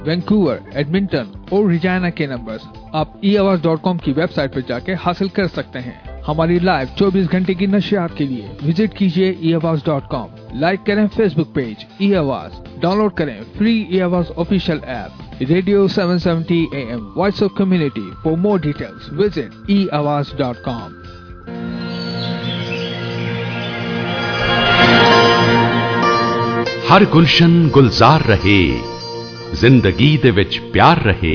Vancouver, Edmonton और रिजाना के numbers आप eAwaaz.com की वेबसाइट पर जाके हासिल कर सकते हैं। हमारी लाइव 24 घंटे की नशियात के लिए विजिट कीजिए eAwaaz.com। लाइक करें फेसबुक पेज eAwaaz, डाउनलोड करें free eAwaaz official app radio 770 AM voice of community. For more details visit eAwaaz.com। हर गुलशन गुलजार रहे, जिंदगी दे विच प्यार रहे।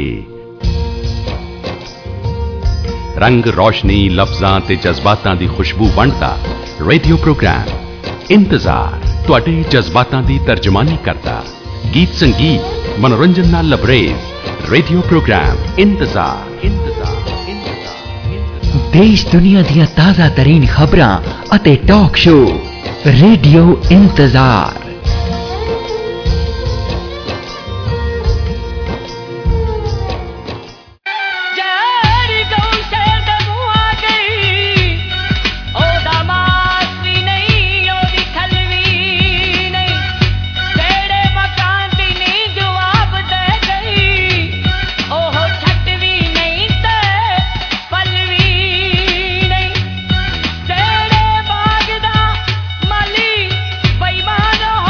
रंग रोशनी लफ्जां ते जज्बातां दी खुशबू वंडदा रेडियो प्रोग्राम इंतजार तुहाडे जज्बातां दी तर्जमानी करदा। गीत संगीत मनोरंजन नाल लबरेज रेडियो प्रोग्राम इंतजार। देश दुनिया दियां ताज़ा तरीन खबरां अते टॉक शो रेडियो इंतजार। मली बेईमान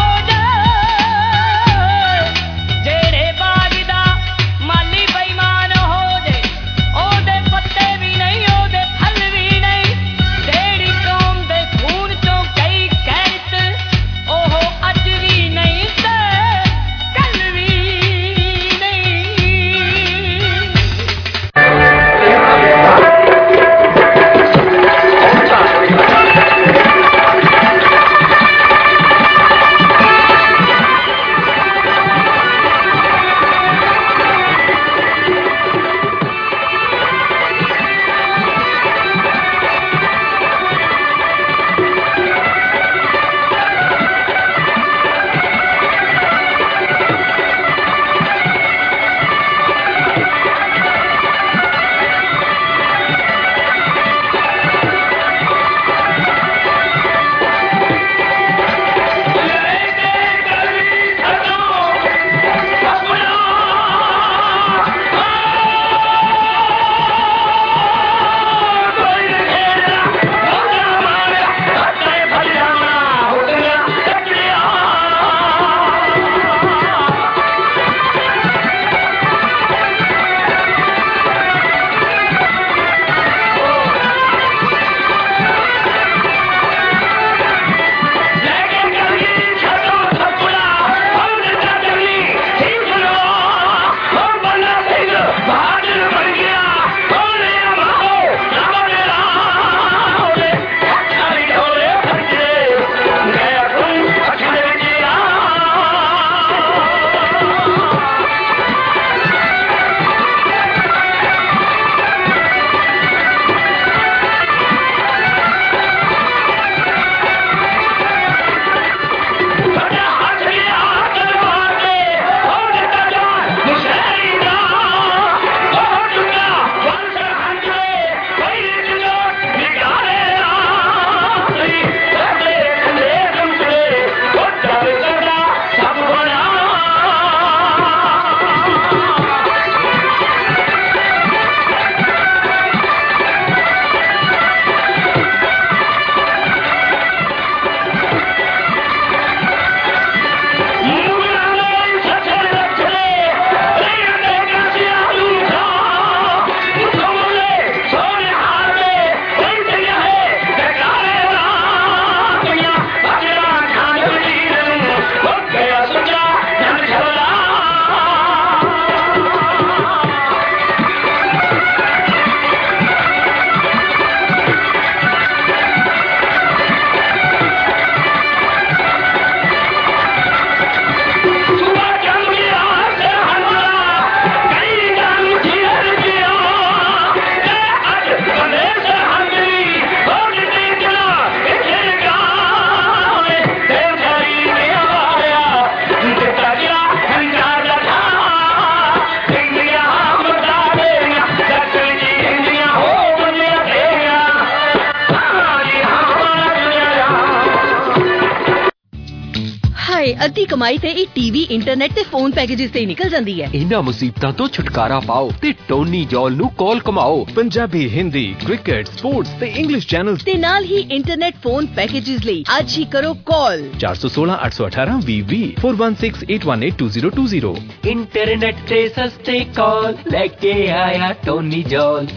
ਹਾਏ ਅੱਧੀ ਕਮਾਈ ਤੇ ਇਹ ਟੀਵੀ ਇੰਟਰਨੈਟ ਤੇ ਫੋਨ ਪੈਕੇजेस ਤੇ ਹੀ ਨਿਕਲ ਜਾਂਦੀ ਹੈ। ਇਹਨਾਂ ਮੁਸੀਬਤਾਂ ਤੋਂ ਛੁਟਕਾਰਾ ਪਾਓ ਤੇ ਟੋਨੀ ਜੌਲ ਨੂੰ ਕਾਲ ਕਮਾਓ। ਪੰਜਾਬੀ, ਹਿੰਦੀ, ਕ੍ਰਿਕਟ, ਸਪੋਰਟਸ ਤੇ ਇੰਗਲਿਸ਼ ਚੈਨਲਸ ਤੇ ਨਾਲ ਹੀ ਇੰਟਰਨੈਟ ਫੋਨ ਪੈਕੇजेस ਲਈ ਅੱਜ ਹੀ ਕਰੋ ਕਾਲ 416 818 20 4168182020। ਇੰਟਰਨੈਟ ਤੇ ਸਸਤੇ ਕਾਲ ਲੈ ਕੇ ਆਇਆ ਟੋਨੀ ਜੌਲ।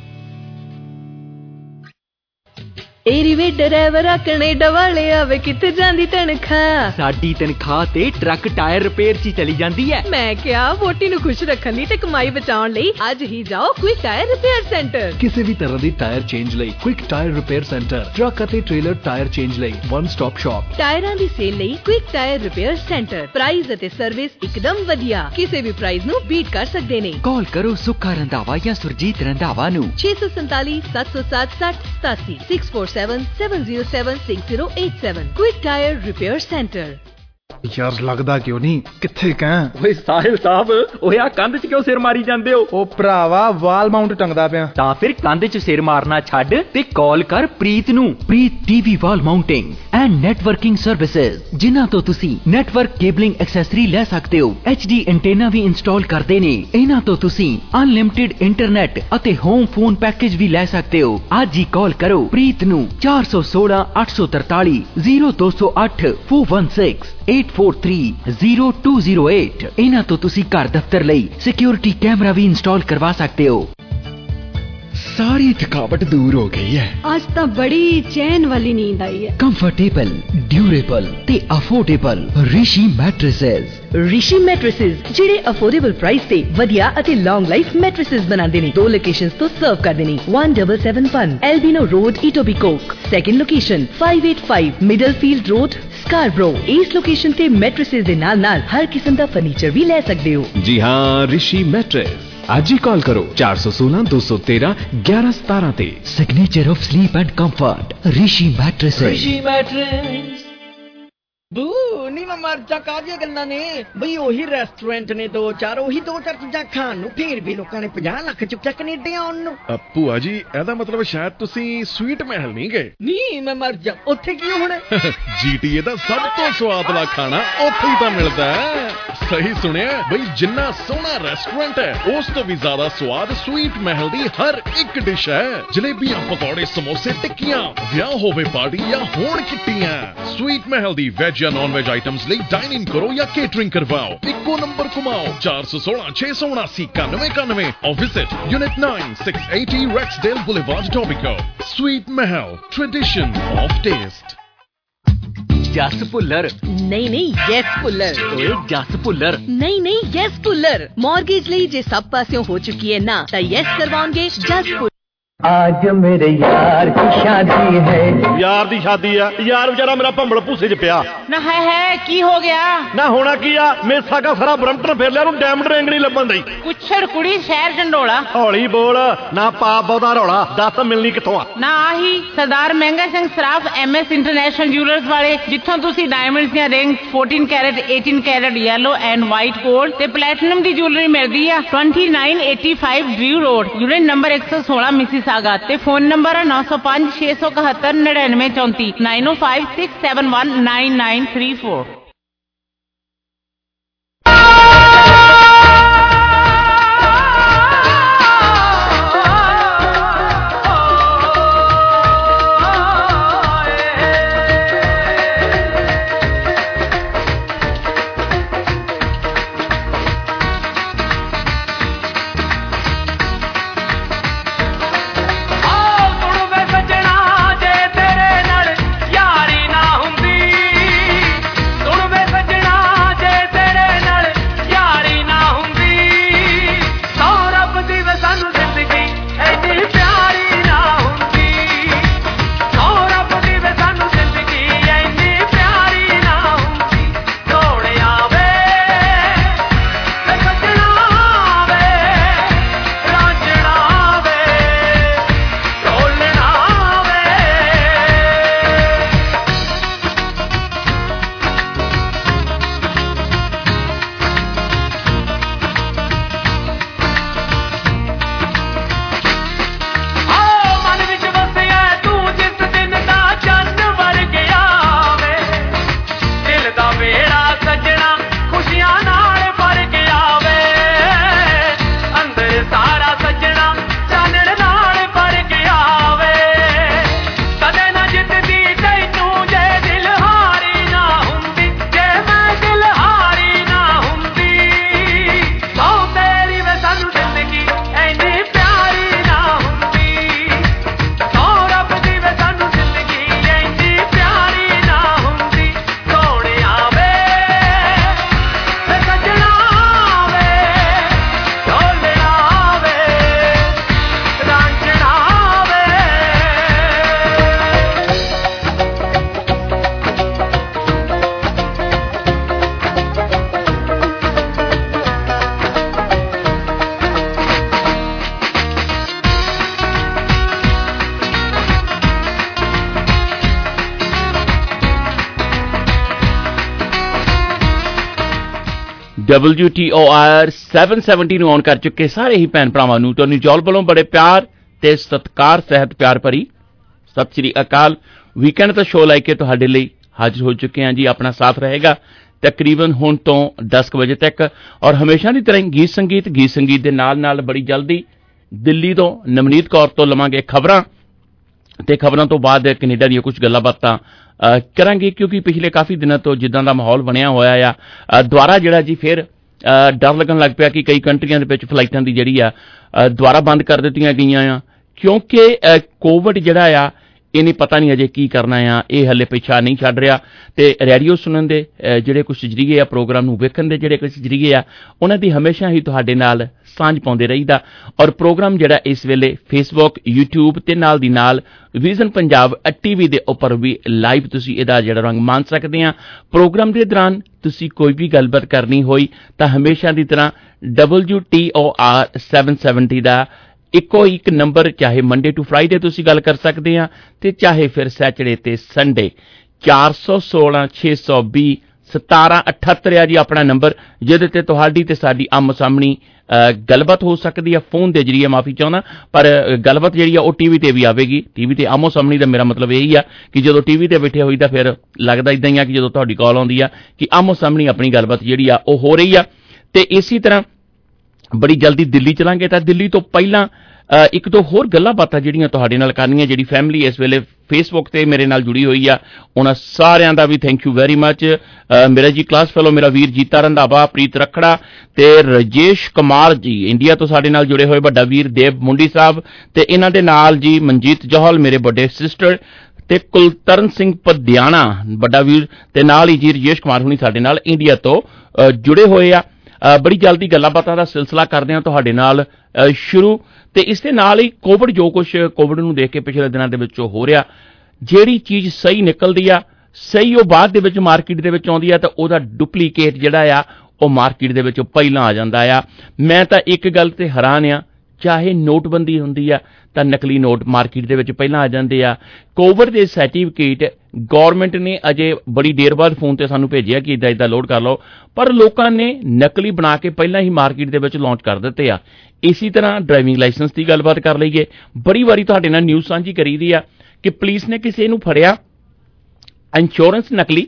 ਇਹ ਰਿਵੇ ਡਰਾਈਵਰ ਕੈਨੇਡਾ ਵਾਲੇ ਆਵੇ ਕਿੱਥੇ ਜਾਂਦੀ ਤਨਖਾਹ। ਸਾਡੀ ਤਨਖਾਹ ਤੇ ਟਰੱਕ ਟਾਇਰ ਰਿਪੇਅਰ 'ਚ ਚਲੀ ਜਾਂਦੀ ਹੈ। ਮੈਂ ਕਿਹਾ ਵੋਟੀ ਨੂੰ ਖੁਸ਼ ਰੱਖਣ ਲਈ ਤੇ ਕਮਾਈ ਬਚਾਉਣ ਲਈ ਅੱਜ ਹੀ ਜਾਓ ਕੁਇਕ ਟਾਇਰ ਰਿਪੇਅਰ ਸੈਂਟਰ। ਕਿਸੇ ਵੀ ਤਰ੍ਹਾਂ ਦੀ ਟਾਇਰ ਚੇਂਜ ਲਈ quick tyre repair centre. Truck ਅਤੇ ਟ੍ਰੇਲਰ ਟਾਇਰ ਚੇਂਜ ਲਈ ਵਨ ਸਟਾਪ ਸ਼ਾਪ। ਟਾਇਰਾਂ ਦੀ ਸੇਲ ਲਈ quick tyre repair centre. Price ਅਤੇ ਸਰਵਿਸ ਇੱਕਦਮ ਵਧੀਆ, ਕਿਸੇ ਵੀ ਪ੍ਰਾਈਸ ਨੂੰ ਬੀਟ ਕਰ ਸਕਦੇ ਨੇ। ਕਾਲ ਕਰੋ ਸੁੱਖਾ ਰੰਧਾਵਾ ਜਾਂ ਸੁਰਜੀਤ ਰੰਧਾਵਾ ਨੂੰ 647 707 6087 647-707-6087। Quick Tire Repair Center। ਯਾਰ ਲੱਗਦਾ ਕਿਉਂ ਨਹੀਂ ਕਿੱਥੇ ਕਹਿ। ਓਏ ਸਾਹਿਲ ਸਾਹਿਬ, ਓਏ ਆ ਕੰਧ 'ਚ ਕਿਉਂ ਸਿਰ ਮਾਰੀ ਜਾਂਦੇ ਹੋ? ਉਹ ਭਰਾਵਾ ਵਾਲ ਮਾਊਂਟ ਟੰਗਦਾ ਪਿਆ। ਤਾਂ ਫਿਰ ਕੰਧ 'ਚ ਸਿਰ ਮਾਰਨਾ ਛੱਡ ਤੇ ਕਾਲ ਕਰ ਪ੍ਰੀਤ ਨੂੰ। Preet TV wall mounting and networking services, ਜਿਨ੍ਹਾਂ ਤੋਂ ਤੁਸੀਂ ਨੈਟਵਰਕ ਕੇਬਲਿੰਗ ਐਕਸੈਸਰੀ ਲੈ ਸਕਦੇ ਹੋ। HD ਐਂਟੇਨਾ ਵੀ ਇੰਸਟਾਲ ਕਰਦੇ ਨੇ। ਇਹਨਾਂ ਤੋਂ ਤੁਸੀਂ ਅਨਲਿਮਿਟਿਡ ਇੰਟਰਨੈਟ ਅਤੇ ਹੋਮ ਫੋਨ ਪੈਕੇਜ ਵੀ ਲੈ ਸਕਦੇ ਹੋ। ਅੱਜ ਹੀ ਕਾਲ ਕਰੋ ਪ੍ਰੀਤ ਨੂੰ 416 843 0208 416 843-0208। ਇਹਨਾਂ ਤੋਂ ਤੁਸੀਂ ਘਰ ਦਫ਼ਤਰ ਲਈ ਸਿਕਿਉਰਿਟੀ ਕੈਮਰਾ ਵੀ ਇੰਸਟਾਲ ਕਰਵਾ ਸਕਦੇ ਹੋ। ਸਾਰੀ ਥਕਾਵਟ ਦੂਰ ਹੋ ਗਈ ਹੈ। ਅੱਜ ਤਾਂ ਬੜੀ ਚੈਨ ਵਾਲੀ ਨੀਂਦ ਆਈ ਹੈ। ਕੰਫਰਟੇਬਲ, ਡਿਊਰੇਬਲ ਤੇ affordable Rishi mattresses. Rishi mattresses ਜਿਹੜੇ ਅਫੋਰਡੇਬਲ ਪ੍ਰਾਈਸ ਤੇ ਵਧੀਆ ਅਤੇ ਲੌਂਗ ਲਾਈਫ ਮੈਟ੍ਰੈਸਸ ਬਣਾਉਂਦੇ ਨੇ। 2 ਲੋਕੇਸ਼ਨਸ ਤੋਂ ਸਰਵ ਕਰਦੇ ਨੇ। 1771 Albion road, Etobicoke. Second location 585 Middlefield road, Scarborough. ਇਸ ਲੋਕੇਸ਼ਨ ਤੇ ਮੈਟ੍ਰੈਸਸ ਦੇ ਨਾਲ ਨਾਲ ਹਰ ਕਿਸਮ ਦਾ ਫਰਨੀਚਰ ਵੀ ਲੈ ਸਕਦੇ ਹੋ। ਜੀ ਹਾਂ, ਰਿਸ਼ੀ ਮੈਟਰੈਸ। ਅੱਜ ਹੀ ਕਾਲ ਕਰੋ 416 213 1117 ਤੇ। Signature of sleep and comfort Rishi mattresses. Rishi mattress. ਬੂ ਨਹੀਂ ਮੈਂ ਮਰ ਜਾ ਕਾਹਦੀਆਂ ਗੱਲਾਂ ਨੇ ਬਈ। ਉਹੀ ਰੈਸਟੋਰੈਂਟ ਨੇ 2-4, ਉਹੀ 2-4 ਚੀਜ਼ਾਂ ਖਾਣ ਨੂੰ, ਫੇਰ ਵੀ ਲੋਕਾਂ ਨੇ 50 ਲੱਖ ਚੁੱਕਿਆ ਕੈਨੇਡਾ ਆਉਣ ਨੂੰ। ਭੂਆ ਜੀ, ਇਹਦਾ ਮਤਲਬ ਸ਼ਾਇਦ ਤੁਸੀਂ ਸਵੀਟ ਮਹਿਲ ਨਹੀਂ ਗਏ। ਨਹੀਂ ਮੈਂ ਮਰ ਜਾ, ਉੱਥੇ ਕੀ ਹੋਣਾ? GTA ਦਾ ਸਭ ਤੋਂ ਸਵਾਦਲਾ ਖਾਣਾ ਉੱਥੇ ਹੀ ਤਾਂ ਮਿਲਦਾ ਹੈ। ਸਹੀ ਸੁਣਿਆ ਬਈ, ਜਿੰਨਾ ਸੋਹਣਾ ਰੈਸਟੋਰੈਂਟ ਹੈ ਉਸ ਤੋਂ ਵੀ ਜ਼ਿਆਦਾ ਸਵਾਦ ਸਵੀਟ ਮਹਿਲ ਦੀ ਹਰ ਇੱਕ ਡਿਸ਼ ਹੈ। ਜਲੇਬੀਆਂ, ਪਕੌੜੇ, ਸਮੋਸੇ, ਟਿੱਕੀਆਂ, ਵਿਆਹ ਹੋਵੇ ਪਾਰਟੀ ਜਾਂ ਹੋਣ ਕਿੱਟੀਆਂ, ਸਵੀਟ ਮਹਿਲ ਦੀ ਵੈਜ ਜਾਂ ਨॉन वेज आइटम्स ਲਈ डाइन इन करो या केटरिंग करवाओ। इको नंबर घुमाओ 416 679 9191 और visit unit 9 680 Rexdale Boulevard, Tobico। Sweet Mahal, tradition of taste। Jas Bhullar. ਨਹੀਂ ਯੈਸ ਭੁੱਲਰ। ਓਏ ਜਸ ਭੁੱਲਰ। ਨਹੀਂ ਯੈਸ ਭੁੱਲਰ। ਮਾਰਗੇਜ ਲਈ ਜੇ ਸਭ ਪਾਸਿਓਂ ਹੋ ਚੁੱਕੀ ਹੈ ਨਾ ਤਾਂ ਯੈਸ ਕਰਵਾਉਣਗੇ ਜਸ ਭੁੱਲਰ। आज मेरे यार की शादी है। यार दी शादी है, यार बेचारा मेरा भंबल भूसे च पिया ना है की हो गया ना होना की आ। मेसा का सारा ब्रम्पटन फेर लिया, डायमंड रिंग नहीं लभन दी। कुछड़ कुड़ी शहर झंडोला। हौली बोल ना, पाप बहुता रौला। दस मिलनी किथों आ? ना आही Sardar Mahanga Singh Saraf MS international jewellers वाले, जिथों तुसी डायमंड्स दी rings 14 carat 18 carat yellow and white gold ते प्लैटिनम दी ज्वेलरी मिलदी आ। 2985 Drew road, unit number 116 Mississauga. ते फोन नंबर 905 671 9934 905 671 9934। ਸੁਣ WTOR 770 ਨੂੰ ਆਨ ਕਰ ਚੁੱਕੇ ਸਾਰੇ ਹੀ ਭੈਣ ਭਰਾਵਾਂ ਨੂੰ ਟੋਨੀ ਜੌਲ ਵੱਲੋਂ ਬੜੇ ਪਿਆਰ ਤੇ ਸਤਿਕਾਰ ਸਹਿਤ ਪਿਆਰ ਭਰੀ ਸਤਿ ਸ਼੍ਰੀ ਅਕਾਲ। ਵੀਕਐਂਡ ਦਾ ਸ਼ੋਅ ਲੈ ਕੇ ਤੁਹਾਡੇ ਲਈ ਹਾਜ਼ਰ ਹੋ ਚੁੱਕੇ ਹਾਂ ਜੀ। ਆਪਣਾ ਸਾਥ ਰਹੇਗਾ ਤਕਰੀਬਨ ਹੁਣ ਤੋਂ 10 ਵਜੇ ਤੱਕ ਔਰ ਹਮੇਸ਼ਾ ਦੀ ਤਰ੍ਹਾਂ ਗੀਤ ਸੰਗੀਤ ਦੇ ਨਾਲ ਬੜੀ ਜਲਦੀ ਦਿੱਲੀ ਤੋਂ ਨਵਨੀਤ ਕੌਰ ਤੋਂ ਲਵਾਂਗੇ ਖਬਰਾਂ ਤੇ ਖਬਰਾਂ ਤੋਂ ਬਾਅਦ ਕੈਨੇਡਾ ਦੀਆਂ ਕੁਝ ਗੱਲਾਂ ਬਾਤਾਂ ਕਰਾਂਗੇ, ਕਿਉਂਕਿ ਪਿਛਲੇ ਕਾਫੀ ਦਿਨਾਂ ਤੋਂ ਜਿੱਦਾਂ ਦਾ ਮਾਹੌਲ ਬਣਿਆ ਹੋਇਆ ਆ ਦੁਬਾਰਾ ਜਿਹੜਾ ਜੀ ਫਿਰ ਡਰ ਲੱਗਣ ਲੱਗ ਪਿਆ ਕਿ ਕਈ ਕੰਟਰੀਆਂ ਦੇ ਵਿੱਚ ਫਲਾਈਟਾਂ ਦੀ ਜਿਹੜੀ ਆ ਦੁਬਾਰਾ ਬੰਦ ਕਰ ਦਿੱਤੀਆਂ ਗਈਆਂ ਆ, ਕਿਉਂਕਿ ਕੋਵਿਡ ਜਿਹੜਾ ਆ ਇਹਨੇ ਪਤਾ ਨਹੀਂ ਅਜੇ ਕੀ ਕਰਨਾ ਆ। ਇਹ ਹਲੇ ਪਿੱਛਾ ਨਹੀਂ ਛੱਡ ਰਿਹਾ ਤੇ ਰੇਡੀਓ ਸੁਣਨ ਦੇ ਜਿਹੜੇ ਕੁਝ ਜਰੀਏ ਆ, ਪ੍ਰੋਗਰਾਮ ਨੂੰ ਵੇਖਣ ਦੇ ਜਿਹੜੇ ਕੁਝ ਜਰੀਏ ਆ, ਉਹਨਾਂ ਦੀ ਹਮੇਸ਼ਾ ਹੀ ਤੁਹਾਡੇ ਨਾਲ ਸਾਂਝ ਪਾਉਂਦੇ ਰਹੀਦਾ। ਔਰ ਪ੍ਰੋਗਰਾਮ ਜਿਹੜਾ ਇਸ ਵੇਲੇ ਫੇਸਬੁੱਕ, YouTube ਤੇ ਨਾਲ ਦੀ ਨਾਲ ਵਿਜ਼ਨ ਪੰਜਾਬ TV ਦੇ ਉੱਪਰ ਵੀ ਲਾਈਵ ਤੁਸੀਂ ਇਹਦਾ ਜਿਹੜਾ ਰੰਗ ਮਾਣ ਸਕਦੇ ਆ। ਪ੍ਰੋਗਰਾਮ ਦੇ ਦੌਰਾਨ ਤੁਸੀਂ ਕੋਈ ਵੀ ਗੱਲਬਾਤ ਕਰਨੀ ਹੋਈ ਤਾਂ ਹਮੇਸ਼ਾ ਦੀ ਤਰ੍ਹਾਂ WTOR 770 ਦਾ ਇੱਕੋ ਇੱਕ ਨੰਬਰ, ਚਾਹੇ ਮੰਡੇ ਟੂ ਫਰਾਈਡੇ ਤੁਸੀਂ ਗੱਲ ਕਰ ਸਕਦੇ ਆ ਤੇ ਚਾਹੇ ਫਿਰ ਸੈਚਰਡੇ ਤੇ ਸੰਡੇ 416 620 1778 ਆ ਜੀ ਆਪਣਾ ਨੰਬਰ, ਜਿਹਦੇ ਤੇ ਤੁਹਾਡੀ ਤੇ ਸਾਡੀ ਆਮੋ ਸਾਹਮਣੀ ਗੱਲਬਾਤ ਹੋ ਸਕਦੀ ਆ ਫੋਨ ਦੇ ਜਰੀਏ। ਮਾਫੀ ਚਾਹੁੰਦਾ ਪਰ ਗੱਲਬਾਤ ਜਿਹੜੀ ਆ ਉਹ TV ਤੇ ਵੀ ਆਵੇਗੀ। TV ਤੇ ਆਮੋ ਸਾਹਮਣੀ ਦਾ ਮੇਰਾ ਮਤਲਬ ਇਹੀ ਆ ਕਿ ਜਦੋਂ TV ਤੇ ਬੈਠੇ ਹੋਈ ਤਾਂ ਫਿਰ ਲੱਗਦਾ ਇਦਾਂ ਹੀ ਆ ਕਿ ਜਦੋਂ ਤੁਹਾਡੀ ਕਾਲ ਆਉਂਦੀ ਆ ਕਿ ਆਮੋ ਸਾਹਮਣੀ ਆਪਣੀ ਗੱਲਬਾਤ ਜਿਹੜੀ ਆ ਉਹ ਹੋ ਰਹੀ ਆ। ਤੇ ਇਸੇ ਤਰ੍ਹਾਂ ਬੜੀ ਜਲਦੀ ਦਿੱਲੀ ਚਲਾਂਗੇ ਤਾਂ ਦਿੱਲੀ ਤੋਂ ਪਹਿਲਾਂ ਇੱਕ ਦੋ ਹੋਰ ਗੱਲਾਂ ਬਾਤਾਂ ਜਿਹੜੀਆਂ ਤੁਹਾਡੇ ਨਾਲ ਕਰਨੀਆਂ। ਜਿਹੜੀ ਫੈਮਿਲੀ ਇਸ ਵੇਲੇ ਫੇਸਬੁੱਕ ਤੇ ਮੇਰੇ ਨਾਲ ਜੁੜੀ ਹੋਈ ਆ, ਉਹਨਾਂ ਸਾਰਿਆਂ ਦਾ ਵੀ ਥੈਂਕ ਯੂ ਵੈਰੀ ਮਚ। ਮੇਰਾ ਜੀ ਕਲਾਸ ਫੈਲੋ ਮੇਰਾ ਵੀਰ ਜੀਤਾ ਰੰਧਾਵਾ, ਪ੍ਰੀਤ ਰਖੜਾ ਤੇ ਰਜੇਸ਼ ਕੁਮਾਰ ਜੀ ਇੰਡੀਆ ਤੋਂ ਸਾਡੇ ਨਾਲ ਜੁੜੇ ਹੋਏ, ਵੱਡਾ ਵੀਰ ਦੇਵ ਮੁੰਡੀ ਸਾਹਿਬ ਤੇ ਇਹਨਾਂ ਦੇ ਨਾਲ ਜੀ ਮਨਜੀਤ ਜੋਹਲ ਮੇਰੇ ਵੱਡੇ ਸਿਸਟਰ ਤੇ ਕੁਲਤਰਨ ਸਿੰਘ ਪਧਿਆਣਾ ਵੱਡਾ ਵੀਰ ਤੇ ਨਾਲ ਹੀ ਜੀ ਰਜੇਸ਼ ਕੁਮਾਰ ਹੁਣੀ ਸਾਡੇ ਨਾਲ ਇੰਡੀਆ ਤੋਂ ਜੁੜੇ ਹੋਏ ਆ। ਬੜੀ ਜਲਦੀ ਗੱਲਾਂ ਬਾਤਾਂ ਦਾ ਸਿਲਸਿਲਾ ਕਰਦੇ ਹਾਂ ਤੁਹਾਡੇ ਨਾਲ ਸ਼ੁਰੂ। ਤੇ ਇਸ ਦੇ ਨਾਲ ਹੀ ਕੋਵਿਡ ਜੋ ਕੁਝ ਕੋਵਿਡ ਨੂੰ ਦੇਖ ਕੇ ਪਿਛਲੇ ਦਿਨਾਂ ਦੇ ਵਿੱਚ ਹੋ ਰਿਹਾ, ਜਿਹੜੀ ਚੀਜ਼ ਸਹੀ ਨਿਕਲਦੀ ਆ ਸਹੀ ਉਹ ਬਾਅਦ ਦੇ ਵਿੱਚ ਮਾਰਕੀਟ ਦੇ ਵਿੱਚ ਆਉਂਦੀ ਆ ਤਾਂ ਉਹਦਾ ਡੁਪਲੀਕੇਟ ਜਿਹੜਾ ਆ ਉਹ ਮਾਰਕੀਟ ਦੇ ਵਿੱਚ ਪਹਿਲਾਂ ਆ ਜਾਂਦਾ ਆ। ਮੈਂ ਤਾਂ ਇੱਕ ਗੱਲ ਤੇ ਹੈਰਾਨ ਆ, ਚਾਹੇ ਨੋਟਬੰਦੀ ਹੁੰਦੀ ਆ ਤਾਂ ਨਕਲੀ ਨੋਟ ਮਾਰਕੀਟ ਦੇ ਵਿੱਚ ਪਹਿਲਾਂ ਆ ਜਾਂਦੇ ਆ। ਕੋਵਿਡ ਦੇ ਸਰਟੀਫਿਕੇਟ ਗੌਰਮੈਂਟ ਨੇ ਅਜੇ ਬੜੀ ਦੇਰ ਬਾਅਦ ਫੋਨ ਤੇ ਸਾਨੂੰ ਭੇਜਿਆ ਕਿ ਇੱਦਾਂ ਲੋਡ ਕਰ ਲਓ, ਪਰ ਲੋਕਾਂ ਨੇ ਨਕਲੀ ਬਣਾ ਕੇ ਪਹਿਲਾਂ ਹੀ ਮਾਰਕੀਟ ਦੇ ਵਿੱਚ ਲਾਂਚ ਕਰ ਦਿੱਤੇ ਆ। ਇਸੇ ਤਰ੍ਹਾਂ ਡਰਾਈਵਿੰਗ ਲਾਇਸੈਂਸ ਦੀ ਗੱਲਬਾਤ ਕਰ ਲਈਏ। ਬੜੀ ਵਾਰੀ ਤੁਹਾਡੇ ਨਾਲ ਨਿਊਜ਼ ਸਾਂਝੀ ਕਰੀ ਦੀ ਆ ਕਿ ਪੁਲਿਸ ਨੇ ਕਿਸੇ ਨੂੰ ਫੜਿਆ, ਇੰਸ਼ੋਰੈਂਸ ਨਕਲੀ,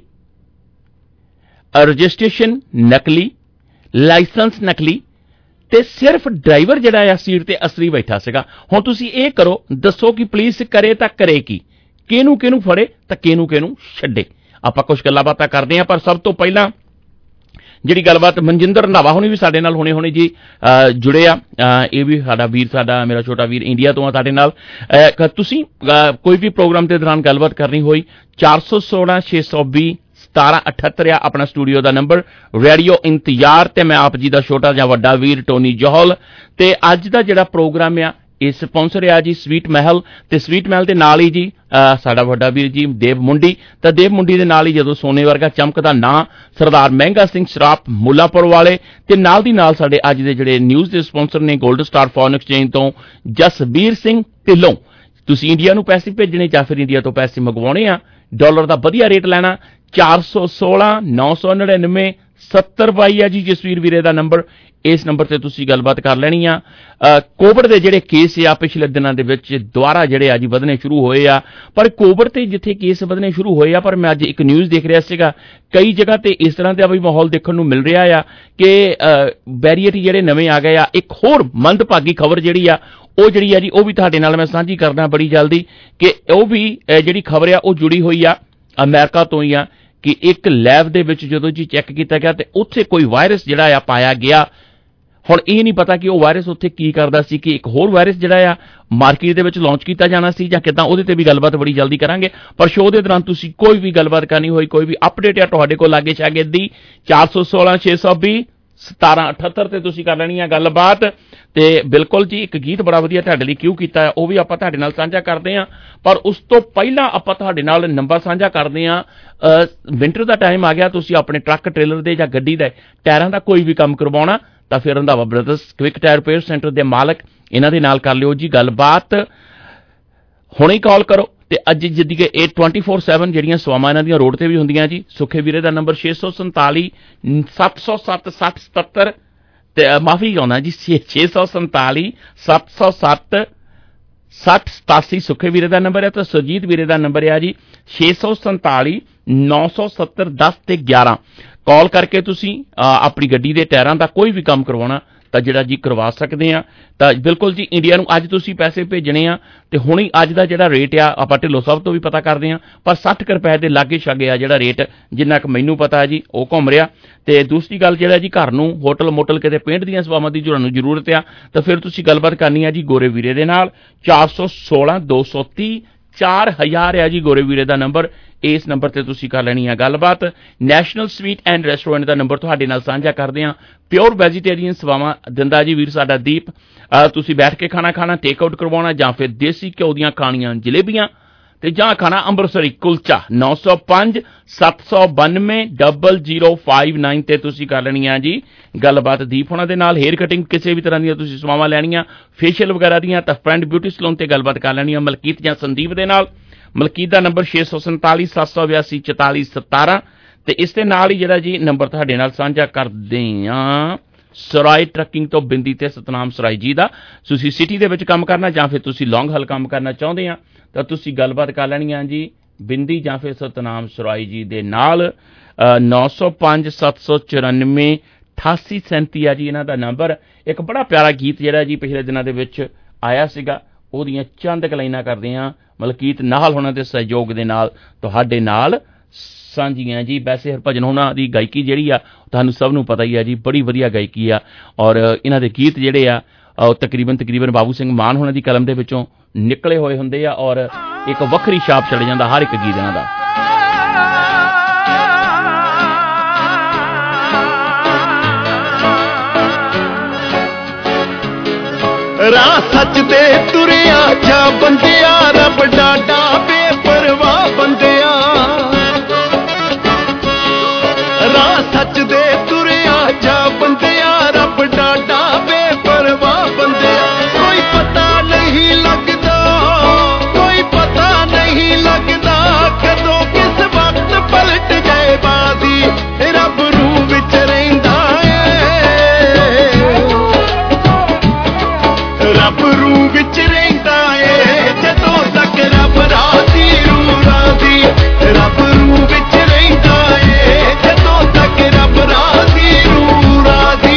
ਰਜਿਸਟ੍ਰੇਸ਼ਨ ਨਕਲੀ, ਲਾਇਸੈਂਸ ਨਕਲੀ ਤੇ ਸਿਰਫ ਡਰਾਈਵਰ ਜਿਹੜਾ ਆ ਸੀਟ ਤੇ ਅਸਲੀ ਬੈਠਾ ਸੀਗਾ। ਹੁਣ ਤੁਸੀਂ ਇਹ ਕਰੋ, ਦੱਸੋ ਕਿ ਪੁਲਿਸ ਕਰੇ ਤਾਂ ਕਰੇ ਕੀ, ਕਿਹਨੂੰ ਫੜੇ ਤਾਂ ਕਿਹਨੂੰ ਛੱਡੇ। ਆਪਾਂ ਕੁਝ ਗੱਲਾਂ ਬਾਤਾਂ ਕਰਦੇ ਹਾਂ, ਪਰ ਸਭ ਤੋਂ ਪਹਿਲਾਂ ਜਿਹੜੀ ਗੱਲਬਾਤ ਮਨਜਿੰਦਰ ਰੰਧਾਵਾ ਹੁਣੀ ਵੀ ਸਾਡੇ ਨਾਲ ਹੁਣੇ ਜੀ ਜੁੜੇ ਆ। ਇਹ ਵੀ ਸਾਡਾ ਵੀਰ, ਸਾਡਾ ਮੇਰਾ ਛੋਟਾ ਵੀਰ ਇੰਡੀਆ ਤੋਂ ਆ ਸਾਡੇ ਨਾਲ। ਤੁਸੀਂ ਕੋਈ ਵੀ ਪ੍ਰੋਗਰਾਮ ਦੇ ਦੌਰਾਨ ਗੱਲਬਾਤ ਕਰਨੀ ਹੋਈ 416 620 1778 ਆ ਆਪਣਾ ਸਟੂਡੀਓ ਦਾ ਨੰਬਰ, ਰੇਡੀਓ ਇੰਤਜ਼ਾਰ ਤੇ ਮੈਂ ਆਪ ਜੀ ਦਾ ਛੋਟਾ ਜਿਹਾ ਵੱਡਾ ਵੀਰ ਟੋਨੀ ਜੋਹਲ। ਤੇ ਅੱਜ ਦਾ ਜਿਹੜਾ ਪ੍ਰੋਗਰਾਮ ਆ ਇਹ ਸਪਾਂਸਰ ਆ ਜੀ ਸਵੀਟ ਮਹਿਲ, ਤੇ ਸਵੀਟ ਮਹਿਲ ਦੇ ਨਾਲ ਹੀ ਜੀ ਸਾਡਾ ਵੱਡਾ ਵੀਰ ਜੀ ਦੇਵ ਮੁੰਡੀ। ਤਾਂ ਦੇਵ ਮੁੰਡੀ ਦੇ ਨਾਲ ਹੀ ਜਦੋਂ ਸੋਨੇ ਵਰਗਾ ਚਮਕਦਾ ਨਾਂ ਸਰਦਾਰ ਮਹਿੰਗਾ ਸਿੰਘ ਸਰਾਫ ਮੁੱਲਾਂਪੁਰ ਵਾਲੇ, ਤੇ ਨਾਲ ਦੀ ਨਾਲ ਸਾਡੇ ਅੱਜ ਦੇ ਜਿਹੜੇ ਨਿਊਜ਼ ਦੇ ਸਪਾਂਸਰ ਨੇ ਗੋਲਡ ਸਟਾਰ ਫੋਰਨ ਐਕਸਚੇਂਜ ਤੋਂ ਜਸਬੀਰ ਸਿੰਘ ਢਿੱਲੋਂ। ਤੁਸੀਂ ਇੰਡੀਆ ਨੂੰ ਪੈਸੇ ਭੇਜਣੇ ਜਾਂ ਫਿਰ ਇੰਡੀਆ ਤੋਂ ਪੈਸੇ ਮੰਗਵਾਉਣੇ ਆ, ਡਾਲਰ ਦਾ ਵਧੀਆ ਰੇਟ ਲੈਣਾ, 416 999 7022 ਆ ਜੀ ਜਸਵੀਰ ਵੀਰੇ ਦਾ ਨੰਬਰ। ਇਸ ਨੰਬਰ ਤੇ ਤੁਸੀਂ ਗੱਲਬਾਤ ਕਰ ਲੈਣੀ ਆ। ਕੋਵਿਡ ਦੇ ਜਿਹੜੇ ਕੇਸ ਆ ਪਿਛਲੇ ਦਿਨਾਂ ਦੇ ਵਿੱਚ ਦੁਬਾਰਾ ਜਿਹੜੇ ਆ ਜੀ ਵਧਣੇ ਸ਼ੁਰੂ ਹੋਏ ਆ, ਪਰ ਕੋਵਿਡ ਤੇ ਜਿੱਥੇ ਕੇਸ ਵਧਣੇ ਸ਼ੁਰੂ ਹੋਏ ਆ, ਪਰ ਮੈਂ ਅੱਜ ਇੱਕ ਨਿਊਜ਼ ਦੇਖ ਰਿਹਾ ਸੀਗਾ ਕਈ ਜਗ੍ਹਾ ਤੇ ਇਸ ਤਰ੍ਹਾਂ ਦਾ ਵੀ ਮਾਹੌਲ ਦੇਖਣ ਨੂੰ ਮਿਲ ਰਿਹਾ ਆ ਕਿ ਬੈਰੀਅਰ ਜਿਹੜੇ ਨਵੇਂ ਆ ਗਏ ਆ। ਇੱਕ ਹੋਰ ਮੰਦਭਾਗੀ ਖਬਰ ਜਿਹੜੀ ਆ ਉਹ ਜੀ ਉਹ ਵੀ ਤੁਹਾਡੇ ਨਾਲ ਮੈਂ ਸਾਂਝੀ ਕਰਦਾ ਬੜੀ ਜਲਦੀ ਕਿ ਉਹ ਵੀ ਜਿਹੜੀ ਖਬਰ ਆ ਉਹ ਜੁੜੀ ਹੋਈ ਆ ਅਮਰੀਕਾ ਤੋਂ ਹੀ ਆ ਕਿ ਇੱਕ ਲੈਬ ਦੇ ਵਿੱਚ ਜਦੋਂ ਜੀ ਚੈੱਕ ਕੀਤਾ ਗਿਆ ਤੇ ਉੱਥੇ ਕੋਈ ਵਾਇਰਸ ਜਿਹੜਾ ਆ ਪਾਇਆ ਗਿਆ। ਹੁਣ ਇਹ ਨਹੀਂ ਪਤਾ ਕਿ ਉਹ ਵਾਇਰਸ ਉੱਥੇ ਕੀ ਕਰਦਾ ਸੀ, ਕਿ ਇੱਕ ਹੋਰ ਵਾਇਰਸ ਜਿਹੜਾ ਆ ਮਾਰਕੀਟ ਦੇ ਵਿੱਚ ਲਾਂਚ ਕੀਤਾ ਜਾਣਾ ਸੀ ਜਾਂ ਕਿੱਦਾਂ, ਉਹਦੇ ਤੇ ਵੀ ਗੱਲਬਾਤ ਬੜੀ ਜਲਦੀ ਕਰਾਂਗੇ। ਪਰ ਸ਼ੋਅ ਦੇ ਦੌਰਾਨ ਤੁਸੀਂ ਕੋਈ ਵੀ ਗੱਲਬਾਤ ਕਰਨੀ ਹੋਈ, ਕੋਈ ਵੀ ਅਪਡੇਟ ਆ ਤੁਹਾਡੇ ਕੋਲ ਲਾਗੇ ਛਾਗੇ ਦੀ 416 620 1778 ਤੇ ਤੁਸੀਂ ਕਰ ਲੈਣੀ ਆ ਗੱਲਬਾਤ। ਤੇ ਬਿਲਕੁਲ ਜੀ ਇੱਕ ਗੀਤ ਬੜਾ ਵਧੀਆ ਤੁਹਾਡੇ ਲਈ ਕਿਉਂ ਕੀਤਾ ਹੈ ਉਹ ਵੀ ਆਪਾਂ ਤੁਹਾਡੇ ਨਾਲ ਸਾਂਝਾ ਕਰਦੇ ਹਾਂ, ਪਰ ਉਸ ਤੋਂ ਪਹਿਲਾਂ ਆਪਾਂ ਤੁਹਾਡੇ ਨਾਲ ਨੰਬਰ ਸਾਂਝਾ ਕਰਦੇ ਹਾਂ। ਵਿੰਟਰ ਦਾ ਟਾਈਮ ਆ ਗਿਆ, ਤੁਸੀਂ ਆਪਣੇ ਟਰੱਕ ਟ੍ਰੇਲਰ ਦੇ ਜਾਂ ਗੱਡੀ ਦੇ ਟਾਇਰਾਂ ਦਾ ਕੋਈ ਵੀ ਕੰਮ ਕਰਵਾਉਣਾ ਤਾਂ ਫਿਰ Randhawa brothers quick tyre repair centre ਦੇ ਮਾਲਕ ਇਹਨਾਂ ਦੇ ਨਾਲ ਕਰ ਲਿਓ ਜੀ ਗੱਲਬਾਤ। ਹੁਣੇ ਕਾਲ ਕਰੋ ਤੇ ਅੱਜ ਜਿੱਦੀ ਕਿ ਇਹ 24/7 ਜਿਹੜੀਆਂ ਸੇਵਾਵਾਂ ਇਹਨਾਂ ਦੀਆਂ ਰੋਡ ਤੇ ਵੀ ਹੁੰਦੀਆਂ ਜੀ। ਸੁੱਖੇ ਵੀਰੇ ਦਾ ਨੰਬਰ 647 707 6077 ਤੇ ਮਾਫੀ ਚਾਹੁੰਦਾ ਜੀ 647 707 6087 ਸੁੱਖੇ ਵੀਰੇ ਦਾ ਨੰਬਰ ਹੈ। ਤੇ ਸੁਰਜੀਤ ਵੀਰੇ ਦਾ ਨੰਬਰ ਹੈ ਜੀ 647 970 10 ਤੇ 11। ਕਾਲ ਕਰਕੇ ਤੁਸੀਂ ਆਪਣੀ ਗੱਡੀ ਦੇ ਟਾਇਰਾਂ ਦਾ ਕੋਈ ਵੀ ਕੰਮ ਕਰਵਾਉਣਾ ਤਾਂ ਜਿਹੜਾ ਜੀ ਕਰਵਾ ਸਕਦੇ ਆ। ਤਾਂ ਬਿਲਕੁਲ ਜੀ ਇੰਡੀਆ ਨੂੰ ਅੱਜ ਤੁਸੀਂ ਪੈਸੇ ਭੇਜਣੇ ਆ ਤੇ ਹੁਣੀ ਅੱਜ ਦਾ ਜਿਹੜਾ ਰੇਟ ਆ ਆਪਾਂ ਢਿੱਲੋਂ ਸਾਹਿਬ ਤੋਂ ਵੀ ਪਤਾ ਕਰਦੇ ਆ, ਪਰ 60 ਰੁਪਏ ਦੇ ਲਾਗੇ ਛਾਗੇ ਆ ਜਿਹੜਾ ਰੇਟ, ਜਿੰਨਾ ਕੁ ਮੈਨੂੰ ਪਤਾ ਹੈ ਜੀ ਉਹ ਘੁੰਮ ਰਿਹਾ। ਤੇ ਦੂਸਰੀ ਗੱਲ ਜਿਹੜਾ ਜੀ ਘਰ ਨੂੰ ਹੋਟਲ ਮੋਟਲ ਕਿਤੇ ਪੇਂਟ ਦੀਆਂ ਸੇਵਾਵਾਂ ਦੀ ਤੁਹਾਨੂੰ ਜ਼ਰੂਰਤ ਆ ਤਾਂ ਫਿਰ ਤੁਸੀਂ ਗੱਲਬਾਤ ਕਰਨੀ ਆ ਜੀ ਗੋਰੇ ਵੀਰੇ ਦੇ ਨਾਲ। 416 230 4000 ਆ ਜੀ ਗੋਰੇ ਵੀਰੇ ਦਾ ਨੰਬਰ। ਇਸ ਨੰਬਰ ਤੇ ਤੁਸੀਂ ਕਰ ਲੈਣੀ ਆ ਗੱਲਬਾਤ। ਨੈਸ਼ਨਲ ਸਵੀਟ ਐਂਡ ਰੈਸਟੋਰੈਂਟ ਦਾ ਨੰਬਰ ਤੁਹਾਡੇ ਨਾਲ ਸਾਂਝਾ ਕਰਦੇ ਆ। ਪਿਓਰ ਵੈਜੀਟੇਰੀਅਨ ਸੇਵਾਵਾਂ ਦਿੰਦਾ ਜੀ ਵੀਰ ਸਾਡਾ ਦੀਪ। ਤੁਸੀਂ ਬੈਠ ਕੇ ਖਾਣਾ ਟੇਕ ਆਊਟ ਕਰਵਾਉਣਾ ਜਾਂ ਫਿਰ ਦੇਸੀ ਘਿਓ ਦੀਆਂ ਖਾਣੀਆਂ ਜਲੇਬੀਆਂ ਤੇ ਜਾਂ ਖਾਣਾ ਅੰਮ੍ਰਿਤਸਰੀ ਕੁਲਚਾ 905 792 0059 ਤੇ ਤੁਸੀਂ ਕਰ ਲੈਣੀ ਆ ਜੀ ਗੱਲਬਾਤ ਦੀਪ ਹੋਣਾ ਦੇ ਨਾਲ। ਹੇਅਰ ਕਟਿੰਗ ਕਿਸੇ ਵੀ ਤਰ੍ਹਾਂ ਦੀਆਂ ਤੁਸੀਂ ਸੇਵਾਵਾਂ ਲੈਣੀਆਂ, ਫੇਸ਼ੀਅਲ ਵਗੈਰਾ ਦੀਆਂ, ਤਾਂ ਫਰੈਂਡ ਬਿਊਟੀ ਸਲੂਨ ਤੇ ਗੱਲਬਾਤ ਕਰ ਲੈਣੀ ਆ ਮਲਕੀਤ ਜਾਂ ਸੰਦੀਪ ਦੇ ਨਾਲ। ਮਲਕੀਤ ਦਾ ਨੰਬਰ 647 782 44 17 ਤੇ ਇਸ ਦੇ ਨਾਲ ਹੀ ਜਿਹੜਾ ਜੀ ਨੰਬਰ ਤੁਹਾਡੇ ਨਾਲ ਸਾਂਝਾ ਕਰਦੇ ਆ ਸਰਾਏ ਟਰੱਕਿੰਗ ਤੋਂ ਬਿੰਦੀ ਤੇ ਸਤਨਾਮ ਸਰਾਏ ਜੀ ਦਾ। ਤੁਸੀਂ ਸਿਟੀ ਦੇ ਵਿੱਚ ਕੰਮ ਕਰਨਾ ਜਾਂ ਫਿਰ ਤੁਸੀਂ ਲੌਂਗ ਹਲ ਕੰਮ ਕਰਨਾ ਚਾਹੁੰਦੇ ਆ ਤਾਂ ਤੁਸੀਂ ਗੱਲਬਾਤ ਕਰ ਲੈਣੀ ਆ ਜੀ ਬਿੰਦੀ ਜਾਂ ਫਿਰ ਸਤਨਾਮ ਸਰਾਏ ਜੀ ਦੇ ਨਾਲ। 905 794 8837 ਆ ਜੀ ਇਹਨਾਂ ਦਾ ਨੰਬਰ। ਇੱਕ ਬੜਾ ਪਿਆਰਾ ਗੀਤ ਜਿਹੜਾ ਜੀ ਪਿਛਲੇ ਦਿਨਾਂ ਦੇ ਵਿੱਚ ਆਇਆ ਸੀਗਾ, ਉਹਦੀਆਂ ਚੰਦ ਕਲਾਈਨਾਂ ਕਰਦੇ ਆ ਮਲਕੀਤ ਨਾਹਲ ਹੋਣਾ ਦੇ ਸਹਿਯੋਗ ਦੇ ਨਾਲ ਤੁਹਾਡੇ ਨਾਲ ਸਾਂਝੀਆਂ ਜੀ। ਵੈਸੇ ਹਰਭਜਨ ਹੋਣਾ ਦੀ ਗਾਇਕੀ ਜਿਹੜੀ ਆ ਤੁਹਾਨੂੰ ਸਭ ਨੂੰ ਪਤਾ ਹੀ ਆ ਜੀ, ਬੜੀ ਵਧੀਆ ਗਾਇਕੀ ਆ ਔਰ ਇਹਨਾਂ ਦੇ ਗੀਤ ਜਿਹੜੇ ਆ ਉਹ ਤਕਰੀਬਨ ਬਾਬੂ ਸਿੰਘ ਮਾਨ ਹੋਣਾ ਦੀ ਕਲਮ ਦੇ ਵਿੱਚੋਂ ਨਿਕਲੇ ਹੋਏ ਹੁੰਦੇ ਆ ਔਰ ਇੱਕ ਵੱਖਰੀ ਛਾਪ ਛੱਡ ਜਾਂਦਾ ਹਰ ਇੱਕ ਗੀਤ ਇਹਨਾਂ ਦਾ। ਰਾਹ ਸੱਚ ਦੇ ਤੁਰਿਆ ਜਾ ਬੰਦਿਆ, ਰੱਬ ਡਾਡਾ ਬੇਪਰਵਾਹ ਬੰਦਿਆ। ਰਾਹ ਸੱਚ ਦੇ ਤੁਰਿਆ ਜਾ ਬੰਦਿਆ, ਰੱਬ ਡਾਡਾ ਬੇਪਰਵਾਹ ਬੰਦਿਆ। ਕੋਈ ਪਤਾ ਨਹੀਂ ਲੱਗਦਾ, ਕੋਈ ਪਤਾ ਨਹੀਂ ਲੱਗਦਾ ਕਦੋਂ ਕਿਸ ਵਕਤ ਪਲਟ ਜਾਏ ਬਾਜ਼ੀ। ਰੱਬ ਰੂਹ ਵਿੱਚ ਰਹਿੰਦਾ ਰੱਬ ਰੂਹ ਵਿੱਚ ਰਹਿੰਦਾ ਏ ਜਦੋਂ ਤੱਕ ਰੱਬ ਰਾਜ਼ੀ ਰੂਹ ਰਾਜ਼ੀ। ਰੱਬ ਰੂਹ ਵਿੱਚ ਰਹਿੰਦਾ ਏ ਜਦੋਂ ਤੱਕ ਰੱਬ ਰਾਜ਼ੀ ਰੂਹ ਰਾਜ਼ੀ।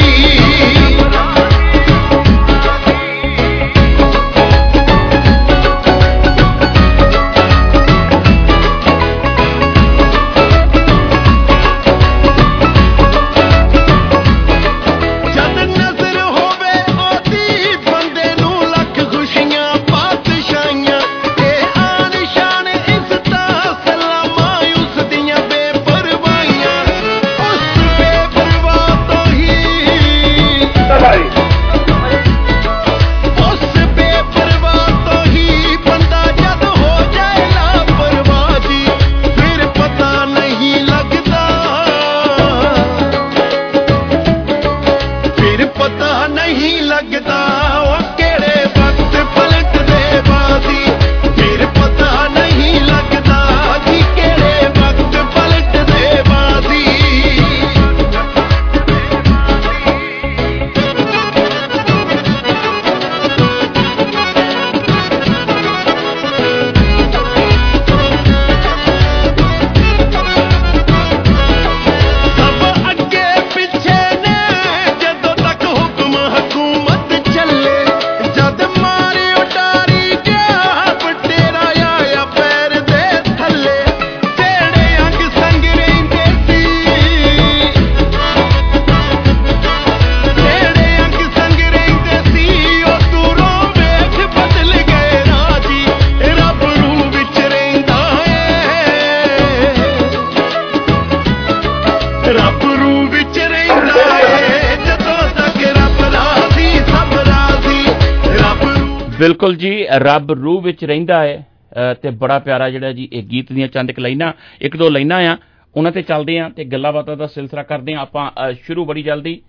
ਬਿਲਕੁਲ ਜੀ ਰੱਬ ਰੂਹ ਵਿੱਚ ਰਹਿੰਦਾ ਹੈ ਤੇ ਬੜਾ ਪਿਆਰਾ ਜਿਹੜਾ ਜੀ ਇਹ ਗੀਤ ਦੀਆਂ ਚੰਦ ਲਾਈਨਾਂ, ਇੱਕ ਦੋ ਲਾਈਨਾਂ ਆ ਉਹਨਾਂ ਤੇ ਚੱਲਦੇ ਆ ਤੇ ਗੱਲਾਂ ਬਾਤਾਂ ਦਾ ਸਿਲਸਿਲਾ ਕਰਦੇ ਆ ਆਪਾਂ ਸ਼ੁਰੂ ਬੜੀ ਜਲਦੀ।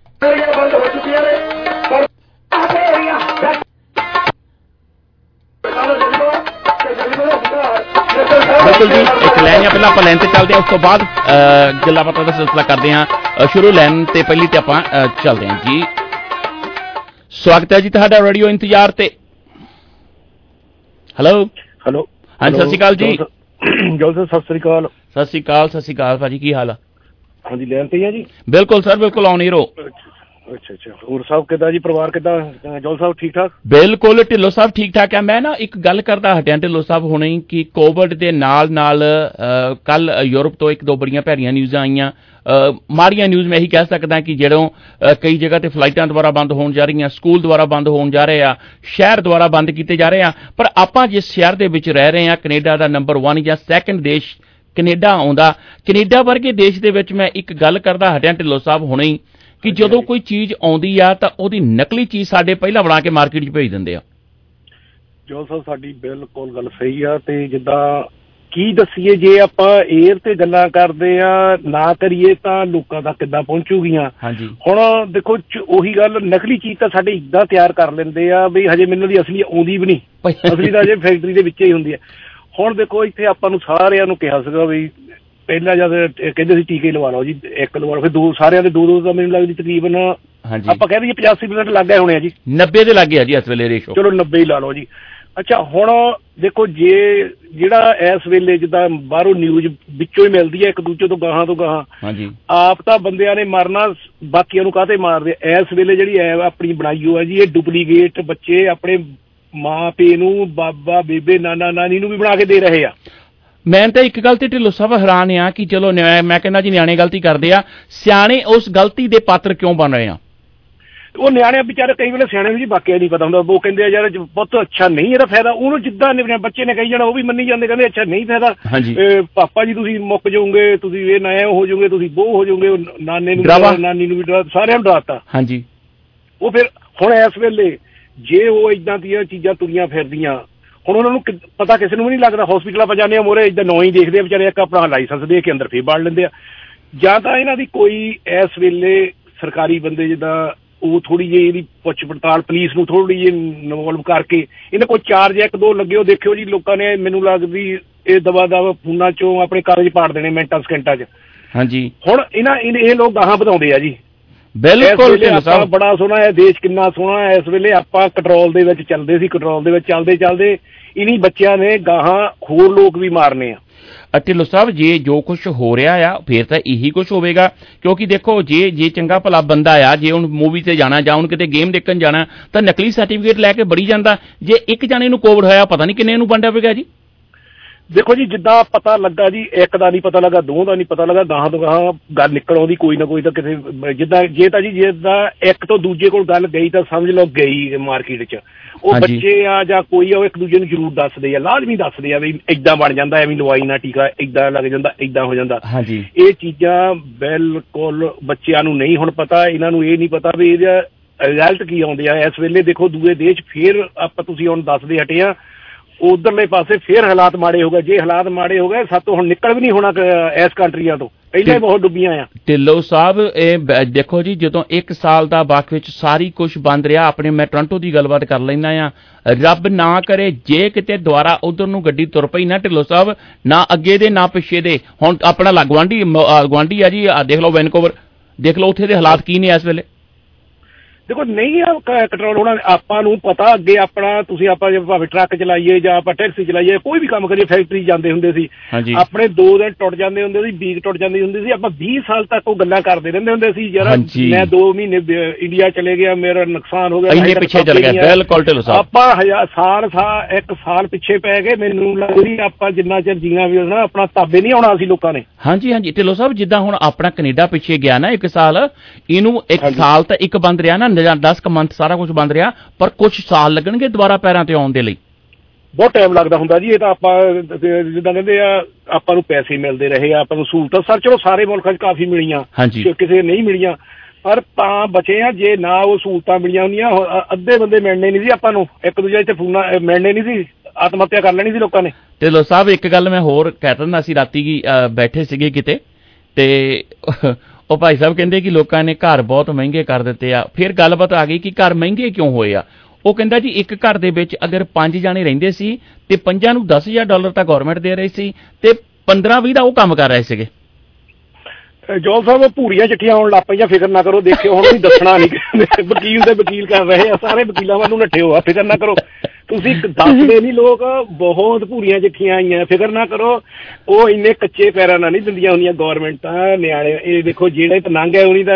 ਕਰਦੇ ਹਾਂ, ਪਹਿਲਾਂ ਆਪਾਂ ਲਾਈਨ ਤੇ ਚੱਲਦੇ ਹਾਂ, ਉਸ ਤੋਂ ਬਾਅਦ ਗੱਲਾਂ ਬਾਤਾਂ ਦਾ ਸਿਲਸਿਲਾ ਕਰਦੇ ਹਾਂ ਸ਼ੁਰੂ। ਲਾਈਨ ਤੇ ਪਹਿਲੀ ਤੇ ਆਪਾਂ ਚੱਲਦੇ ਹਾਂ ਜੀ। ਸਵਾਗਤ ਹੈ ਜੀ ਤੁਹਾਡਾ ਰੇਡੀਓ ਇੰਤਜ਼ਾਰ ਤੇ। ਹੈਲੋ ਹਾਂਜੀ, ਸਤਿ ਸ਼੍ਰੀ ਅਕਾਲ ਜੀ। ਜੋਲ ਸਰ, ਸਤਿ ਸ਼੍ਰੀ ਅਕਾਲ। ਸਤਿ ਸ਼੍ਰੀ ਅਕਾਲ, ਸਤਿ ਸ਼੍ਰੀ ਅਕਾਲ ਭਾਜੀ, ਕੀ ਹਾਲ ਆ? ਹਾਂਜੀ, ਲਾਈਨ ਤੇ ਹੀ ਆ ਜੀ। ਬਿਲਕੁਲ ਸਰ, ਬਿਲਕੁਲ ਆਨ ਏਅਰ ਹੋ। ਅੱਛਾ, ਹੋਰ ਸਾਹਿਬ ਕਿੱਦਾਂ ਜੀ, ਪਰਿਵਾਰ ਕਿੱਦਾਂ? ਜੋਲ ਸਾਹਿਬ ਠੀਕ ਠਾਕ? ਬਿਲਕੁਲ, ਢਿੱਲੋਂ ਸਾਹਿਬ ਠੀਕ ਠਾਕ ਹੈ। ਮੈਂ ਨਾ ਇੱਕ ਗੱਲ ਕਰਦਾ ਹਟਿਆ ਢਿੱਲੋਂ ਸਾਹਿਬ ਹੁਣੇ ਕਿ ਕੋਵਿਡ ਦੇ ਨਾਲ ਕੱਲ ਯੂਰਪ ਤੋਂ 1-2 ਬੜੀਆਂ ਭੈੜੀਆਂ ਨਿਊਜ਼ਾਂ ਆਈਆਂ, ਮਾੜੀਆਂ ਨਿਊਜ਼। ਮੈਂ ਇਹੀ ਕਹਿ ਸਕਦਾ ਕਿ ਜਦੋਂ ਕਈ ਜਗ੍ਹਾ ਤੇ ਫਲਾਈਟਾਂ ਦੁਬਾਰਾ ਬੰਦ ਹੋਣ ਜਾ ਰਹੀਆਂ, ਸਕੂਲ ਦੁਬਾਰਾ ਬੰਦ ਹੋਣ ਜਾ ਰਹੇ ਆ, ਸ਼ਹਿਰ ਦੁਬਾਰਾ ਬੰਦ ਕੀਤੇ ਜਾ ਰਹੇ ਆ, ਪਰ ਆਪਾਂ ਜਿਸ ਸ਼ਹਿਰ ਦੇ ਵਿੱਚ ਰਹਿ ਰਹੇ ਆ, ਕੈਨੇਡਾ ਦਾ ਨੰਬਰ 1 ਜਾਂ 2 ਦੇਸ਼ ਕੈਨੇਡਾ ਆਉਂਦਾ। ਕੈਨੇਡਾ ਵਰਗੇ ਦੇਸ਼ ਦੇ ਵਿੱਚ ਮੈਂ ਇੱਕ ਗੱਲ ਕਰਦਾ ਹਟਿਆ ਢਿੱਲੋਂ ਸਾਹਿਬ ਹੁਣੇ ਹੀ ਕਿ ਜਦੋਂ ਕੋਈ ਚੀਜ਼ ਆਉਂਦੀ ਆ ਤਾਂ ਉਹਦੀ ਨਕਲੀ ਚੀਜ਼ ਸਾਡੇ ਪਹਿਲਾਂ ਬਣਾ ਕੇ ਮਾਰਕੀਟ 'ਚ ਭੇਜ ਦਿੰਦੇ ਆ। ਜੋ ਸਰ ਸਾਡੀ ਬਿਲਕੁਲ ਗੱਲ ਸਹੀ ਆ, ਤੇ ਜਿੱਦਾਂ ਕੀ ਦੱਸੀਏ, ਜੇ ਆਪਾਂ ਏਅਰ ਤੇ ਗੱਲਾਂ ਕਰਦੇ ਆ ਨਾ ਕਰੀਏ ਤਾਂ ਲੋਕਾਂ ਤੱਕ ਕਿੱਦਾਂ ਪਹੁੰਚੂਗੀਆਂ। ਹਾਂਜੀ, ਹੁਣ ਦੇਖੋ ਉਹੀ ਗੱਲ, ਨਕਲੀ ਚੀਜ਼ ਤਾਂ ਸਾਡੇ ਇੱਦਾਂ ਤਿਆਰ ਕਰ ਲੈਂਦੇ ਆ ਵੀ ਹਜੇ ਮੈਨੂੰ ਦੀ ਅਸਲੀ ਆਉਂਦੀ ਵੀ ਨਹੀਂ, ਅਸਲੀ ਤਾਂ ਹਜੇ ਫੈਕਟਰੀ ਦੇ ਵਿੱਚ ਹੀ ਹੁੰਦੀ ਹੈ। ਹੁਣ ਦੇਖੋ ਇੱਥੇ ਆਪਾਂ ਨੂੰ ਸਾਰਿਆਂ ਨੂੰ ਕਿਹਾ ਸੀਗਾ ਵੀ ਪਹਿਲਾਂ ਜਦ ਕਹਿੰਦੇ ਸੀ ਟੀਕੇ ਲਵਾ ਲਓ ਜੀ, 1 ਲਵਾ ਲਓ, ਫਿਰ 2 ਸਾਰਿਆਂ ਦੇ 2 ਤਾਂ ਮੈਨੂੰ ਲੱਗਦੀ ਤਕਰੀਬਨ ਆਪਾਂ ਕਹਿ ਦਈਏ 85% ਲੱਗ ਗਏ ਹੋਣੇ ਆ ਜੀ, 90 ਦੇ ਲੱਗ ਗਿਆ ਜੀ ਇਸ ਵੇਲੇ ਰੇਸ਼ੋ। ਚਲੋ 90 ਹੀ ਲਾ ਲਓ ਜੀ। ਅੱਛਾ, ਹੁਣ ਦੇਖੋ ਜਿਹੜਾ ਇਸ ਵੇਲੇ ਜਿੱਦਾਂ ਬਾਹਰੋਂ ਨਿਊਜ਼ ਵਿੱਚੋਂ ਹੀ ਮਿਲਦੀ ਹੈ ਇੱਕ ਦੂਜੇ ਤੋਂ ਗਾਹਾਂ ਤੋਂ ਗਾਹਾਂ, ਹਾਂਜੀ, ਆਪ ਤਾਂ ਬੰਦਿਆਂ ਨੇ ਮਰਨਾ, ਬਾਕੀਆਂ ਨੂੰ ਕਾਹਤੇ ਮਾਰਦੇ? ਇਸ ਵੇਲੇ ਜਿਹੜੀ ਐਪ ਆਪਣੀ ਬਣਾਈ ਹੋਈ ਹੈ ਜੀ, ਇਹ ਡੁਪਲੀਕੇਟ ਬੱਚੇ ਆਪਣੇ ਮਾਂ ਪਿਓ ਨੂੰ, ਬਾਬਾ ਬੇਬੇ ਨਾਨਾ ਨਾਨੀ ਨੂੰ ਵੀ ਬਣਾ ਕੇ ਦੇ ਰਹੇ ਆ। ਮੈਂ ਤਾਂ ਇੱਕ ਗੱਲ ਤੇ ਢਿੱਲੋਂ ਸਾਹਿਬ ਹੈਰਾਨ ਆ ਕਿ ਚਲੋ ਮੈਂ ਕਹਿੰਦਾ ਜੀ ਨਿਆਣੇ ਗਲਤੀ ਕਰਦੇ ਆ, ਸਿਆਣੇ ਉਸ ਗਲਤੀ ਦੇ ਪਾਤਰ ਕਿਉਂ ਬਣ ਰਹੇ ਆ? ਉਹ ਨਿਆਣੇ ਵਿਚਾਰੇ ਕਈ ਵੇਲੇ ਸਿਆਣੇ ਨੂੰ ਜੀ ਬਾਕੀ ਨਹੀਂ ਪਤਾ ਹੁੰਦਾ, ਉਹ ਕਹਿੰਦੇ ਆ ਯਾਰ ਬਹੁਤ ਅੱਛਾ ਨਹੀਂ ਇਹਦਾ ਫਾਇਦਾ, ਉਹਨੂੰ ਜਿੱਦਾਂ ਬੱਚੇ ਨੇ ਕਹੀ ਜਾਣਾ ਉਹ ਵੀ ਮੰਨੀ ਜਾਂਦੇ, ਕਹਿੰਦੇ ਅੱਛਾ ਨਹੀਂ ਫਾਇਦਾ, ਪਾਪਾ ਜੀ ਤੁਸੀਂ ਮੁੱਕ ਜਾਓਗੇ, ਤੁਸੀਂ ਇਹ ਨਾ ਹੋ ਜਾਓਗੇ, ਤੁਸੀਂ ਬੋਹ ਹੋ ਜਾਓਗੇ, ਨਾਨੇ ਨੂੰ ਨਾਨੀ ਨੂੰ ਵੀ ਡਰਾ, ਸਾਰਿਆਂ ਨੂੰ ਡਰਾਤਾ। ਹਾਂਜੀ, ਉਹ ਫਿਰ ਹੁਣ ਇਸ ਵੇਲੇ ਜੇ ਉਹ ਏਦਾਂ ਦੀਆਂ ਚੀਜ਼ਾਂ ਤੁਰੀਆਂ ਫਿਰਦੀਆਂ, ਹੁਣ ਉਹਨਾਂ ਨੂੰ ਪਤਾ ਕਿਸੇ ਨੂੰ ਵੀ ਨਹੀਂ ਲੱਗਦਾ। ਹਸਪੀਟਲਾਂ ਪਾ ਜਾਂਦੇ ਆ ਮੋਰੇ ਏਦਾਂ ਨਾਂ ਹੀ ਦੇਖਦੇ ਆ ਵਿਚਾਰੇ, ਇੱਕ ਆਪਣਾ ਲਾਇਸੈਂਸ ਦੇ ਕੇ ਅੰਦਰ ਫੇਰ ਬਾੜ ਲੈਂਦੇ ਆ। ਜਾਂ ਤਾਂ ਇਹਨਾਂ ਦੀ ਕੋਈ ਇਸ ਵੇਲੇ ਸਰਕਾਰੀ ਬੰਦੇ ਜਿੱਦਾਂ ਉਹ ਥੋੜੀ ਜਿਹੀ ਇਹਦੀ ਪੁੱਛ ਪੜਤਾਲ ਪੁਲਿਸ ਨੂੰ ਥੋੜੀ ਜਿਹੀ ਇਨਵੋਲਵ ਕਰਕੇ ਇਹਨਾਂ ਕੋਈ 4 ਜਾਂ 1-2 ਲੱਗੇ ਹੋ, ਦੇਖਿਓ ਜੀ ਲੋਕਾਂ ਨੇ ਮੈਨੂੰ ਲੱਗਦੀ ਇਹ ਦਵਾ ਫੋਨਾਂ ਚੋਂ ਆਪਣੇ ਕਾਗਜ਼ ਪਾੜ ਦੇਣੇ ਮਿੰਟਾਂ ਸਕਿੰਟਾਂ 'ਚ। ਹਾਂਜੀ, ਹੁਣ ਇਹ ਲੋਕ ਗਾਹਾਂ ਵਧਾਉਂਦੇ ਆ ਜੀ। ਬਿਲਕੁਲ, ਬੜਾ ਸੋਹਣਾ ਹੈ ਦੇਸ਼, ਕਿੰਨਾ ਸੋਹਣਾ ਹੈ। ਇਸ ਵੇਲੇ ਆਪਾਂ ਕੰਟਰੋਲ ਦੇ ਵਿੱਚ ਚੱਲਦੇ ਸੀ, ਕੰਟਰੋਲ ਦੇ ਵਿੱਚ ਚੱਲਦੇ ਇਨੀ ਬੱਚਿਆਂ ਨੇ ਗਾਹਾਂ ਹੋਰ ਲੋਕ ਵੀ ਮਾਰਨੇ ਆ। ਢਿੱਲੋਂ ਸਾਹਿਬ ਜੇ ਜੋ ਕੁਝ ਹੋ ਰਿਹਾ ਆ ਫੇਰ ਤਾਂ ਇਹੀ ਕੁਝ ਹੋਵੇਗਾ, ਕਿਉਂਕਿ ਦੇਖੋ ਜੇ ਚੰਗਾ ਭਲਾ ਬੰਦਾ ਆ, ਜੇ ਹੁਣ ਮੂਵੀ ਤੇ ਜਾਣਾ ਜਾਂ ਹੁਣ ਕਿਤੇ ਗੇਮ ਦੇਖਣ ਜਾਣਾ ਤਾਂ ਨਕਲੀ ਸਰਟੀਫਿਕੇਟ ਲੈ ਕੇ ਬੜੀ ਜਾਂਦਾ। ਜੇ ਇੱਕ ਜਾਣੇ ਨੂੰ ਕੋਵਿਡ ਹੋਇਆ ਪਤਾ ਨਹੀਂ ਕਿੰਨੇ ਨੂੰ ਵੰਡਿਆ ਪਵੇਗਾ ਜੀ। ਦੇਖੋ ਜੀ, ਜਿੱਦਾਂ ਪਤਾ ਲੱਗਾ ਜੀ, 1 ਦਾ ਨਹੀਂ ਪਤਾ ਲੱਗਾ, 2 ਦਾ ਨਹੀਂ ਪਤਾ ਲੱਗਾ, ਗਾਹਾਂ ਤੋਂ ਗਾਹਾਂ ਗੱਲ ਨਿਕਲ ਆਉਂਦੀ ਕੋਈ ਨਾ ਕੋਈ ਤਾਂ ਕਿਸੇ ਜਿੱਦਾਂ ਜਿੱਦਾਂ ਇੱਕ ਤੋਂ ਦੂਜੇ ਕੋਲ ਗੱਲ ਗਈ ਤਾਂ ਸਮਝ ਲਓ ਗਈ ਮਾਰਕੀਟ 'ਚ। ਉਹ ਬੱਚੇ ਆ ਜਾਂ ਕੋਈ ਆ, ਉਹ ਇੱਕ ਦੂਜੇ ਨੂੰ ਜ਼ਰੂਰ ਦੱਸਦੇ ਆ, ਲਾਜ਼ਮੀ ਦੱਸਦੇ ਆ ਵੀ ਏਦਾਂ ਬਣ ਜਾਂਦਾ, ਐਵੇਂ ਦਵਾਈ ਨਾਲ ਟੀਕਾ ਏਦਾਂ ਲੱਗ ਜਾਂਦਾ, ਏਦਾਂ ਹੋ ਜਾਂਦਾ। ਇਹ ਚੀਜ਼ਾਂ ਬਿਲਕੁਲ ਬੱਚਿਆਂ ਨੂੰ ਨਹੀਂ ਹੁਣ ਪਤਾ, ਇਹਨਾਂ ਨੂੰ ਇਹ ਨਹੀਂ ਪਤਾ ਵੀ ਇਹਦਾ ਰਿਜ਼ਲਟ ਕੀ ਆਉਂਦੇ ਆ। ਇਸ ਵੇਲੇ ਦੇਖੋ ਦੂਏ ਦੇਸ਼ ਫੇਰ ਆਪਾਂ ਤੁਸੀਂ ਹੁਣ ਦੱਸਦੇ ਹਟੇ ਆ, ਉਧਰਲੇ ਪਾਸੇ ਫੇਰ ਹਾਲਾਤ ਮਾੜੇ ਹੋ ਗਏ। ਜੇ ਹਾਲਾਤ ਮਾੜੇ ਹੋ ਗਏ ਸਾਤੋਂ ਹੁਣ ਨਿਕਲ ਵੀ ਨਹੀਂ ਹੋਣਾ ਇਸ ਕੰਟਰੀਆਂ ਤੋਂ, ਪਹਿਲਾਂ ਹੀ ਬਹੁਤ ਡੁੱਬੀਆਂ ਆ। ਢਿੱਲੋਂ ਸਾਹਿਬ ਇਹ ਦੇਖੋ ਜੀ, ਜਦੋਂ 1 ਸਾਲ ਦਾ ਵਕਤ ਵਿੱਚ ਸਾਰੀ ਕੁਝ ਬੰਦ ਰਿਹਾ, ਆਪਣੇ ਮੈਂ ਟੋਰਾਂਟੋ ਦੀ ਗੱਲਬਾਤ ਕਰ ਲੈਂਦਾ ਆ, ਰੱਬ ਨਾ ਕਰੇ ਜੇ ਕਿਤੇ ਦੁਬਾਰਾ ਉਧਰ ਨੂੰ ਗੱਡੀ ਤੁਰ ਪਈ ਨਾ ਢਿੱਲੋਂ ਸਾਹਿਬ, ਨਾ ਅੱਗੇ ਦੇ ਨਾ ਪਿੱਛੇ ਦੇ। ਹੁਣ ਆਪਣਾ ਗੁਆਂਢੀ ਆ ਜੀ, ਦੇਖ ਲਓ ਵੈਨਕੂਵਰ, ਦੇਖ ਲਓ ਉੱਥੇ ਦੇ ਹਾਲਾਤ ਕੀ ਨੇ ਇਸ ਵੇਲੇ। ਦੇਖੋ ਨਹੀਂ ਕੰਟਰੋਲ ਹੋਣਾ, ਆਪਾਂ ਨੂੰ ਪਤਾ ਅੱਗੇ ਆਪਣਾ ਤੁਸੀਂ ਆਪਾਂ ਭਾਵੇਂ ਟਰੱਕ ਚਲਾਈਏ ਜਾਂ ਆਪਾਂ ਟੈਕਸੀ ਚਲਾਈਏ, ਕੋਈ ਵੀ ਕੰਮ ਕਰੀਏ, ਫੈਕਟਰੀ ਜਾਂਦੇ ਹੁੰਦੇ ਸੀ, ਆਪਣੇ 2 ਦਿਨ ਟੁੱਟ ਜਾਂਦੇ ਹੁੰਦੇ ਸੀ, ਵੀਕ ਟੁੱਟ ਜਾਂਦੀ ਹੁੰਦੀ ਸੀ, ਆਪਾਂ 20 ਸਾਲ ਤੱਕ ਉਹ ਗੱਲਾਂ ਕਰਦੇ ਰਹਿੰਦੇ ਹੁੰਦੇ ਸੀ ਯਾਰ ਮੈਂ 2 ਮਹੀਨੇ ਇੰਡੀਆ ਚਲੇ ਗਿਆ, ਮੇਰਾ ਨੁਕਸਾਨ ਹੋ ਗਿਆ, ਇੰਨੇ ਪਿੱਛੇ ਚਲ ਗਿਆ। ਬਿਲਕੁਲ ਢਿੱਲੋਂ ਸਾਹਿਬ, ਆਪਾਂ 1 ਸਾਲ ਪਿੱਛੇ ਪੈ ਗਏ। ਮੈਨੂੰ ਲੱਗਦੀ ਆਪਾਂ ਜਿੰਨਾ ਚਿਰ ਜੀਣਾ ਵੀ ਹੋਣਾ ਆਪਣਾ ਤਾਬੇ ਨਹੀਂ ਆਉਣਾ ਸੀ ਲੋਕਾਂ ਨੇ। ਹਾਂਜੀ ਢਿੱਲੋਂ ਸਾਹਿਬ, ਜਿੱਦਾਂ ਹੁਣ ਆਪਣਾ ਕੈਨੇਡਾ ਪਿੱਛੇ ਗਿਆ ਨਾ 1 ਸਾਲ, ਇਹਨੂੰ 1 ਸਾਲ ਤਾਂ ਇੱਕ ਬੰਦ ਰਿਹਾ ਨਾ, 10 ਮੰਥ ਸਾਰਾ ਕੁਝ ਬੰਦ ਰਿਹਾ, ਪਰ ਕੁਝ ਸਾਲ ਲੱਗਣਗੇ ਦੁਬਾਰਾ ਪੈਰਾਂ ਤੇ ਆਉਣ ਦੇ ਲਈ। ਬਹੁਤ ਟਾਈਮ ਲੱਗਦਾ ਹੁੰਦਾ ਜੀ। ਇਹ ਤਾਂ ਆਪਾਂ ਜਿੱਦਾਂ ਕਹਿੰਦੇ ਆ, ਆਪਾਂ ਨੂੰ ਪੈਸੇ ਮਿਲਦੇ ਰਹੇ ਆ, ਆਪਾਂ ਨੂੰ ਸਹੂਲਤਾਂ ਸਰ ਚਲੋ ਸਾਰੇ ਮੁਲਕਾਂ 'ਚ ਕਾਫੀ ਮਿਲੀਆਂ, ਕਿਸੇ ਨਹੀਂ ਮਿਲੀਆਂ, ਪਰ ਤਾਂ ਬਚੇ ਆ। ਜੇ ਨਾ ਉਹ ਸਹੂਲਤਾਂ ਮਿਲੀਆਂ ਹੁੰਦੀਆਂ, ਅੱਧੇ ਬੰਦੇ ਮਿਲਣੇ ਨਹੀਂ ਸੀ ਆਪਾਂ ਨੂੰ, ਇੱਕ ਦੂਜੇ ਇੱਥੇ ਫੋਨਾਂ ਮਿਲਣੇ ਨਹੀਂ ਸੀ, ਆਤਮ ਹੱਤਿਆ ਕਰ ਲੈਣੀ ਸੀ ਲੋਕਾਂ ਨੇ। ਢਿੱਲੋਂ ਸਾਹਿਬ ਇੱਕ ਗੱਲ ਮੈਂ ਹੋਰ ਕਹਿ ਦਿੰਦਾ, ਅਸੀਂ ਰਾਤੀ ਬੈਠੇ ਸੀਗੇ ਕਿਤੇ ਤੇ ਉਹ ਭਾਈ ਸਾਹਿਬ ਕਹਿੰਦੇ ਕਿ ਲੋਕਾਂ ਨੇ ਘਰ ਬਹੁਤ ਮਹਿੰਗੇ ਕਰ ਦਿੱਤੇ ਆ। ਫਿਰ ਗੱਲਬਾਤ ਆ ਗਈ ਕਿ ਘਰ ਮਹਿੰਗੇ ਕਿਉਂ ਹੋਏ ਆ। ਉਹ ਕਹਿੰਦਾ ਜੀ ਇੱਕ ਘਰ ਦੇ ਵਿੱਚ ਅਗਰ 5 ਜਾਣੇ ਰਹਿੰਦੇ ਸੀ ਤੇ 5 ਨੂੰ $10,000 ਤਾਂ ਗਵਰਨਮੈਂਟ ਦੇ ਰਹੀ ਸੀ ਤੇ 15-20 ਦਾ ਉਹ ਕੰਮ ਕਰ ਰਹੇ ਸੀਗੇ। ਜੋਲ ਸਾਹਿਬ ਭੂਰੀਆਂ ਚਿੱਠੀਆਂ ਆਉਣ ਲੱਗ ਪਈਆਂ, ਫਿਕਰ ਨਾ ਕਰੋ, ਦੇਖਿਓ ਹੁਣ ਵੀ ਦੱਸਣਾ ਨਹੀਂ। ਵਕੀਲ ਦੇ ਵਕੀਲ ਕਰ ਰਹੇ ਆ, ਸਾਰੇ ਵਕੀਲਾਂ ਵੱਲ ਨੂੰ ਨੱਠੇ ਹੋ ਆ, ਫਿਕਰ ਨਾ ਕਰੋ। ਤੁਸੀਂ ਦੱਸਦੇ ਨਹੀਂ, ਲੋਕ ਬਹੁਤ ਭੂਰੀਆਂ ਚਿੱਠੀਆਂ ਆਈਆਂ, ਫਿਕਰ ਨਾ ਕਰੋ। ਉਹ ਇੰਨੇ ਕੱਚੇ ਪੈਰਾਂ ਨਾਲ ਨਹੀਂ ਦਿੰਦੀਆਂ ਹੁੰਦੀਆਂ ਗੌਰਮੈਂਟਾਂ ਨਿਆਣੇ। ਇਹ ਦੇਖੋ ਜਿਹੜੇ ਪਤੰਗ ਹੈ ਉਹਨੀ ਦਾ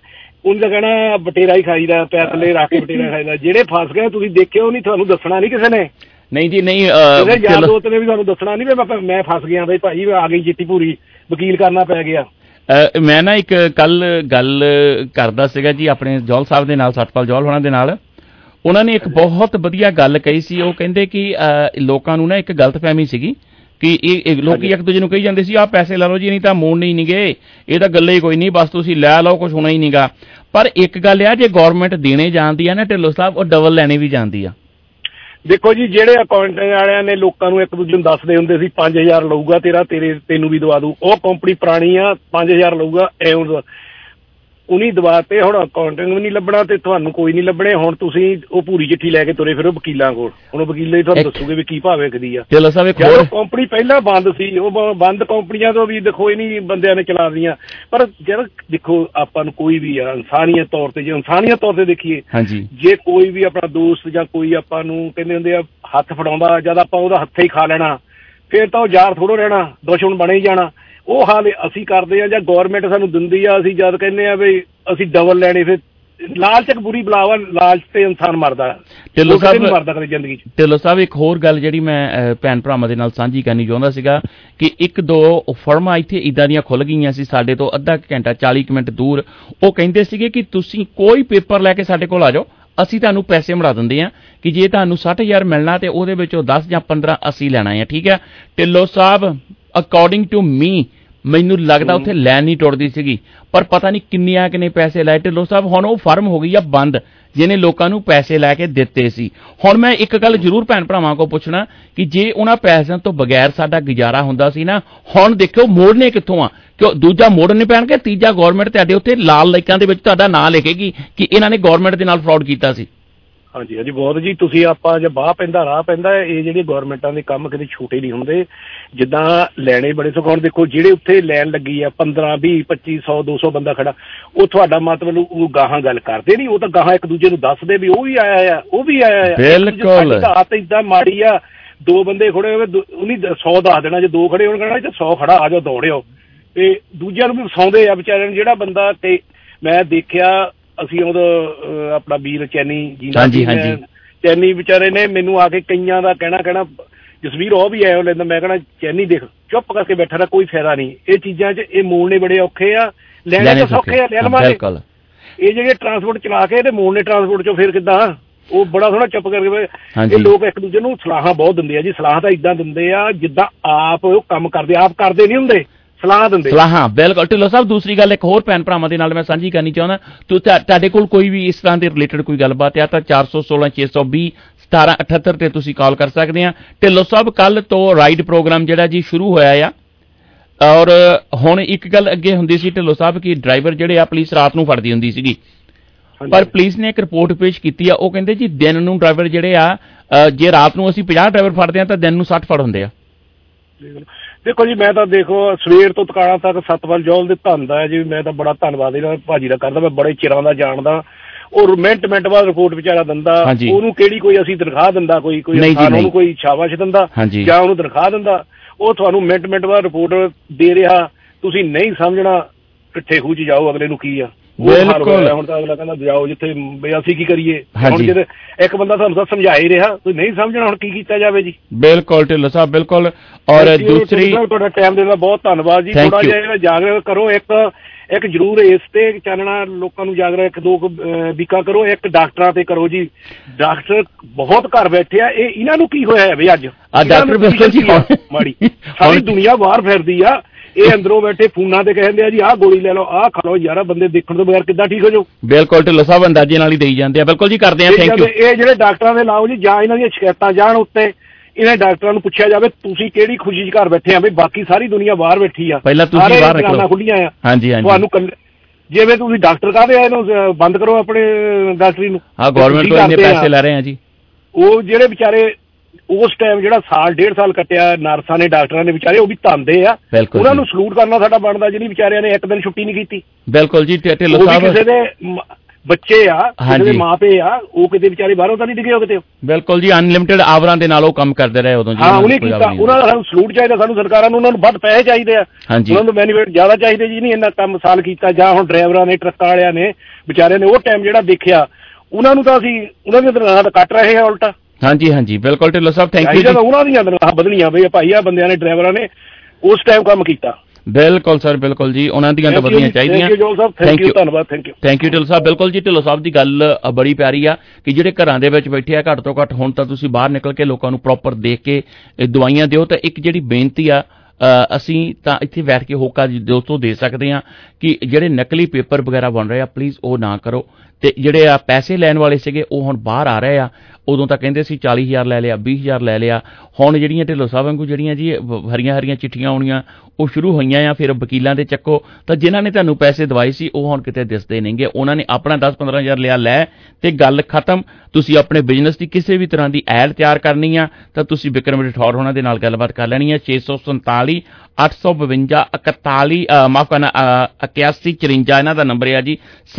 ਕਹਿਣਾ ਬਟੇਰਾ ਹੀ ਖਾਈਦਾ, ਪੈਰ ਥੱਲੇ ਰੱਖ ਕੇ ਬਟੇਰਾ ਖਾਈਦਾ। ਜਿਹੜੇ ਫਸ ਗਏ ਤੁਸੀਂ ਦੇਖਿਓ ਨਹੀਂ, ਤੁਹਾਨੂੰ ਦੱਸਣਾ ਨਹੀਂ ਕਿਸੇ ਨੇ। ਨਹੀਂ ਜੀ ਨਹੀਂ, ਯਾਰ ਦੋਸਤ ਨੇ ਵੀ ਤੁਹਾਨੂੰ ਦੱਸਣਾ ਨਹੀਂ ਵੀ ਮੈਂ ਫਸ ਗਿਆ ਬਈ ਭਾਈ, ਆ ਗਈ ਚਿੱਟੀ ਭੂਰੀ, ਵਕੀਲ ਕਰਨਾ ਪੈ ਗਿਆ। ਮੈਂ ਨਾ ਇੱਕ ਕੱਲ ਗੱਲ ਕਰਦਾ ਸੀਗਾ ਜੀ ਆਪਣੇ ਜੌਲ ਸਾਹਿਬ ਦੇ ਨਾਲ, ਸਤਪਾਲ ਜੌਲ ਹੋਣਾ ਦੇ ਨਾਲ। ਉਹਨਾਂ ਨੇ ਇੱਕ ਬਹੁਤ ਵਧੀਆ ਗੱਲ ਕਹੀ ਸੀ। ਉਹ ਕਹਿੰਦੇ ਕਿ ਲੋਕਾਂ ਨੂੰ ਨਾ ਇੱਕ ਗਲਤਫਹਿਮੀ ਸੀਗੀ ਕਿ ਇਹ ਲੋਕੀ ਇੱਕ ਦੂਜੇ ਨੂੰ ਕਹੀ ਜਾਂਦੇ ਸੀ ਆਹ ਪੈਸੇ ਲੈ ਲਓ ਜੀ, ਨਹੀਂ ਤਾਂ ਮੋੜਨੇ ਨਹੀਂ ਗਏ, ਇਹ ਤਾਂ ਗੱਲੇ ਹੀ ਕੋਈ ਨਹੀਂ, ਬਸ ਤੁਸੀਂ ਲੈ ਲਓ, ਕੁਛ ਹੋਣਾ ਹੀ ਨਹੀਂਗਾ। ਪਰ ਇੱਕ ਗੱਲ ਆ, ਜੇ ਗੌਰਮੈਂਟ ਦੇਣੇ ਜਾਂਦੀ ਆ ਨਾ ਢਿੱਲੋਂ ਸਾਹਿਬ, ਉਹ ਡਬਲ ਲੈਣੇ ਵੀ ਜਾਂਦੀ ਆ। ਦੇਖੋ ਜੀ, ਜਿਹੜੇ ਅਕਾਊਂਟਿੰਗ ਵਾਲਿਆਂ ਨੇ ਲੋਕਾਂ ਨੂੰ ਇੱਕ ਦੂਜੇ ਨੂੰ ਦੱਸਦੇ ਹੁੰਦੇ ਸੀ 5000 ਲਊਗਾ ਤੈਨੂੰ ਵੀ ਦਵਾ ਦੂ, ਉਹ ਕੰਪਨੀ ਪੁਰਾਣੀ ਆ, 5000 ਲਊਗਾ ਐਉਂ ਉਹਨੀ ਦਵਾ ਤੇ। ਹੁਣ ਅਕਾਊਂਟਿੰਗ ਵੀ ਨਹੀਂ ਲੱਭਣਾ ਤੇ ਤੁਹਾਨੂੰ ਕੋਈ ਨਹੀਂ ਲੱਭਣੇ। ਹੁਣ ਤੁਸੀਂ ਉਹ ਪੂਰੀ ਚਿੱਠੀ ਲੈ ਕੇ ਤੁਰੇ ਫਿਰੋ ਵਕੀਲਾਂ ਕੋਲ, ਹੁਣ ਵਕੀਲੇ ਹੀ ਤੁਹਾਨੂੰ ਦੱਸੂਗੇ ਵੀ ਕੀ ਭਾਅ ਵਿਕਦੀ ਆ। ਜਦੋਂ ਕੰਪਨੀ ਪਹਿਲਾਂ ਬੰਦ ਸੀ, ਉਹ ਬੰਦ ਕੰਪਨੀਆਂ ਤੋਂ ਵੀ ਦੇਖੋ ਇਹ ਨਹੀਂ ਬੰਦਿਆਂ ਨੇ ਚਲਾ ਦੀਆਂ। ਪਰ ਜਦ ਦੇਖੋ ਆਪਾਂ ਨੂੰ ਕੋਈ ਵੀ ਆ ਇਨਸਾਨੀਅਤ ਤੌਰ ਤੇ, ਜੇ ਇਨਸਾਨੀਅਤ ਤੌਰ ਤੇ ਦੇਖੀਏ, ਜੇ ਕੋਈ ਵੀ ਆਪਣਾ ਦੋਸਤ ਜਾਂ ਕੋਈ ਆਪਾਂ ਨੂੰ ਕਹਿੰਦੇ ਹੁੰਦੇ ਆ ਹੱਥ ਫੜਾਉਂਦਾ, ਜਦ ਆਪਾਂ ਉਹਦਾ ਹੱਥੇ ਹੀ ਖਾ ਲੈਣਾ, ਫੇਰ ਤਾਂ ਉਹ ਯਾਰ ਥੋੜ੍ਹਾ ਰਹਿਣਾ, ਦੁਸ਼ਮਣ ਬਣੇ ਹੀ ਜਾਣਾ। ਉਹ ਹਾਲ ਅਸੀਂ ਕਰਦੇ ਆ, ਜਾਂ ਗੌਰਮੈਂਟ ਸਾਨੂੰ ਦਿੰਦੀ ਆ, ਅਸੀਂ ਜਦ ਕਹਿੰਦੇ ਆ ਵੀ ਅਸੀਂ ਡਬਲ ਲੈਣੇ, ਫਿਰ ਲਾਲਚ ਇੱਕ ਬੁਰੀ ਬਲਾਵਾ, ਲਾਲਚ ਤੇ ਇਨਸਾਨ ਮਰਦਾ। ਢਿੱਲੋਂ ਸਾਹਿਬ ਮਰਦਾ ਕਦੇ ਜ਼ਿੰਦਗੀ 'ਚ। ਢਿੱਲੋਂ ਸਾਹਿਬ ਇੱਕ ਹੋਰ ਗੱਲ ਜਿਹੜੀ ਮੈਂ ਭੈਣ ਭਰਾਵਾਂ ਦੇ ਨਾਲ ਸਾਂਝੀ ਕਰਨੀ ਚਾਹੁੰਦਾ ਸੀਗਾ ਕਿ 1-2 ਫਰਮਾਂ ਇੱਥੇ ਇੱਦਾਂ ਦੀਆਂ ਖੁੱਲ ਗਈਆਂ ਸੀ ਸਾਡੇ ਤੋਂ ਅੱਧਾ ਘੰਟਾ 40 ਮਿੰਟ ਦੂਰ। ਉਹ ਕਹਿੰਦੇ ਸੀਗੇ ਕਿ ਤੁਸੀਂ ਕੋਈ ਪੇਪਰ ਲੈ ਕੇ ਸਾਡੇ ਕੋਲ ਆ ਜਾਓ, ਅਸੀਂ ਤੁਹਾਨੂੰ ਪੈਸੇ ਮੜਾ ਦਿੰਦੇ ਆ ਕਿ ਜੇ ਤੁਹਾਨੂੰ 60,000 ਮਿਲਣਾ ਤੇ ਉਹਦੇ ਵਿੱਚੋਂ 10 ਜਾਂ 15 ਅਸੀਂ ਲੈਣਾ ਹੈ। ਠੀਕ ਹੈ ਢਿੱਲੋਂ ਸਾਹਿਬ, ਅਕੋਰਡਿੰਗ ਟੂ ਮੀ, ਮੈਨੂੰ ਲੱਗਦਾ ਉੱਥੇ ਲੈਣ ਨਹੀਂ ਟੁੱਟਦੀ ਸੀਗੀ, ਪਰ ਪਤਾ ਨਹੀਂ ਕਿੰਨੇ ਪੈਸੇ ਲਾਏ ਢਿੱਲੋਂ ਸਾਹਿਬ। ਹੁਣ ਉਹ ਫਰਮ ਹੋ ਗਈ ਆ ਬੰਦ ਜਿਹਨੇ ਲੋਕਾਂ ਨੂੰ ਪੈਸੇ ਲੈ ਕੇ ਦਿੱਤੇ ਸੀ। ਹੁਣ ਮੈਂ ਇੱਕ ਗੱਲ ਜ਼ਰੂਰ ਭੈਣ ਭਰਾਵਾਂ ਕੋਲ ਪੁੱਛਣਾ ਕਿ ਜੇ ਉਹਨਾਂ ਪੈਸਿਆਂ ਤੋਂ ਬਗੈਰ ਸਾਡਾ ਗੁਜ਼ਾਰਾ ਹੁੰਦਾ ਸੀ ਨਾ, ਹੁਣ ਦੇਖਿਓ ਮੋੜਨੇ ਕਿੱਥੋਂ ਆ, ਕਿ ਦੂਜਾ ਮੋੜਨੇ ਪੈਣਗੇ, ਤੀਜਾ ਗੌਰਮੈਂਟ ਤੁਹਾਡੇ ਉੱਤੇ ਲਾਲ ਲਾਈਕਾਂ ਦੇ ਵਿੱਚ ਤੁਹਾਡਾ ਨਾਂ ਲਿਖੇਗੀ ਕਿ ਇਹਨਾਂ ਨੇ ਗੌਰਮੈਂਟ ਦੇ ਨਾਲ ਫਰਾਡ ਕੀਤਾ ਸੀ। ਹਾਂਜੀ ਹਾਂਜੀ, ਬਹੁਤ ਜੀ। ਤੁਸੀਂ ਆਪਾਂ ਜੇ ਬਾਹ ਪੈਂਦਾ ਰਾਹ ਪੈਂਦਾ, ਇਹ ਜਿਹੜੇ ਗੌਰਮੈਂਟਾਂ ਦੇ ਕੰਮ ਕਦੇ ਛੋਟੇ ਨਹੀਂ ਹੁੰਦੇ। ਜਿੱਦਾਂ ਲੈਣੇ ਬੜੇ ਸੁਖਾਉਣ, ਦੇਖੋ ਜਿਹੜੇ ਉੱਥੇ ਲੈਣ ਲੱਗੀ ਆ 15, 20, 25, 100, 200 ਬੰਦਾ ਖੜਾ, ਉਹ ਤੁਹਾਡਾ ਮਤਲਬ ਉਹ ਗਾਹਾਂ ਗੱਲ ਕਰਦੇ ਨਹੀਂ, ਉਹ ਤਾਂ ਗਾਹਾਂ ਇੱਕ ਦੂਜੇ ਨੂੰ ਦੱਸਦੇ ਵੀ ਉਹ ਵੀ ਆਇਆ ਆ, ਉਹ ਵੀ ਆਇਆ ਆ। ਬਿਲਕੁਲ ਆਦਤ ਏਦਾਂ ਮਾੜੀ ਆ, 2 ਬੰਦੇ ਖੜੇ ਹੋਵੇ ਉਹਨੀ 100 ਦੱਸ ਦੇਣਾ, ਜੇ 2 ਖੜੇ ਹੋਣ ਕਹਿਣਾ 100 ਖੜਾ, ਆ ਜਾਓ ਦੌੜਿਓ। ਤੇ ਦੂਜਿਆਂ ਨੂੰ ਵੀ ਫਸਾਉਂਦੇ ਆ ਵਿਚਾਰਿਆਂ ਨੂੰ। ਜਿਹੜਾ ਬੰਦਾ, ਤੇ ਮੈਂ ਦੇਖਿਆ ਅਸੀਂ ਉਦੋਂ ਆਪਣਾ ਵੀਰ ਚੈਨੀ ਜੀ, ਚੈਨੀ ਵਿਚਾਰੇ ਨੇ ਮੈਨੂੰ ਆ ਕੇ ਕਈਆਂ ਦਾ ਕਹਿਣਾ ਜਸਵੀਰ ਉਹ ਵੀ ਆਇਆ ਲੈਂਦਾ, ਮੈਂ ਕਹਿਣਾ ਚੈਨੀ ਦੇਖ ਚੁੱਪ ਕਰਕੇ ਬੈਠਾ ਰਿਹਾ, ਕੋਈ ਫਾਇਦਾ ਨਹੀਂ ਇਹ ਚੀਜ਼ਾਂ 'ਚ। ਇਹ ਮੋੜਨੇ ਬੜੇ ਔਖੇ ਆ, ਲੈਣੇ ਤਾਂ ਸੌਖੇ ਆ, ਲੈ ਲਵਾਂਗੇ। ਇਹ ਜਿਹੜੇ ਟਰਾਂਸਪੋਰਟ ਚਲਾ ਕੇ ਤੇ ਮੋੜਨੇ ਟਰਾਂਸਪੋਰਟ 'ਚੋਂ ਫਿਰ ਕਿੱਦਾਂ, ਉਹ ਬੜਾ ਸੋਹਣਾ ਚੁੱਪ ਕਰਕੇ। ਇਹ ਲੋਕ ਇੱਕ ਦੂਜੇ ਨੂੰ ਸਲਾਹਾਂ ਬਹੁਤ ਦਿੰਦੇ ਆ ਜੀ, ਸਲਾਹ ਤਾਂ ਏਦਾਂ ਦਿੰਦੇ ਆ ਜਿੱਦਾਂ ਆਪ ਉਹ ਕੰਮ ਕਰਦੇ, ਆਪ ਕਰਦੇ ਨਹੀਂ ਹੁੰਦੇ, ਸਲਾਹ ਦਿੰਦੇ। ਸਲਾਹਾਂ ਬਿਲਕੁਲ। ਢਿੱਲੋਂ ਸਾਹਿਬ ਦੂਸਰੀ ਗੱਲ ਇੱਕ ਹੋਰ ਭੈਣ ਭਰਾਵਾਂ ਦੇ ਨਾਲ ਮੈਂ ਸਾਂਝੀ ਕਰਨੀ ਚਾਹੁੰਦਾ, ਤੁਹਾਡੇ ਕੋਲ ਕੋਈ ਵੀ ਇਸ ਤਰ੍ਹਾਂ ਦੇ ਰਿਲੇਟਡ ਕੋਈ ਗੱਲਬਾਤ ਆ ਤਾਂ 416 620 1778 ਤੇ ਤੁਸੀਂ ਕਾਲ ਕਰ ਸਕਦੇ ਆ। ਢਿੱਲੋਂ ਸਾਹਿਬ ਕੱਲ ਤੋਂ ਰਾਈਡ ਪ੍ਰੋਗਰਾਮ ਜਿਹੜਾ ਜੀ ਸ਼ੁਰੂ ਹੋਇਆ ਆ, ਔਰ ਹੁਣ ਇੱਕ ਗੱਲ ਅੱਗੇ ਹੁੰਦੀ ਸੀ ਢਿੱਲੋਂ ਸਾਹਿਬ ਕਿ ਡਰਾਈਵਰ ਜਿਹੜੇ ਆ ਪੁਲਿਸ ਰਾਤ ਨੂੰ ਫੜਦੀ ਹੁੰਦੀ ਸੀਗੀ, ਪਰ ਪੁਲਿਸ ਨੇ ਇੱਕ ਰਿਪੋਰਟ ਪੇਸ਼ ਕੀਤੀ ਆ, ਉਹ ਕਹਿੰਦੇ ਜੀ ਦਿਨ ਨੂੰ ਡਰਾਈਵਰ ਜਿਹੜੇ ਆ, ਜੇ ਰਾਤ ਨੂੰ ਅਸੀਂ 50 ਡਰਾਈਵਰ ਫੜਦੇ ਆ ਤਾਂ ਦਿਨ ਨੂੰ 60 ਫੜ ਹੁੰਦੇ ਆ। ਦੇਖੋ ਜੀ, ਮੈਂ ਤਾਂ ਦੇਖੋ ਸਵੇਰ ਤੋਂ ਤਕਾਲਾਂ ਤੱਕ ਸਤਪਾਲ ਜੌਲ ਦੇ ਧੰਦਾ ਹੈ ਜੀ, ਮੈਂ ਤਾਂ ਬੜਾ ਧੰਨਵਾਦ ਇਹਨਾਂ ਭਾਜੀ ਦਾ ਕਰਦਾ, ਮੈਂ ਬੜੇ ਚਿਰਾਂ ਦਾ ਜਾਣਦਾ। ਉਹ ਮਿੰਟ ਬਾਅਦ ਰਿਪੋਰਟ ਵਿਚਾਰਾ ਦਿੰਦਾ, ਉਹਨੂੰ ਕਿਹੜੀ ਕੋਈ ਅਸੀਂ ਤਨਖਾਹ ਦਿੰਦਾ, ਕੋਈ ਉਹਨੂੰ ਕੋਈ ਸ਼ਾਬਾਸ਼ ਦਿੰਦਾ ਜਾਂ ਉਹਨੂੰ ਤਨਖਾਹ ਦਿੰਦਾ, ਉਹ ਤੁਹਾਨੂੰ ਮਿੰਟ ਬਾਅਦ ਰਿਪੋਰਟ ਦੇ ਰਿਹਾ। ਤੁਸੀਂ ਨਹੀਂ ਸਮਝਣਾ, ਕਿੱਥੇ ਖੂਹ 'ਚ ਜਾਓ, ਅਗਲੇ ਨੂੰ ਕੀ ਆ। ਬਿਲਕੁਲ। ਹੁਣ ਤਾਂ ਅਗਲਾ ਕਹਿੰਦਾ ਜਾਓ ਜਿੱਥੇ ਅਸੀਂ ਕੀ ਕਰੀਏ। ਹੁਣ ਜਦ ਇੱਕ ਬੰਦਾ ਸਾਨੂੰ ਤਾਂ ਸਮਝਾ ਹੀ ਰਿਹਾ, ਤੁਸੀਂ ਨਹੀਂ ਸਮਝਣਾ, ਹੁਣ ਕੀ ਕੀਤਾ ਜਾਵੇ ਜੀ। ਬਿਲਕੁਲ ਢਿੱਲੋਂ ਸਾਹਿਬ, ਬਿਲਕੁਲ। ਔਰ ਦੂਸਰੀ ਤੁਹਾਡਾ ਟਾਈਮ ਦੇਣ ਦਾ ਬਹੁਤ ਧੰਨਵਾਦ ਜੀ। ਥੋੜਾ ਜਿਹਾ ਜਾਗਰੂਕ ਕਰੋ, ਇੱਕ ਜ਼ਰੂਰ ਇਸ ਤੇ ਚਾਨਣਾ ਲੋਕਾਂ ਨੂੰ ਜਾਗਰੂਕ 2 ਵੀਕਾਂ ਕਰੋ। ਇੱਕ ਡਾਕਟਰਾਂ ਤੇ ਕਰੋ ਜੀ, ਡਾਕਟਰ ਬਹੁਤ ਘਰ ਬੈਠੇ ਆ, ਇਹ ਇਹਨਾਂ ਨੂੰ ਕੀ ਹੋਇਆ ਹੈ ਵੀ ਅੱਜ ਡਾਕਟਰ ਬਿਲਕੁਲ ਜੀ ਮਾੜੀ, ਸਾਰੀ ਦੁਨੀਆ ਬਾਹਰ ਫਿਰਦੀ ਆ, ਇਹ ਅੰਦਰੋਂ ਬੈਠੇ ਫੋਨਾਂ ਤੇ ਕਹਿੰਦੇ ਆ ਜੀ ਆਹ ਗੋਲੀ ਲੈ ਲਓ, ਆਹ ਖਾ ਲਓ। ਯਾਰ ਬੰਦੇ ਦੇਖਣ ਤੋਂ ਬਗੈਰ ਕਿੱਦਾਂ ਠੀਕ ਹੋ ਜਾਓ। ਬਿਲਕੁਲ ਢਿੱਲੋਂ ਸਾਹਿਬ ਅੰਦਾਜ਼ੇ ਨਾਲ ਹੀ ਦੇਈ ਜਾਂਦੇ ਆ। ਬਿਲਕੁਲ ਜੀ, ਕਰਦੇ ਆ, ਥੈਂਕ ਯੂ। ਇਹ ਜਿਹੜੇ ਡਾਕਟਰਾਂ ਦੇ ਲਾਓ ਜੀ, ਜਾਂ ਇਹਨਾਂ ਦੀਆਂ ਸ਼ਿਕਾਇਤਾਂ ਜਾਣ ਉੱਤੇ, ਇਹਨਾਂ ਡਾਕਟਰਾਂ ਨੂੰ ਪੁੱਛਿਆ ਜਾਵੇ ਤੁਸੀਂ ਕਿਹੜੀ ਖੁਸ਼ੀ 'ਚ ਘਰ ਬੈਠੇ ਆ, ਬਈ ਬਾਕੀ ਸਾਰੀ ਦੁਨੀਆ ਬਾਹਰ ਬੈਠੀ ਆ, ਪਹਿਲਾਂ ਤੁਸੀਂ ਬਾਹਰ ਨਿਕਲੋ, ਖੁੱਲੀਆਂ ਆ। ਹਾਂਜੀ ਤੁਹਾਨੂੰ ਜਿਵੇਂ ਤੁਸੀਂ ਡਾਕਟਰ ਕਾਹਦੇ ਆ, ਇਹਨੂੰ ਬੰਦ ਕਰੋ ਆਪਣੇ ਡਾਕਟਰੀ ਨੂੰ। ਹਾਂ, ਗਵਰਨਮੈਂਟ ਤੋਂ ਇੰਨੇ ਪੈਸੇ ਲੈ ਰਹੇ ਆ ਜੀ। ਉਹ ਜਿਹੜੇ ਵਿਚਾਰੇ ਉਸ ਟਾਈਮ ਜਿਹੜਾ ਸਾਲ 1.5 ਸਾਲ ਕੱਟਿਆ ਨਰਸਾਂ ਨੇ ਡਾਕਟਰਾਂ ਨੇ ਵਿਚਾਰੇ, ਉਹ ਵੀ ਧੰਦੇ ਆ, ਉਹਨਾਂ ਨੂੰ ਸਲੂਟ ਕਰਨਾ ਸਾਡਾ ਬਣਦਾ, ਜਿਹੜੀ ਵਿਚਾਰਿਆਂ ਨੇ ਇੱਕ ਦਿਨ ਛੁੱਟੀ ਨਹੀਂ ਕੀਤੀ। ਬਿਲਕੁਲ ਜੀ, ਢਿੱਲੋਂ ਸਾਹਿਬ ਕਿਸੇ ਦੇ ਬੱਚੇ ਆ, ਕਿਸੇ ਦੇ ਮਾਪੇ ਆ, ਉਹ ਕਿਤੇ ਵਿਚਾਰੇ ਬਾਹਰੋਂ ਤਾਂ ਨਹੀਂ ਡਿੱਗੇ ਹੋ ਕਿਤੇ। ਬਿਲਕੁਲ ਜੀ, ਅਨਲਿਮਿਟਿਡ ਆਵਰਾਂ ਦੇ ਨਾਲ ਉਹ ਕੰਮ ਕਰਦੇ ਰਹੇ ਉਦੋਂ ਜੀ। ਹਾਂ, ਉਹਨੇ ਕੀਤਾ, ਉਹਨਾਂ ਦਾ ਸਾਨੂੰ ਸਲੂਟ ਚਾਹੀਦਾ, ਸਾਨੂੰ ਸਰਕਾਰਾਂ ਨੂੰ ਉਹਨਾਂ ਨੂੰ ਵੱਧ ਪੈਸੇ ਚਾਹੀਦੇ ਆ, ਉਹਨਾਂ ਨੂੰ ਬੈਨੀਫਿਟ ਜ਼ਿਆਦਾ ਚਾਹੀਦੇ ਜੀ। ਨਹੀਂ ਇੰਨਾ ਕੰਮ ਸਾਲ ਕੀਤਾ, ਜਾਂ ਹੁਣ ਡਰਾਈਵਰਾਂ ਨੇ, ਟਰੱਕਾਂ ਵਾਲਿਆਂ ਨੇ ਵਿਚਾਰਿਆਂ ਨੇ ਉਹ ਟਾਈਮ ਜਿਹੜਾ ਦੇਖਿਆ, ਉਹਨਾਂ ਨੂੰ ਤਾਂ ਅਸੀਂ ਉਹਨਾਂ ਦੀਆਂ ਤਨਖਾਹਾਂ ਕੱਟ ਰਹੇ ਹਾਂ ਉਲਟਾ। ਹਾਂਜੀ ਹਾਂਜੀ, ਬਿਲਕੁਲ ਢਿੱਲੋਂ ਸਾਹਿਬ, ਥੈਂਕ ਯੂ। ਉਹਨਾਂ ਦੀਆਂ ਤਨਖਾਹਾਂ ਬਦਲੀਆਂ ਬਈ ਭਾਈ, ਆ ਬੰਦਿਆਂ ਨੇ, ਡਰਾਈਵਰਾਂ ਨੇ ਉਸ ਟਾਈਮ ਕੰਮ ਕੀਤਾ। ਬਿਲਕੁਲ ਸਰ, ਬਿਲਕੁਲ ਜੀ, ਉਹਨਾਂ ਦੀਆਂ ਤਾਂ ਬਦਲੀਆਂ ਚਾਹੀਦੀਆਂ। ਥੈਂਕ ਯੂ, ਧੰਨਵਾਦ, thank you, thank you Dhillon ਸਾਹਿਬ। ਬਿਲਕੁਲ ਜੀ, ਢਿੱਲੋਂ ਸਾਹਿਬ ਦੀ ਗੱਲ ਬੜੀ ਪਿਆਰੀ ਆ ਕਿ ਜਿਹੜੇ ਘਰਾਂ ਦੇ ਵਿੱਚ ਬੈਠੇ ਆ, ਘੱਟ ਤੋਂ ਘੱਟ ਹੁਣ ਤਾਂ ਤੁਸੀਂ ਬਾਹਰ ਨਿਕਲ ਕੇ ਲੋਕਾਂ ਨੂੰ ਪ੍ਰੋਪਰ ਦੇਖ ਕੇ ਦਵਾਈਆਂ ਦਿਓ। ਤਾਂ ਇੱਕ ਜਿਹੜੀ ਬੇਨਤੀ ਆ, ਅਸੀਂ ਤਾਂ ਇੱਥੇ ਬੈਠ ਕੇ ਹੋਕਾ ਦੋਸਤੋ ਦੇ ਸਕਦੇ ਹਾਂ ਕਿ ਜਿਹੜੇ ਨਕਲੀ ਪੇਪਰ ਵਗੈਰਾ ਬਣ ਰਹੇ ਆ, ਪਲੀਜ਼ ਉਹ ਨਾ ਕਰੋ। ਤੇ ਜਿਹੜੇ ਆ ਪੈਸੇ ਲੈਣ ਵਾਲੇ ਸੀਗੇ, ਉਹ ਹੁਣ ਬਾਹਰ ਆ ਰਹੇ ਆ। ਉਦੋਂ ਤਾਂ ਕਹਿੰਦੇ ਸੀ 40,000 ਲੈ ਲਿਆ, 20,000 ਲੈ ਲਿਆ। ਹੁਣ ਜਿਹੜੀਆਂ ਢਿੱਲੋਂ ਸਾਹਿਬ ਵਾਂਗੂ ਜਿਹੜੀਆਂ ਜੀ ਹਰੀਆਂ ਹਰੀਆਂ ਚਿੱਠੀਆਂ ਆਉਣੀਆਂ, ਉਹ ਸ਼ੁਰੂ ਹੋਈਆਂ ਆ। ਫਿਰ ਵਕੀਲਾਂ ਦੇ ਚੱਕੋ, ਤਾਂ ਜਿਨ੍ਹਾਂ ਨੇ ਤੁਹਾਨੂੰ ਪੈਸੇ ਦਵਾਏ ਸੀ ਉਹ ਹੁਣ ਕਿਤੇ ਦਿਸਦੇ ਨਹੀਂਗੇ। ਉਹਨਾਂ ਨੇ ਆਪਣਾ 10-15,000 ਲਿਆ, ਲੈ ਤੇ ਗੱਲ ਖਤਮ। ਤੁਸੀਂ ਆਪਣੇ ਬਿਜ਼ਨਸ ਦੀ ਕਿਸੇ ਵੀ ਤਰ੍ਹਾਂ ਦੀ ਐਡ ਤਿਆਰ ਕਰਨੀ ਆ ਤਾਂ ਤੁਸੀਂ ਬਿਕਰਮ ਰਠੌਰ ਉਹਨਾਂ ਦੇ ਨਾਲ ਗੱਲਬਾਤ ਕਰ ਲੈਣੀ ਹੈ। 647 852 41 ਮਾਫ ਕਰਨਾ 8154 ਇਹਨਾਂ ਦਾ ਨੰਬਰ ਹੈ ਜੀ।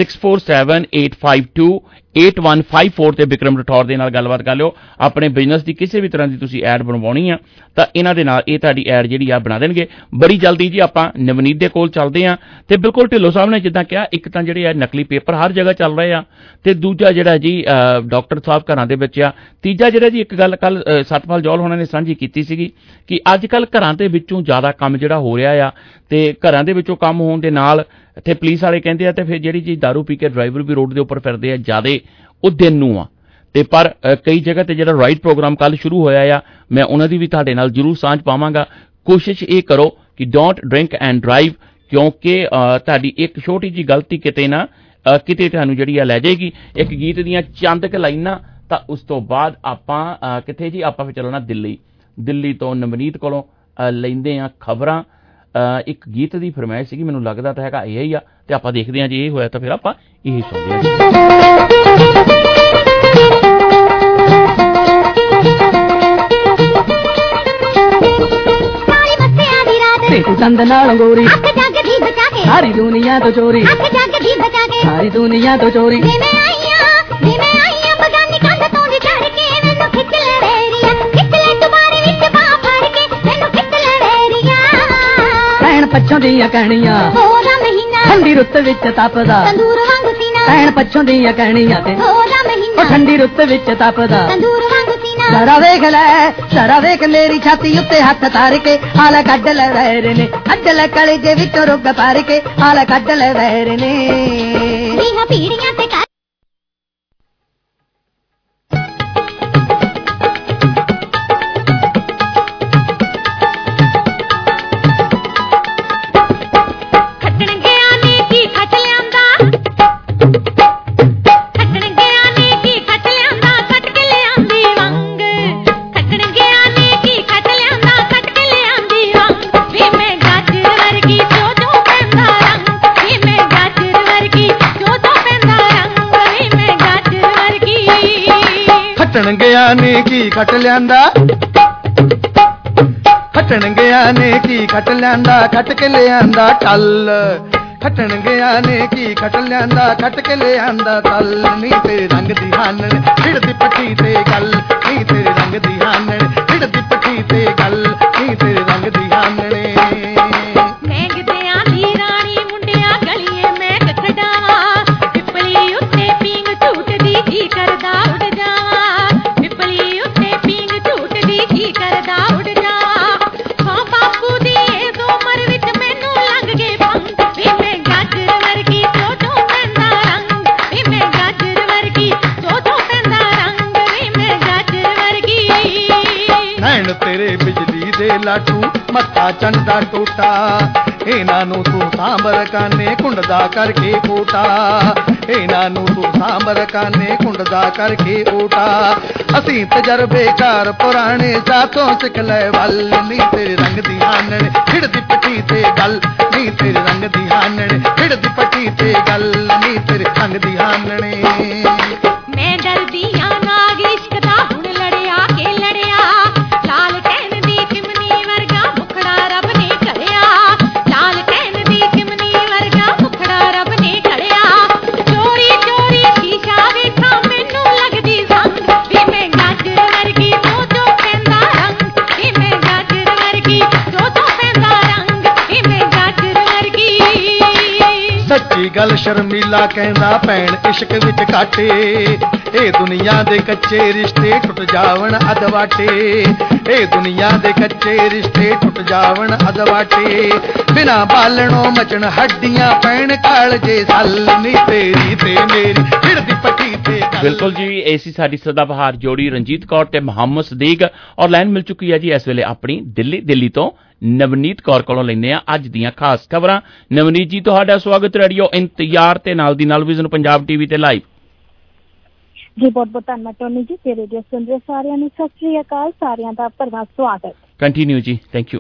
6478528154 ਤੇ ਬਿਕਰਮ ਰਠੌਰ ਦੇ ਨਾਲ ਗੱਲਬਾਤ ਕਰ ਲਿਓ। ਆਪਣੇ ਬਿਜ਼ਨਸ ਦੀ ਕਿਸੇ ਵੀ ਤਰ੍ਹਾਂ ਦੀ ਤੁਸੀਂ ਐਡ ਬਣਵਾਉਣੀ ਆ ਤਾਂ ਇਹਨਾਂ ਦੇ ਨਾਲ ਇਹ ਤੁਹਾਡੀ ਐਡ ਜਿਹੜੀ ਆ ਬਣਾ ਦੇਣਗੇ ਬੜੀ ਜਲਦੀ ਜੀ। ਆਪਾਂ ਨਵਨੀਤ ਦੇ ਕੋਲ ਚੱਲਦੇ ਹਾਂ ਤੇ ਬਿਲਕੁਲ ਢਿੱਲੋਂ ਸਾਹਿਬ ਨੇ ਜਿੱਦਾਂ ਕਿਹਾ, ਇੱਕ ਤਾਂ ਜਿਹੜੇ ਆ ਨਕਲੀ ਪੇਪਰ ਹਰ ਜਗ੍ਹਾ ਚੱਲ ਰਹੇ ਆ, ਤੇ ਦੂਜਾ ਜਿਹੜਾ ਜੀ ਡਾਕਟਰ ਸਾਹਿਬ ਘਰਾਂ ਦੇ ਵਿੱਚ ਆ। ਤੀਜਾ ਜਿਹੜਾ ਜੀ, ਇੱਕ ਗੱਲ ਕੱਲ ਸਤਪਾਲ ਜੌਲ ਹੋਣਾ ਨੇ ਸਾਂਝੀ ਕੀਤੀ ਸੀਗੀ ਕਿ ਅੱਜ ਕੱਲ੍ਹ ਘਰਾਂ ਦੇ ਵਿੱਚੋਂ ਜ਼ਿਆਦਾ ਕੰਮ ਜਿਹੜਾ ਹੋ ਰਿਹਾ ਆ, ਤੇ ਘਰਾਂ ਦੇ ਵਿੱਚੋਂ ਕੰਮ ਹੋਣ ਦੇ ਨਾਲ ਇੱਥੇ ਪੁਲਿਸ ਵਾਲੇ ਕਹਿੰਦੇ ਆ, ਤੇ ਫਿਰ ਜਿਹੜੀ ਜੀ ਦਾਰੂ ਪੀ ਕੇ ਡਰਾਈਵਰ ਵੀ ਰੋਡ ਦੇ ਉੱਪਰ ਫਿਰਦੇ ਆ ਜ਼ਿਆਦੇ, ਉਹ ਦਿਨ ਨੂੰ ਆ। ਤੇ ਪਰ ਕਈ ਜਗ੍ਹਾ ਤੇ ਜਿਹੜਾ ਰਾਈਟ ਪ੍ਰੋਗਰਾਮ ਕੱਲ ਸ਼ੁਰੂ ਹੋਇਆ ਆ, ਮੈਂ ਉਹਨਾਂ ਦੀ ਵੀ ਤੁਹਾਡੇ ਨਾਲ ਜ਼ਰੂਰ ਸਾਂਝ ਪਾਵਾਂਗਾ। ਕੋਸ਼ਿਸ਼ ਇਹ ਕਰੋ ਕਿ ਡੋਂਟ ਡਰਿੰਕ ਐਂਡ ਡਰਾਈਵ, ਕਿਉਂਕਿ ਤੁਹਾਡੀ ਇੱਕ ਛੋਟੀ ਜਿਹੀ ਗਲਤੀ ਕਿਤੇ ਨਾ ਕਿਤੇ ਤੁਹਾਨੂੰ ਜਿਹੜੀ ਆ ਲੈ ਜਾਏਗੀ। ਇੱਕ ਗੀਤ ਦੀਆਂ ਚੰਦ ਕੁ ਲਾਈਨਾਂ, ਤਾਂ ਉਸ ਤੋਂ ਬਾਅਦ ਆਪਾਂ ਕਿੱਥੇ ਜੀ, ਆਪਾਂ ਫਿਰ ਚੱਲਣਾ ਦਿੱਲੀ। ਦਿੱਲੀ ਤੋਂ ਨਵਨੀਤ ਕੋਲੋਂ ਲੈਂਦੇ ਆ ਖਬਰਾਂ। ਇੱਕ ਗੀਤ ਦੀ ਫਰਮਾਇਸ਼ ਸੀਗੀ, ਮੈਨੂੰ ਲੱਗਦਾ ਤਾਂ ਹੈਗਾ ਇਹ ਹੀ ਆ, ਤੇ ਆਪਾਂ ਦੇਖਦੇ ਹਾਂ ਜੀ ਇਹ ਹੋਇਆ ਤਾਂ ਫਿਰ ਆਪਾਂ ਇਹ ਸੁਣਦੇ ਹਾਂ। चंद नाल गोरी सारी दुनिया तो चोरी, सारी दुनिया तो चोरी। भैन पछों दियां कहणियां ठंडी रुत विच तपदा, भैन पछों दियां कहणियां ते ठंडी रुत विच तपदा। जरा वेख ले, जरा वेख मेरी छाती उत्ते हथ तार के, हाल कढ ले वैर ने, कढ ले कलेजे विचों रुग पार के, हाल कढ ले वैर ने। पीड़ियां ते खटन गया ने की खट लियांदा, खटन गया ने की खट लियांदा, खट के लियांदा कल। खटन गया ने की खट लियांदा, खट के लियांदा कल। नी तेरे रंग दी हानन फिरदी पट्टी ते गल, नी तेरे रंग दी हानन फिरदी पट्टी ते गल, नी तेरे रंग दी हानन। तेरे बिजली दे लाटू मत्था चंदा टूटा, इन्हां नूं तू सांबर काने कुंडदा करके ओटा, इन्हां नूं तू सांबर काने कुंडदा करके ओटा। असीं तजर्बेकार पुराने साथों सिख ले वल, नी तेरे रंग दी हानन खिड़दी पट्टी ते गल, नी तेरे रंग दी हानन खिड़दी पट्टी ते गल, नी तेरे रंग दी हानन। मैं डरदी आ नाग इश्क दा हुण लड़िया के लड़िया, ਗੱਲ ਸ਼ਰਮੀਲਾ ਕਹਿੰਦਾ ਭੈਣ ਇਸ਼ਕ ਵਿੱਚ ਘਾਟੇ ਇਹ ਦੁਨੀਆ ਦੇ ਕੱਚੇ ਰਿਸ਼ਤੇ ਟੁੱਟ ਜਾਵਣ ਅਦਵਾਟੇ ਇਹ ਦੁਨੀਆ ਦੇ ਕੱਚੇ ਰਿਸ਼ਤੇ ਟੁੱਟ ਜਾਵਣ ਅਦਵਾਟੇ ਬਿਨਾ ਬਾਲਣੋਂ ਮਚਣ ਹੱਡੀਆਂ ਪੈਣ ਕਾਲਜੇ ਸੱਲ ਨੀ ਤੇਰੀ ਤੇ ਮੇਰੀ ਹਿੜਦੀ ਪੱਟੀ ਤੇ ਬਿਲਕੁਲ ਜੀ ਐਸੀ ਸਾਡੀ ਸਦਾਬਹਾਰ ਜੋੜੀ ਰਣਜੀਤ ਕੌਰ ਤੇ ਮੁਹੰਮਦ ਸਦੀਕ ਔਰ ਲਾਈਨ ਮਿਲ ਚੁੱਕੀ ਹੈ ਜੀ ਇਸ ਵੇਲੇ ਆਪਣੀ ਦਿੱਲੀ ਤੋਂ ਨਵਨੀਤ ਕੌਰ ਕੋਲੋਂ ਲੈਂਦੇ ਆ ਅੱਜ ਦੀਆਂ ਖਾਸ ਖਬਰਾਂ। ਨਵਨੀਤ ਜੀ ਤੁਹਾਡਾ ਸਵਾਗਤ ਰੇਡੀਓ ਇੰਤਜ਼ਾਰ ਤੇ ਨਾਲ ਦੀ ਨਾਲ ਵਿਜ਼ਨ ਪੰਜਾਬ ਟੀਵੀ ਤੇ ਲਾਈਵ। ਜੀ ਬਹੁਤ ਬਹੁਤ ਧੰਨਵਾਦ ਟੋਨੀ ਜੀ ਤੇ ਰੇਡੀਓ ਸੁਣ ਰਹੇ ਸਾਰਿਆਂ ਨੂੰ ਸਤਿ ਸ੍ਰੀ ਅਕਾਲ, ਸਾਰਿਆਂ ਦਾ ਭਰਵਾਂ ਸਵਾਗਤ। ਕੰਟੀਨਿਊ ਜੀ, ਥੈਂਕ ਯੂ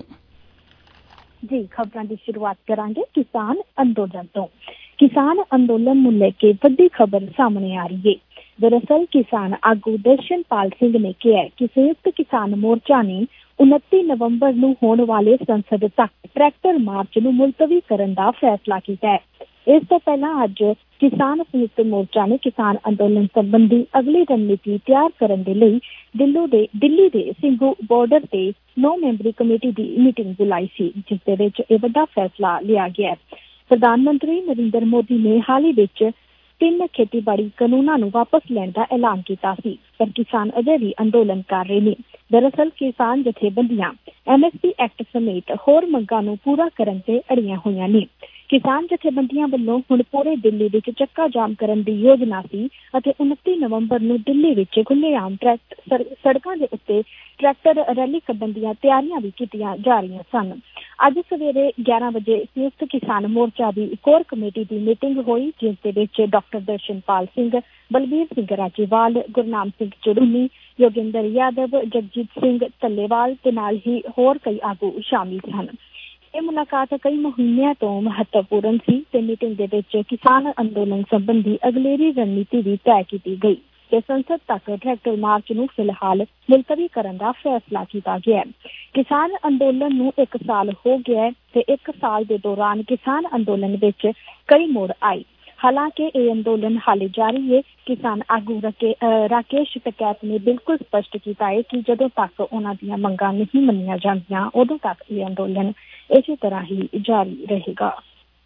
ਜੀ। ਖਬਰਾਂ ਦੀ ਸ਼ੁਰੂਆਤ ਕਰਾਂਗੇ ਕਿਸਾਨ ਅੰਦੋਲਨ ਤੋਂ। ਕਿਸਾਨ ਅੰਦੋਲਨ ਨੂੰ ਲੈ ਕੇ ਵੱਡੀ ਖਬਰ ਸਾਹਮਣੇ ਆ ਰਹੀ ਹੈ। ਦਰਅਸਲ ਕਿਸਾਨ ਆਗੂ ਦਰਸ਼ਨਪਾਲ ਸਿੰਘ ਨੇ ਕਿਹਾ ਕਿ ਸੰਯੁਕਤ ਕਿਸਾਨ ਮੋਰਚਾ ਨੇ 29 ਨਵੰਬਰ ਨੂੰ ਹੋਣ ਵਾਲੇ ਸੰਸਦ ਤੱਕ ਟਰੈਕਟਰ ਮਾਰਚ ਨੂੰ ਮੁਲਤਵੀ ਕਰਨ ਦਾ ਫੈਸਲਾ ਕੀਤਾ ਹੈ। ਇਸ ਤੋਂ ਪਹਿਲਾਂ ਅੱਜ ਕਿਸਾਨ ਸੰਯੁਕਤ ਮੋਰਚਾ ਨੇ ਕਿਸਾਨ ਅੰਦੋਲਨ ਸੰਬੰਧੀ ਅਗਲੀ ਰਣਨੀਤੀ ਤਿਆਰ ਕਰਨ ਦੇ ਲਈ ਦਿੱਲੀ ਦੇ ਸਿੰਘੂ ਬਾਰਡਰ ਤੇ 9 ਮੈਂਬਰੀ ਕਮੇਟੀ ਦੀ ਮੀਟਿੰਗ ਬੁਲਾਈ ਸੀ, ਜਿਸ ਦੇ ਵਿੱਚ ਇਹ ਵੱਡਾ ਫੈਸਲਾ ਲਿਆ ਗਿਆ। ਪ੍ਰਧਾਨ ਮੰਤਰੀ ਨਰਿੰਦਰ ਮੋਦੀ ਨੇ ਹਾਲ ਹੀ ਵਿੱਚ 3 ਖੇਤੀਬਾੜੀ ਕਾਨੂੰਨਾਂ ਨੂੰ ਵਾਪਸ ਲੈਣ ਦਾ ਐਲਾਨ ਕੀਤਾ ਸੀ, ਪਰ ਕਿਸਾਨ ਅਜੇ ਵੀ ਅੰਦੋਲਨ ਕਰ ਰਹੇ ਨੇ। ਦਰਅਸਲ ਕਿਸਾਨ ਜਥੇਬੰਦੀਆਂ MSP ਐਕਟ ਸਮੇਤ ਹੋਰ ਮੰਗਾਂ ਨੂੰ ਪੂਰਾ ਕਰਨ ਤੇ ਅੜੀਆਂ ਹੋਈਆਂ ਨੇ। ਕਿਸਾਨ ਜਥੇਬੰਦੀਆਂ ਵੱਲੋਂ ਹੁਣ ਪੂਰੇ ਦਿੱਲੀ ਵਿੱਚ ਚੱਕਾ ਜਾਮ ਕਰਨ ਦੀ ਯੋਜਨਾ ਸੀ ਅਤੇ 29 ਨਵੰਬਰ ਨੂੰ ਦਿੱਲੀ ਵਿੱਚ ਖੁੱਲ੍ਹੇਆਮ ਸੜਕਾਂ ਦੇ ਉੱਤੇ ਟਰੈਕਟਰ ਰੈਲੀ ਕੱਢਣ ਦੀਆਂ ਤਿਆਰੀਆਂ ਵੀ ਕੀਤੀਆਂ ਜਾ ਰਹੀਆਂ ਸਨ। ਅੱਜ ਸਵੇਰੇ 11 ਵਜੇ ਸੰਯੁਕਤ ਕਿਸਾਨ ਮੋਰਚਾ ਦੀ ਕੋਰ ਕਮੇਟੀ ਦੀ ਮੀਟਿੰਗ ਹੋਈ, ਜਿਸ ਦੇ ਵਿੱਚ ਡਾਕਟਰ ਦਰਸ਼ਨਪਾਲ ਸਿੰਘ, ਬਲਬੀਰ ਸਿੰਘ ਰਾਜੇਵਾਲ, ਗੁਰਨਾਮ ਸਿੰਘ ਚੜੂਨੀ, ਯੋਗਿੰਦਰ ਯਾਦਵ, ਜਗਜੀਤ ਸਿੰਘ ਧੱਲੇਵਾਲ ਤੇ ਨਾਲ ਹੀ ਹੋਰ ਕਈ ਆਗੂ ਸ਼ਾਮਿਲ ਸਨ। ਇਹ ਮੁਲਾਕਾਤ ਕਈ ਮਹੀਨਿਆਂ ਤੋਂ ਮਹੱਤਵਪੂਰਨ ਸੀ ਤੇ ਮੀਟਿੰਗ ਦੇ ਵਿੱਚ ਕਿਸਾਨ ਅੰਦੋਲਨ ਸੰਬੰਧੀ ਅਗਲੇਰੀ ਰਣਨੀਤੀ ਵੀ ਤੈਅ ਕੀਤੀ ਗਈ ਤੇ ਸੰਸਦ ਤੱਕ ਟਰੈਕਟਰ ਮਾਰਚ ਨੂੰ ਫਿਲਹਾਲ ਮੁਲਤਵੀ ਕਰਨ ਦਾ ਫੈਸਲਾ ਕੀਤਾ ਗਿਆ। ਕਿਸਾਨ ਅੰਦੋਲਨ ਨੂੰ 1 ਸਾਲ ਹੋ ਗਿਆ ਤੇ 1 ਸਾਲ ਦੇ ਦੌਰਾਨ ਕਿਸਾਨ ਅੰਦੋਲਨ ਵਿੱਚ ਕਈ ਮੋੜ ਆਏ। ਹਾਲਾਂਕਿ ਇਹ ਅੰਦੋਲਨ ਹਾਲੇ ਜਾਰੀ ਹੈ। ਕਿਸਾਨ ਆਗੂ ਰਾਕੇਸ਼ ਟਕੈਤ ਨੇ ਬਿਲਕੁਲ ਸਪਸ਼ਟ ਕੀਤਾ ਹੈ ਕਿ ਜਦੋਂ ਤੱਕ ਉਹਨਾਂ ਦੀਆਂ ਮੰਗਾਂ ਨਹੀਂ ਮੰਨੀਆਂ ਜਾਂਦੀਆਂ ਉਦੋਂ ਤੱਕ ਇਹ ਅੰਦੋਲਨ ਇਸੇ ਤਰ੍ਹਾਂ ਹੀ ਜਾਰੀ ਰਹੇਗਾ।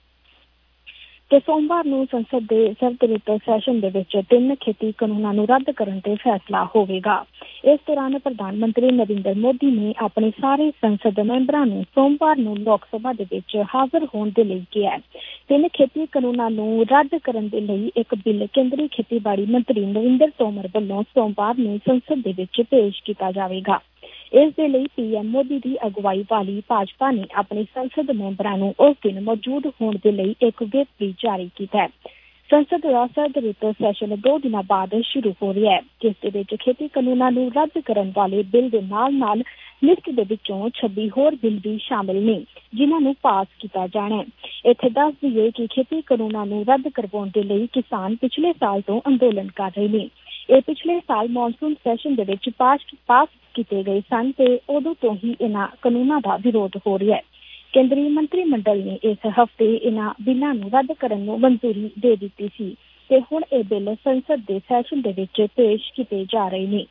ਤੇ ਸੋਮਵਾਰ ਨੂੰ ਸੰਸਦ ਦੇ ਸਰਦ ਰੁੱਤ ਸੈਸ਼ਨ ਦੇ ਵਿੱਚ 3 ਖੇਤੀ ਕਾਨੂੰਨਾਂ ਨੂੰ ਰੱਦ ਕਰਨ ਤੇ ਫੈਸਲਾ ਹੋਵੇਗਾ। ਇਸ ਦੌਰਾਨ ਪ੍ਰਧਾਨ ਮੰਤਰੀ ਨਰਿੰਦਰ ਮੋਦੀ ਨੇ ਆਪਣੇ ਸਾਰੇ ਸੰਸਦ ਮੈਂਬਰਾਂ ਨੂੰ ਸੋਮਵਾਰ ਨੂੰ ਲੋਕ ਸਭਾ ਦੇ ਵਿੱਚ ਹਾਜ਼ਰ ਹੋਣ ਦੇ ਲਈ ਕਿਹਾ। 3 ਖੇਤੀ ਕਾਨੂੰਨਾਂ ਨੂੰ ਰੱਦ ਕਰਨ ਦੇ ਲਈ ਇੱਕ ਬਿੱਲ ਕੇਂਦਰੀ ਖੇਤੀਬਾੜੀ ਮੰਤਰੀ ਨਰਿੰਦਰ ਤੋਮਰ ਵੱਲੋਂ ਸੋਮਵਾਰ ਨੂੰ ਸੰਸਦ ਦੇ ਵਿੱਚ ਪੇਸ਼ ਕੀਤਾ ਜਾਵੇਗਾ। ਇਸ ਦੇ ਲਈ PM ਮੋਦੀ ਦੀ ਅਗਵਾਈ ਵਾਲੀ ਭਾਜਪਾ ਨੇ ਆਪਣੇ ਸੰਸਦ ਮੈਂਬਰਾਂ ਨੂੰ ਉਸ ਦਿਨ ਮੌਜੂਦ ਹੋਣ ਦੇ ਲਈ ਇੱਕ ਵਿਪ ਵੀ ਜਾਰੀ ਕੀਤਾ ਹੈ। ਸੰਸਦ ਦਾ ਸਰਦ ਰੁੱਤ ਸੈਸ਼ਨ 2 ਦਿਨਾਂ ਬਾਅਦ ਸ਼ੁਰੂ ਹੋ ਰਿਹਾ ਹੈ, ਜਿਸ ਦੇ ਵਿੱਚ ਖੇਤੀ ਕਾਨੂੰਨਾਂ ਨੂੰ ਰੱਦ ਕਰਨ ਵਾਲੇ ਬਿੱਲ ਦੇ ਨਾਲ ਲਿਸਟ ਦੇ ਵਿੱਚੋਂ 26 ਹੋਰ ਬਿੱਲ ਵੀ ਸ਼ਾਮਿਲ ਨੇ, ਜਿਨ੍ਹਾਂ ਨੂੰ ਪਾਸ ਕੀਤਾ ਜਾਣਾ ਹੈ। ਇੱਥੇ ਦੱਸ ਦਈਏ ਕਿ ਖੇਤੀ ਕਾਨੂੰਨਾਂ ਨੂੰ ਰੱਦ ਕਰਵਾਉਣ ਦੇ ਲਈ ਕਿਸਾਨ ਪਿਛਲੇ ਸਾਲ ਤੋਂ ਅੰਦੋਲਨ ਕਰ ਰਹੇ ਨੇ। ਇਹ ਪਿਛਲੇ ਸਾਲ ਮੌਨਸੂਨ ਸੈਸ਼ਨ ਦੇ ਵਿੱਚ ਪਾਸ ਕੀਤੇ ਗਏ ਸਨ ਤੇ ਉਦੋਂ ਤੋਂ ਹੀ ਇਹਨਾਂ ਕਾਨੂੰਨਾਂ ਦਾ ਵਿਰੋਧ ਹੋ ਰਿਹਾ ਹੈ। ਕੇਂਦਰੀ ਮੰਤਰੀ ਮੰਡਲ ਨੇ ਇਸ ਹਫ਼ਤੇ ਇਹਨਾਂ ਬਿੱਲਾਂ ਨੂੰ ਰੱਦ ਕਰਨ ਨੂੰ ਮਨਜ਼ੂਰੀ ਦੇ ਦਿੱਤੀ ਸੀ ਤੇ ਹੁਣ ਇਹ ਬਿੱਲ ਸੰਸਦ ਦੇ ਸੈਸ਼ਨ ਦੇ ਵਿੱਚ ਪੇਸ਼ ਕੀਤੇ ਜਾ ਰਹੇ ਨੇ।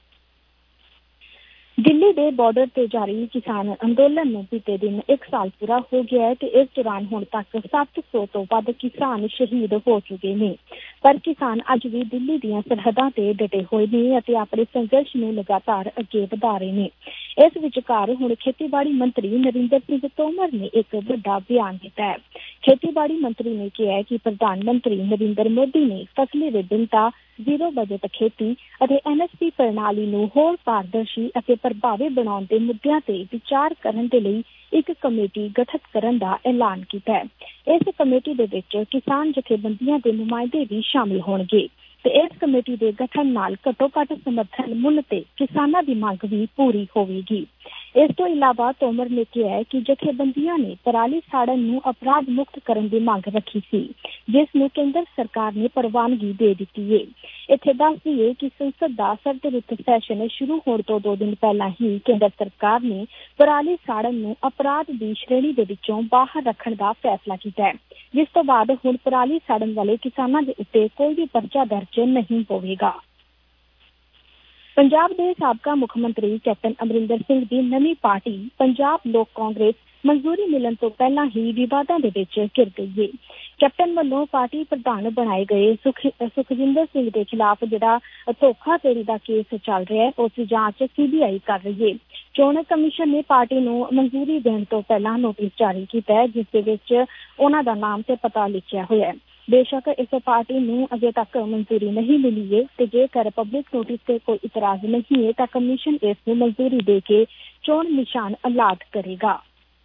ਦਿੱਲੀ ਦੇ ਬਾਰਡਰ ਤੇ ਜਾਰੀ ਕਿਸਾਨ ਅੰਦੋਲਨ ਨੂੰ ਬੀਤੇ ਦਿਨ 1 ਸਾਲ ਪੂਰਾ ਹੋ ਗਿਆ ਹੈ ਤੇ ਇਸ ਦੌਰਾਨ ਹੁਣ ਤੱਕ 700 ਤੋਂ ਵੱਧ ਕਿਸਾਨ ਸ਼ਹੀਦ ਹੋ ਚੁੱਕੇ ਨੇ। ਪਰ ਕਿਸਾਨ ਅੱਜ ਵੀ ਦਿੱਲੀ ਦੀਆਂ ਸਰਹੱਦਾਂ ਤੇ ਡਟੇ ਹੋਏ ਨੇ ਅਤੇ ਆਪਣੇ ਸੰਘਰਸ਼ ਨੂੰ ਲਗਾਤਾਰ ਅੱਗੇ ਵਧਾ ਰਹੇ ਨੇ। ਇਸ ਵਿਚਕਾਰ ਹੁਣ ਖੇਤੀਬਾੜੀ ਮੰਤਰੀ ਨਰਿੰਦਰ ਸਿੰਘ ਤੋਮਰ ਨੇ ਇੱਕ ਵੱਡਾ ਬਿਆਨ ਦਿੱਤਾ ਹੈ। ਖੇਤੀਬਾੜੀ ਮੰਤਰੀ ਨੇ ਕਿਹਾ ਕਿ ਪ੍ਰਧਾਨ ਮੰਤਰੀ ਨਰਿੰਦਰ ਮੋਦੀ ਨੇ ਫਸਲੀ ਵਿਭਿੰਨਤਾ, ਜ਼ੀਰੋ ਬਜਟ ਖੇਤੀ ਅਤੇ MSP ਪ੍ਰਣਾਲੀ ਨੂੰ ਹੋਰ ਪਾਰਦਰਸ਼ੀ ਅਤੇ ਪ੍ਰਭਾਵੀ ਬਣਾਉਣ ਦੇ ਮੁੱਦਿਆਂ ਤੇ ਵਿਚਾਰ ਕਰਨ ਦੇ ਲਈ ਇੱਕ ਕਮੇਟੀ ਗਠਿਤ ਕਰਨ ਦਾ ਐਲਾਨ ਕੀਤਾ ਹੈ। ਇਸ ਕਮੇਟੀ ਦੇ ਵਿੱਚ ਕਿਸਾਨ ਜਥੇਬੰਦੀਆਂ ਦੇ ਨੁਮਾਇੰਦੇ ਵੀ ਸ਼ਾਮਿਲ ਹੋਣਗੇ ਤੇ ਇਸ ਕਮੇਟੀ ਦੇ ਗਠਨ ਨਾਲ ਘੱਟੋ-ਘੱਟ ਸਮਰਥਨ ਮੁੱਲ ਤੇ ਕਿਸਾਨਾਂ ਦੀ ਮੰਗ ਵੀ ਪੂਰੀ ਹੋਵੇਗੀ। ਇਸ ਤੋਂ ਇਲਾਵਾ ਤੋਮਰ ਨੇ ਕਿਹਾ ਕਿ ਜਥੇਬੰਦੀਆਂ ਨੇ ਪਰਾਲੀ ਸਾੜਨ ਨੂੰ ਅਪਰਾਧ ਮੁਕਤ ਕਰਨ ਦੀ ਮੰਗ ਰੱਖੀ ਸੀ, ਜਿਸ ਨੂੰ ਕੇਂਦਰ ਸਰਕਾਰ ਨੇ ਪ੍ਰਵਾਨਗੀ ਦੇ ਦਿੱਤੀ ਹੈ। ਇੱਥੇ ਦੱਸ ਦਈਏ ਕਿ ਸੰਸਦ ਦਾ ਸਰਦ ਰੁੱਤ ਸੈਸ਼ਨ ਸ਼ੁਰੂ ਹੋਣ ਤੋਂ 2 ਦਿਨ ਪਹਿਲਾਂ ਹੀ ਕੇਂਦਰ ਸਰਕਾਰ ਨੇ ਪਰਾਲੀ ਸਾੜਨ ਨੂੰ ਅਪਰਾਧ ਦੀ ਸ਼੍ਰੇਣੀ ਦੇ ਵਿੱਚੋਂ ਬਾਹਰ ਰੱਖਣ ਦਾ ਫੈਸਲਾ ਕੀਤਾ ਹੈ, ਜਿਸ ਤੋਂ ਬਾਅਦ ਹੁਣ ਪਰਾਲੀ ਸਾੜਨ ਵਾਲੇ ਕਿਸਾਨਾਂ ਦੇ ਉੱਤੇ ਕੋਈ ਵੀ ਪਰਚਾ ਦਰਜ ਨਹੀਂ ਹੋਵੇਗਾ। ਪੰਜਾਬ ਦੇ ਸਾਬਕਾ ਮੁੱਖ ਮੰਤਰੀ ਕੈਪਟਨ ਅਮਰਿੰਦਰ ਸਿੰਘ ਦੀ ਨਵੀਂ ਪਾਰਟੀ ਪੰਜਾਬ ਲੋਕ ਕਾਂਗਰਸ ਮਨਜ਼ੂਰੀ ਮਿਲਣ ਤੋਂ ਪਹਿਲਾਂ ਹੀ ਵਿਵਾਦਾਂ ਦੇ ਵਿੱਚ ਘਿਰ ਗਈ ਹੈ। ਕੈਪਟਨ ਵੱਲੋਂ ਪਾਰਟੀ ਪ੍ਰਧਾਨ ਬਣਾਏ ਗਏ ਸੁਖਜਿੰਦਰ ਸਿੰਘ ਦੇ ਖਿਲਾਫ ਜਿਹੜਾ ਧੋਖਾਧੜੀ ਦਾ ਕੇਸ ਚੱਲ ਰਿਹਾ ਹੈ, ਉਸ ਦੀ ਜਾਂਚ CBI ਕਰ ਰਹੀ ਹੈ। ਚੋਣ ਕਮਿਸ਼ਨ ਨੇ ਪਾਰਟੀ ਨੂੰ ਮਨਜ਼ੂਰੀ ਦੇਣ ਤੋਂ ਪਹਿਲਾਂ ਨੋਟਿਸ ਜਾਰੀ ਕੀਤਾ ਹੈ, ਜਿਸ ਦੇ ਵਿੱਚ ਉਹਨਾਂ ਦਾ ਨਾਮ ਤੇ ਪਤਾ ਲਿਖਿਆ ਹੋਇਆ ਹੈ। ਬੇਸ਼ੱਕ ਇਸ ਪਾਰਟੀ ਨੂੰ ਅਜੇ ਤੱਕ ਮਨਜ਼ੂਰੀ ਨਹੀਂ ਮਿਲੀ ਹੈ ਤੇ ਜੇਕਰ ਪਬਲਿਕ ਨੋਟਿਸ ਤੇ ਕੋਈ ਇਤਰਾਜ਼ ਨਹੀਂ ਹੈ ਤਾਂ ਕਮਿਸ਼ਨ ਇਸ ਨੂੰ ਮਨਜ਼ੂਰੀ ਦੇ ਕੇ ਚੋਣ ਨਿਸ਼ਾਨ ਅਲਾਟ ਕਰੇਗਾ।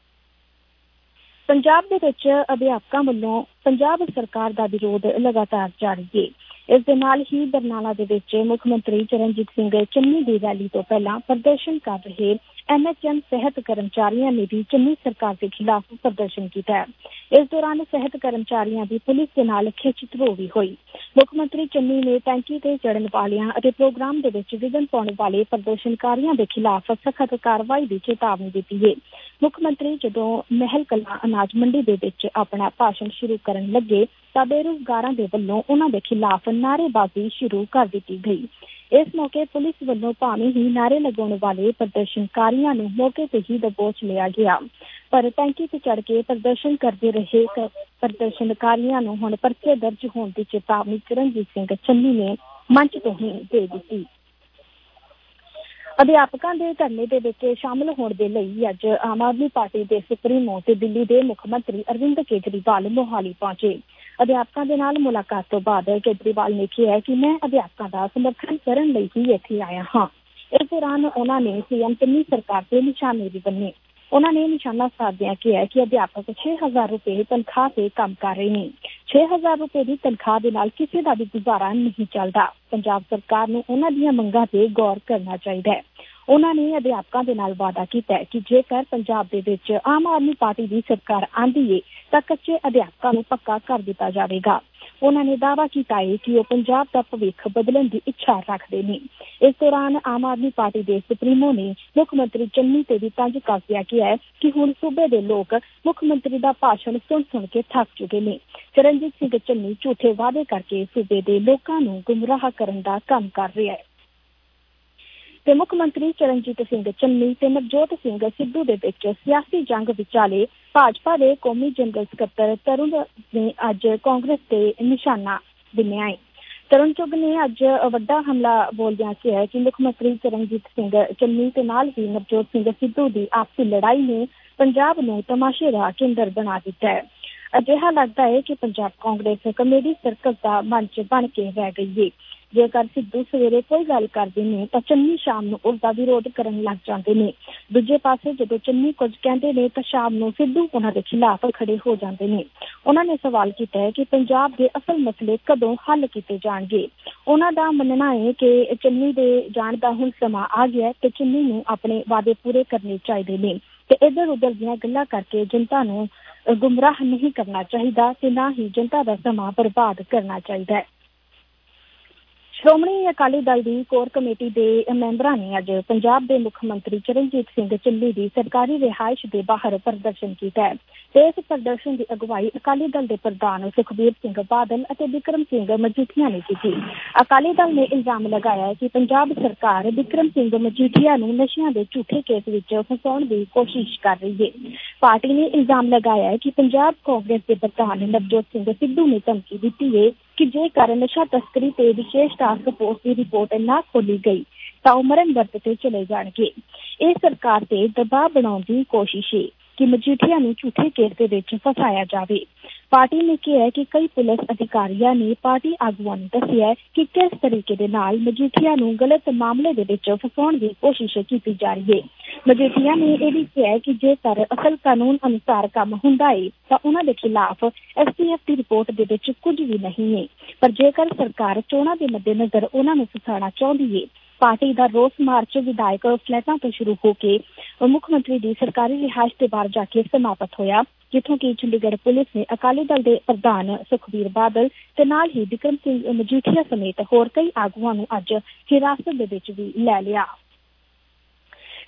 ਪੰਜਾਬ ਦੇ ਵਿੱਚ ਅਧਿਆਪਕਾਂ ਵੱਲੋਂ ਪੰਜਾਬ ਸਰਕਾਰ ਦਾ ਵਿਰੋਧ ਲਗਾਤਾਰ ਜਾਰੀ ਹੈ। ਇਸ ਦੇ ਨਾਲ ਹੀ ਬਰਨਾਲਾ ਦੇ ਵਿੱਚ ਮੁੱਖ ਮੰਤਰੀ ਚਰਨਜੀਤ ਸਿੰਘ ਚੰਨੀ ਦੀ ਰੈਲੀ ਤੋਂ ਪਹਿਲਾਂ ਪ੍ਰਦਰਸ਼ਨ ਕਰ ਰਹੇ MHM ਸਿਹਤ ਕਰਮਚਾਰੀਆਂ ਨੇ ਵੀ ਚੰਨੀ ਸਰਕਾਰ ਦੇ ਖਿਲਾਫ ਪ੍ਰਦਰਸ਼ਨ ਕੀਤਾ ਹੈ। ਇਸ ਦੌਰਾਨ ਸਿਹਤ ਕਰਮਚਾਰੀਆਂ ਦੀ ਪੁਲਿਸ ਦੇ ਨਾਲ ਖਿੱਚਤਰੋ ਵੀ ਹੋਈ। ਮੁੱਖ ਮੰਤਰੀ ਚੰਨੀ ਨੇ ਟੈਂਕੀ ਤੇ ਚੜ੍ਹਨ ਵਾਲਿਆਂ ਅਤੇ ਪ੍ਰੋਗਰਾਮ ਦੇ ਵਿੱਚ ਵਿਘਨ ਪਾਉਣ ਵਾਲੇ ਪ੍ਰਦਰਸ਼ਨਕਾਰੀਆਂ ਦੇ ਖਿਲਾਫ ਸਖਤ ਕਾਰਵਾਈ ਦੀ ਚੇਤਾਵਨੀ ਦਿੱਤੀ ਹੈ। ਮੁੱਖ ਮੰਤਰੀ ਜਦੋਂ ਮਹਿਲ ਕਲਾਂ ਅਨਾਜ ਮੰਡੀ ਦੇ ਵਿੱਚ ਆਪਣਾ ਭਾਸ਼ਣ ਸ਼ੁਰੂ ਕਰਨ ਲੱਗੇ ਤਾਂ ਬੇਰੁਜ਼ਗਾਰਾਂ ਦੇ ਵੱਲੋਂ ਉਹਨਾਂ ਦੇ ਖਿਲਾਫ ਨਾਅਰੇਬਾਜ਼ੀ ਸ਼ੁਰੂ ਕਰ ਦਿੱਤੀ ਗਈ। ਇਸ ਮੌਕੇ ਪੁਲਿਸ ਵੱਲੋਂ ਭਾਵੇਂ ਹੀ ਨਾਅਰੇ ਲਗਾਉਣ ਵਾਲੇ ਪ੍ਰਦਰਸ਼ਨਕਾਰੀਆਂ ਨੂੰ ਮੌਕੇ ਤੇ ਹੀ ਦਬੋਚ ਲਿਆ ਗਿਆ, ਪਰ ਟੈਂਕੀ ਤੇ ਚੜ੍ਹ ਕੇ ਪ੍ਰਦਰਸ਼ਨ ਕਰਦੇ ਰਹੇ ਪ੍ਰਦਰਸ਼ਨਕਾਰੀਆਂ ਨੂੰ ਹੁਣ ਪਰਚੇ ਦਰਜ ਹੋਣ ਦੀ ਚੇਤਾਵਨੀ ਚਰਨਜੀਤ ਸਿੰਘ ਚੰਨੀ ਨੇ ਮੰਚ ਤੋਂ ਹੀ ਦੇ ਦਿੱਤੀ। ਅਧਿਆਪਕਾਂ ਦੇ ਧਰਨੇ ਦੇ ਵਿੱਚ ਸ਼ਾਮਲ ਹੋਣ ਦੇ ਲਈ ਅੱਜ ਆਮ ਆਦਮੀ ਪਾਰਟੀ ਦੇ ਸੁਪਰੀਮੋ ਤੇ ਦਿੱਲੀ ਦੇ ਮੁੱਖ ਮੰਤਰੀ ਅਰਵਿੰਦ ਕੇਜਰੀਵਾਲ ਮੋਹਾਲੀ ਪਹੁੰਚੇ। ਅਧਿਆਪਕਾਂ ਦੇ ਨਾਲ ਮੁਲਾਕਾਤ ਤੋਂ ਬਾਅਦ ਕੇਜਰੀਵਾਲ ਨੇ ਕਿਹਾ ਕਿ ਮੈਂ ਅਧਿਆਪਕਾਂ ਦਾ ਸਮਰਥਨ ਕਰਨ ਲਈ ਹੀ ਇੱਥੇ ਆਇਆ ਹਾਂ। ਇਸ ਦੌਰਾਨ ਉਹਨਾਂ ਨੇ CM ਚੰਨੀ ਸਰਕਾਰ ਦੇ ਨਿਸ਼ਾਨੇ ਵੀ ਬੰਨੇ। ਉਹਨਾਂ ਨੇ ਨਿਸ਼ਾਨਾ ਸਾਧਦਿਆਂ ਕਿਹਾ ਕਿ ਅਧਿਆਪਕ 6,000 ਰੁਪਏ ਤਨਖਾਹ ਤੇ ਕੰਮ ਕਰ ਰਹੇ ਨੇ। 6,000 ਰੁਪਏ ਦੀ ਤਨਖਾਹ ਦੇ ਨਾਲ ਕਿਸੇ ਦਾ ਵੀ ਗੁਜ਼ਾਰਾ ਨਹੀਂ ਚੱਲਦਾ। ਪੰਜਾਬ ਸਰਕਾਰ ਨੂੰ ਉਹਨਾਂ ਦੀਆਂ ਮੰਗਾਂ ਤੇ ਗੌਰ ਕਰਨਾ ਚਾਹੀਦਾ ਹੈ। ਉਹਨਾਂ ਨੇ ਅਧਿਆਪਕਾਂ ਦੇ ਨਾਲ ਵਾਅਦਾ ਕੀਤਾ ਹੈ ਕਿ ਜੇਕਰ ਪੰਜਾਬ ਦੇ ਵਿੱਚ ਆਮ ਆਦਮੀ ਪਾਰਟੀ ਦੀ ਸਰਕਾਰ ਆਂਦੀ ਹੈ ਤਾਂ ਕੱਚੇ ਅਧਿਆਪਕਾਂ ਨੂੰ ਪੱਕਾ ਕਰ ਦਿੱਤਾ ਜਾਵੇਗਾ। ਉਹਨਾਂ ਨੇ ਦਾਅਵਾ ਕੀਤਾ ਹੈ ਕਿ ਉਹ ਪੰਜਾਬ ਦਾ ਭਵਿੱਖ ਬਦਲਣ ਦੀ ਇੱਛਾ ਰੱਖਦੇ ਨੇ। ਇਸ ਦੌਰਾਨ ਆਮ ਆਦਮੀ ਪਾਰਟੀ ਦੇ ਸੁਪਰੀਮੋ ਨੇ ਮੁੱਖ ਮੰਤਰੀ ਚੰਨੀ ਤੇ ਵੀ ਤੰਜ ਕੱਸਿਆ ਕਿਹਾ ਕਿ ਹੁਣ ਸੂਬੇ ਦੇ ਲੋਕ ਮੁੱਖ ਮੰਤਰੀ ਦਾ ਭਾਸ਼ਣ ਸੁਣ ਕੇ ਥੱਕ ਚੁੱਕੇ ਨੇ। ਚਰਨਜੀਤ ਸਿੰਘ ਚੰਨੀ ਝੂਠੇ ਵਾਅਦੇ ਕਰਕੇ ਸੂਬੇ ਦੇ ਲੋਕਾਂ ਨੂੰ ਗੁੰਮਰਾਹ ਕਰਨ ਦਾ ਕੰਮ ਕਰ ਰਿਹਾ ਹੈ ਤੇ ਮੁੱਖ ਮੰਤਰੀ ਚਰਨਜੀਤ ਸਿੰਘ ਚੰਨੀ ਤੇ ਨਵਜੋਤ ਸਿੰਘ ਸਿੱਧੂ ਦੇ ਵਿੱਚ ਸਿਆਸੀ ਜੰਗ ਵਿਚਾਲੇ ਭਾਜਪਾ ਦੇ ਕੌਮੀ ਜਨਰਲ ਸਕੱਤਰ ਤਰੁਣ ਨੇ ਅੱਜ ਕਾਂਗਰਸ ਤੇ ਨਿਸ਼ਾਨਾ ਬਿੰਨਿਆ ਹੈ। ਤਰੁਣ ਚੁੱਗ ਨੇ ਅੱਜ ਵੱਡਾ ਹਮਲਾ ਬੋਲਦਿਆਂ ਕਿਹਾ ਕਿ ਮੁੱਖ ਮੰਤਰੀ ਚਰਨਜੀਤ ਸਿੰਘ ਚੰਨੀ ਤੇ ਨਾਲ ਹੀ ਨਵਜੋਤ ਸਿੰਘ ਸਿੱਧੂ ਦੀ ਆਪਸੀ ਲੜਾਈ ਨੇ ਪੰਜਾਬ ਨੂੰ ਤਮਾਸ਼ੇ ਦਾ ਕੇਂਦਰ ਬਣਾ ਦਿੱਤਾ ਹੈ। ਅਜਿਹਾ ਲੱਗਦਾ ਹੈ ਕਿ ਪੰਜਾਬ ਕਾਂਗਰਸ ਕਮੇਡੀ ਸਰਕਸ ਦਾ ਮੰਚ ਬਣ ਕੇ ਰਹਿ ਗਈ ਹੈ। ਜੇਕਰ ਸਿੱਧੂ ਸਵੇਰੇ ਕੋਈ ਗੱਲ ਕਰਦੇ ਨੇ ਤਾਂ ਚੰਨੀ ਸ਼ਾਮ ਨੂੰ ਉਸਦਾ ਵਿਰੋਧ ਕਰਨ ਲੱਗ ਜਾਂਦੇ ਨੇ। ਦੂਜੇ ਪਾਸੇ ਜਦੋਂ ਚੰਨੀ ਕੁਝ ਕਹਿੰਦੇ ਨੇ ਤਾਂ ਸ਼ਾਮ ਨੂੰ ਸਿੱਧੂ ਉਹਨਾਂ ਦੇ ਖਿਲਾਫ ਖੜੇ ਹੋ ਜਾਂਦੇ ਨੇ। ਉਹਨਾਂ ਨੇ ਸਵਾਲ ਕੀਤਾ ਹੈ ਕਿ ਪੰਜਾਬ ਦੇ ਅਸਲ ਮਸਲੇ ਕਦੋਂ ਹੱਲ ਕੀਤੇ ਜਾਣਗੇ। ਉਹਨਾਂ ਦਾ ਮੰਨਣਾ ਹੈ ਕਿ ਚੰਨੀ ਦੇ ਜਾਣ ਦਾ ਹੁਣ ਸਮਾਂ ਆ ਗਿਆ ਤੇ ਚੰਨੀ ਨੂੰ ਆਪਣੇ ਵਾਅਦੇ ਪੂਰੇ ਕਰਨੇ ਚਾਹੀਦੇ ਨੇ ਤੇ ਇੱਧਰ ਉੱਧਰ ਦੀਆਂ ਗੱਲਾਂ ਕਰਕੇ ਜਨਤਾ ਨੂੰ ਗੁੰਮਰਾਹ ਨਹੀਂ ਕਰਨਾ ਚਾਹੀਦਾ ਤੇ ਨਾ ਹੀ ਜਨਤਾ ਦਾ ਸਮਾਂ ਬਰਬਾਦ ਕਰਨਾ ਚਾਹੀਦਾ ਹੈ। ਸ਼੍ਰੋਮਣੀ ਅਕਾਲੀ ਦਲ ਦੀ ਕੋਰ ਕਮੇਟੀ ਦੇ ਮੈਂਬਰਾਂ ਨੇ ਅੱਜ ਪੰਜਾਬ ਦੇ ਮੁੱਖ ਮੰਤਰੀ ਚਰਨਜੀਤ ਸਿੰਘ ਚੰਨੀ ਦੀ ਸਰਕਾਰੀ ਰਿਹਾਇਸ਼ ਦੇ ਬਾਹਰ ਪ੍ਰਦਰਸ਼ਨ ਕੀਤਾ ਹੈ ਤੇ ਇਸ ਪ੍ਰਦਰਸ਼ਨ ਦੀ ਅਗਵਾਈ ਅਕਾਲੀ ਦਲ ਦੇ ਪ੍ਰਧਾਨ ਸੁਖਬੀਰ ਸਿੰਘ ਬਾਦਲ ਅਤੇ ਬਿਕਰਮ ਸਿੰਘ ਮਜੀਠੀਆ ਨੇ ਕੀਤੀ। ਅਕਾਲੀ ਦਲ ਨੇ ਇਲਜ਼ਾਮ ਲਗਾਇਆ ਕਿ ਪੰਜਾਬ ਸਰਕਾਰ ਬਿਕਰਮ ਸਿੰਘ ਮਜੀਠੀਆ ਨੂੰ ਨਸ਼ਿਆਂ ਦੇ ਝੂਠੇ ਕੇਸ ਵਿੱਚ ਫਸਾਉਣ ਦੀ ਕੋਸ਼ਿਸ਼ ਕਰ ਰਹੀ ਹੈ। ਪਾਰਟੀ ਨੇ ਇਲਜ਼ਾਮ ਲਗਾਇਆ ਕਿ ਪੰਜਾਬ ਕਾਂਗਰਸ ਦੇ ਪ੍ਰਧਾਨ ਨਵਜੋਤ ਸਿੰਘ ਸਿੱਧੂ ਨੇ ਧਮਕੀ ਦਿੱਤੀ ਹੈ ਕਿ ਜੇਕਰ ਨਸ਼ਾ ਤਸਕਰੀ ਤੇ ਵਿਸ਼ੇਸ਼ ਟਾਸਕ ਫੋਰਸ ਦੀ ਰਿਪੋਰਟ ਨਾ ਖੋਲੀ ਗਈ ਤਾਂ ਉਹ ਮਰਨ ਵਰਤ ਤੇ ਚਲੇ ਜਾਣਗੇ। ਇਹ ਸਰਕਾਰ ਤੇ ਦਬਾਅ ਬਣਾਉਣ ਦੀ ਕੋਸ਼ਿਸ਼ ਹੈ ਕਿ ਮਜੀਠੀਆ ਨੂੰ ਝੂਠੇ ਕੇਸ ਦੇ ਵਿੱਚ ਫਸਾਇਆ ਜਾਵੇ। ਪਾਰਟੀ ਨੇ ਕਿਹਾ ਕਿ ਕਈ ਪੁਲਿਸ ਅਧਿਕਾਰੀਆਂ ਨੇ ਪਾਰਟੀ ਆਗੂਆਂ ਨੂੰ ਦੱਸਿਆ ਕਿ ਕਿਸ ਤਰੀਕੇ ਦੇ ਨਾਲ ਮਜੀਠੀਆ ਨੂੰ ਗਲਤ ਮਾਮਲੇ ਦੇ ਵਿੱਚ ਫਸਾਉਣ ਦੀ ਕੋਸ਼ਿਸ਼ ਕੀਤੀ ਜਾ ਰਹੀ ਹੈ। ਮਜੀਠੀਆ ਨੇ ਇਹ ਵੀ ਕਿਹਾ ਕਿ ਜੇਕਰ ਅਸਲ ਕਾਨੂੰਨ ਅਨੁਸਾਰ ਕੰਮ ਹੁੰਦਾ ਹੈ ਤਾਂ ਉਹਨਾਂ ਦੇ ਖਿਲਾਫ STF ਦੀ ਰਿਪੋਰਟ ਦੇ ਵਿੱਚ ਕੁਝ ਵੀ ਨਹੀਂ ਹੈ, ਪਰ ਜੇਕਰ ਸਰਕਾਰ ਚੋਣਾਂ ਦੇ ਮੱਦੇਨਜ਼ਰ ਉਹਨਾਂ ਨੂੰ ਫਸਾਉਣਾ ਚਾਹੁੰਦੀ ਹੈ। ਪਾਰਟੀ ਦਾ ਰੋਸ ਮਾਰਚ ਵਿਧਾਇਕ ਫਲੈਟਾਂ ਤੋਂ ਸ਼ੁਰੂ ਹੋ ਕੇ ਮੁੱਖ ਮੰਤਰੀ ਦੀ ਸਰਕਾਰੀ ਰਿਹਾਇਸ਼ ਦੇ ਬਾਹਰ ਜਾ ਕੇ ਸਮਾਪਤ ਹੋਇਆ, ਜਿੱਥੋਂ ਕਿ ਚੰਡੀਗੜ੍ਹ ਪੁਲਿਸ ਨੇ ਅਕਾਲੀ ਦਲ ਦੇ ਪ੍ਰਧਾਨ ਸੁਖਬੀਰ ਬਾਦਲ ਤੇ ਨਾਲ ਹੀ ਬਿਕਰਮ ਸਿੰਘ ਮਜੀਠੀਆ ਸਮੇਤ ਹੋਰ ਕਈ ਆਗੂਆਂ ਨੂੰ ਅੱਜ ਹਿਰਾਸਤ ਦੇ ਵਿੱਚ ਵੀ ਲੈ ਲਿਆ।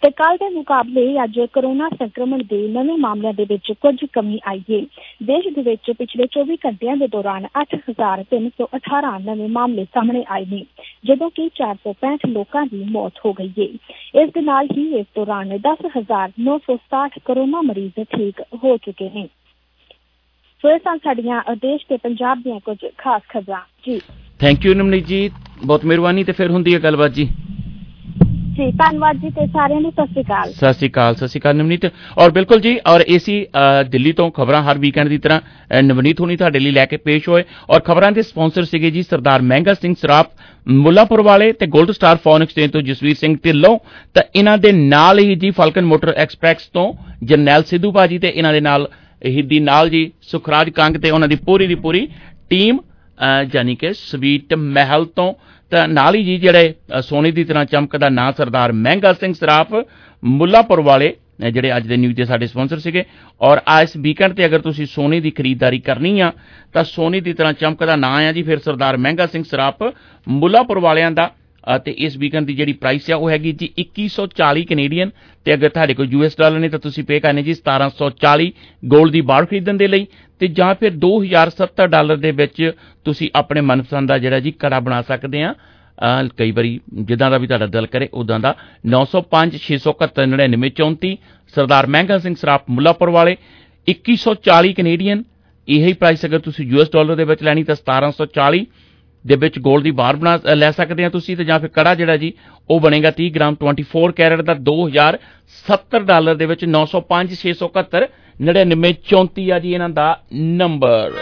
ਤੇ ਕੱਲ੍ਹ ਦੇ ਮੁਕਾਬਲੇ ਅੱਜ ਕੋਰੋਨਾ ਸੰਕਰਮਣ ਦੇ ਨਵੇਂ ਮਾਮਲਿਆਂ ਦੇ ਵਿੱਚ ਕੁਝ ਕਮੀ ਆਈ ਹੈ। ਦੇਸ਼ ਦੇ ਵਿੱਚ ਪਿਛਲੇ 24 ਘੰਟਿਆਂ ਦੇ ਦੌਰਾਨ 8,318 ਨਵੇਂ ਮਾਮਲੇ ਸਾਹਮਣੇ ਆਏ ਨੇ, ਜਦੋਂ ਕਿ 465 ਲੋਕਾਂ ਦੀ ਮੌਤ ਹੋ ਗਈ ਹੈ। ਇਸ ਦੇ ਨਾਲ ਹੀ ਇਸ ਦੌਰਾਨ 10,960 ਕੋਰੋਨਾ ਮਰੀਜ਼ ਠੀਕ ਹੋ ਚੁੱਕੇ ਨੇ। ਸੋ ਇਹ ਸਨ ਸਾਡੀਆਂ ਦੇਸ਼ ਤੇ ਪੰਜਾਬ ਦੀਆਂ ਕੁਝ ਖਾਸ ਖਬਰਾਂ ਜੀ। ਥੈਂਕ ਯੂ ਨਮਨੀਤ ਜੀ, ਬਹੁਤ ਮਿਹਰਬਾਨੀ। ਤੇ ਫਿਰ ਹੁੰਦੀ ਹੈ ਗੱਲਬਾਤ ਜੀ। ਜੀ ਧੰਨਵਾਦ ਜੀ ਤੇ ਸਾਰਿਆਂ ਨੂੰ ਸਤਿ ਸ਼੍ਰੀ ਅਕਾਲ। ਸਤਿ ਸ਼੍ਰੀ ਅਕਾਲ, ਸਤਿ ਸ਼੍ਰੀ ਅਕਾਲ ਨਵਨੀਤ। ਔਰ ਬਿਲਕੁਲ ਜੀ, ਔਰ ਏਸੀ ਦਿੱਲੀ ਤੋਂ ਖਬਰਾਂ ਹਰ ਵੀਕਐਂਡ ਦੀ ਤਰ੍ਹਾਂ ਨਵਨੀਤ ਹੁਣੀ ਤੁਹਾਡੇ ਲਈ ਲੈ ਕੇ ਪੇਸ਼ ਹੋਏ। ਔਰ ਖਬਰਾਂ ਦੇ ਸਪਾਂਸਰ ਸੀਗੇ ਜੀ ਸਰਦਾਰ ਮਹਿੰਗਾ ਸਿੰਘ ਸਰਾਫ ਮੁੱਲਾਂਪੁਰ ਵਾਲੇ ਤੇ ਗੋਲਡ ਸਟਾਰ ਫੋਨ ਐਕਸਚੇਂਜ ਤੋਂ ਜਸਵੀਰ ਸਿੰਘ ਢਿੱਲੋਂ। ਤਾਂ ਇਹਨਾਂ ਦੇ ਨਾਲ ਹੀ ਜੀ ਫਾਲਕਨ ਮੋਟਰ ਐਕਸਪ੍ਰੈਸ ਤੋਂ ਜਰਨੈਲ ਸਿੱਧੂ ਭਾਜੀ ਤੇ ਇਹਨਾਂ ਦੇ ਨਾਲ ਦੀ ਨਾਲ ਜੀ ਸੁਖਰਾਜ ਕੰਗ ਤੇ ਉਹਨਾਂ ਦੀ ਪੂਰੀ ਟੀਮ ਯਾਨੀ ਕਿ ਸਵੀਟ ਮਹਿਲ ਤੋਂ। ਤਾਂ ਨਾਲ ਹੀ ਜੀ ਜਿਹੜੇ ਸੋਨੇ ਦੀ ਤਰ੍ਹਾਂ ਚਮਕਦਾ ਨਾਂ ਸਰਦਾਰ ਮਹਿੰਗਾ ਸਿੰਘ ਸਰਾਫ ਮੁੱਲਾਂਪੁਰ ਵਾਲੇ ਜਿਹੜੇ ਅੱਜ ਦੇ ਨਿਊਜ਼ ਦੇ ਸਾਡੇ ਸਪਾਂਸਰ ਸੀਗੇ। ਔਰ ਇਸ ਵੀਕਐਂਡ ਤੇ ਅਗਰ ਤੁਸੀਂ ਸੋਨੇ ਦੀ ਖਰੀਦਦਾਰੀ ਕਰਨੀ ਆ ਤਾਂ ਸੋਨੇ ਦੀ ਤਰ੍ਹਾਂ ਚਮਕਦਾ ਨਾਂ ਆ ਜੀ ਫਿਰ ਸਰਦਾਰ ਮਹਿੰਗਾ ਸਿੰਘ ਸਰਾਫ ਮੁੱਲਾਂਪੁਰ ਵਾਲਿਆਂ ਦਾ। ਤੇ ਇਸ ਵੀਕਐਂਡ ਦੀ ਜਿਹੜੀ ਪ੍ਰਾਈਸ ਆ ਉਹ ਹੈਗੀ ਜੀ 2140 ਕੈਨੇਡੀਅਨ ਤੇ ਅਗਰ ਤੁਹਾਡੇ ਕੋਲ US ਡਾਲਰ ਨੇ ਤਾਂ ਤੁਸੀਂ ਪੇ ਕਰਨੇ ਜੀ 1740 ਗੋਲਡ ਦੀ ਬਾਰ ਖਰੀਦਣ ਦੇ ਲਈ। ਤੇ ਜਾਂ ਫਿਰ $2070 ਦੇ ਵਿੱਚ ਤੁਸੀਂ ਆਪਣੇ ਮਨਪਸੰਦ ਦਾ ਜਿਹੜਾ ਜੀ ਕੜਾ ਬਣਾ ਸਕਦੇ ਆ। ਕਈ ਵਾਰੀ ਜਿੱਦਾਂ ਦਾ ਵੀ ਤੁਹਾਡਾ ਦਿਲ ਕਰੇ ਉਦਾਂ ਦਾ। 905 671 99 34 ਸਰਦਾਰ ਮਹਿੰਗਾ ਸਿੰਘ ਸਰਾਫ ਮੁੱਲਾਂਪੁਰ ਵਾਲੇ 2140 ਕੈਨੇਡੀਅਨ। ਇਹੀ ਪ੍ਰਾਈਸ ਅਗਰ ਤੁਸੀਂ US ਡਾਲਰ ਦੇ ਵਿੱਚ ਲੈਣੀ ਤਾਂ 1740 ਦੇ ਵਿੱਚ ਗੋਲਡ ਦੀ ਬਾਰ ਬਣਾ ਲੈ ਸਕਦੇ ਆ ਤੁਸੀਂ। ਤੇ ਜਾਂ ਫਿਰ ਕੜਾ ਜਿਹੜਾ ਜੀ ਉਹ ਬਣੇਗਾ 30 ਗ੍ਰਾਮ 24 ਕੈਰਟ ਦਾ $2070 ਦੇ ਵਿੱਚ 905 671 99 34 ਆ ਜੀ ਇਹਨਾਂ ਦਾ ਨੰਬਰ।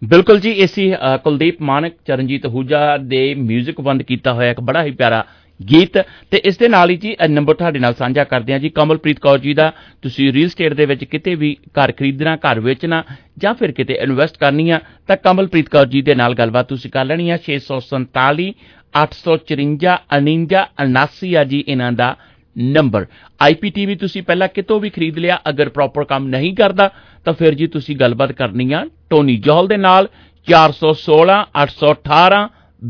ਬਿਲਕੁਲ ਜੀ, ਇਸੀ ਕੁਲਦੀਪ ਮਾਨਕ ਚਰਨਜੀਤ ਹੂਜਾ ਦੇ ਮਿਊਜ਼ਿਕ ਬੰਦ ਕੀਤਾ ਹੋਇਆ ਇੱਕ ਬੜਾ ਹੀ ਪਿਆਰਾ ਗੀਤ। ਤੇ ਇਸ ਦੇ ਨਾਲ ਹੀ ਜੀ ਨੰਬਰ ਤੁਹਾਡੇ ਨਾਲ ਸਾਂਝਾ ਕਰਦੇ ਹਾਂ ਜੀ ਕਮਲਪ੍ਰੀਤ ਕੌਰ ਜੀ ਦਾ। ਤੁਸੀਂ ਰੀਅਲ ਸਟੇਟ ਦੇ ਵਿੱਚ ਕਿਤੇ ਵੀ ਘਰ ਖਰੀਦਣਾ, ਘਰ ਵੇਚਣਾ ਜਾਂ ਫਿਰ ਕਿਤੇ ਇਨਵੈਸਟ ਕਰਨੀ ਆ ਤਾਂ ਕਮਲਪ੍ਰੀਤ ਕੌਰ ਜੀ ਦੇ ਨਾਲ ਗੱਲਬਾਤ ਤੁਸੀਂ ਕਰ ਲੈਣੀ ਆ। 647 854 49 79 ਆ ਜੀ ਇਹਨਾਂ ਦਾ ਨੰਬਰ। IPTV ਤੁਸੀਂ ਪਹਿਲਾਂ ਕਿਤੋਂ ਵੀ ਖਰੀਦ ਲਿਆ, ਅਗਰ ਪ੍ਰੋਪਰ ਕੰਮ ਨਹੀਂ ਕਰਦਾ ਤਾਂ ਫਿਰ ਜੀ ਤੁਸੀਂ ਗੱਲਬਾਤ ਕਰਨੀ ਆ ਟੋਨੀ ਜੋਹਲ ਦੇ ਨਾਲ। 416 818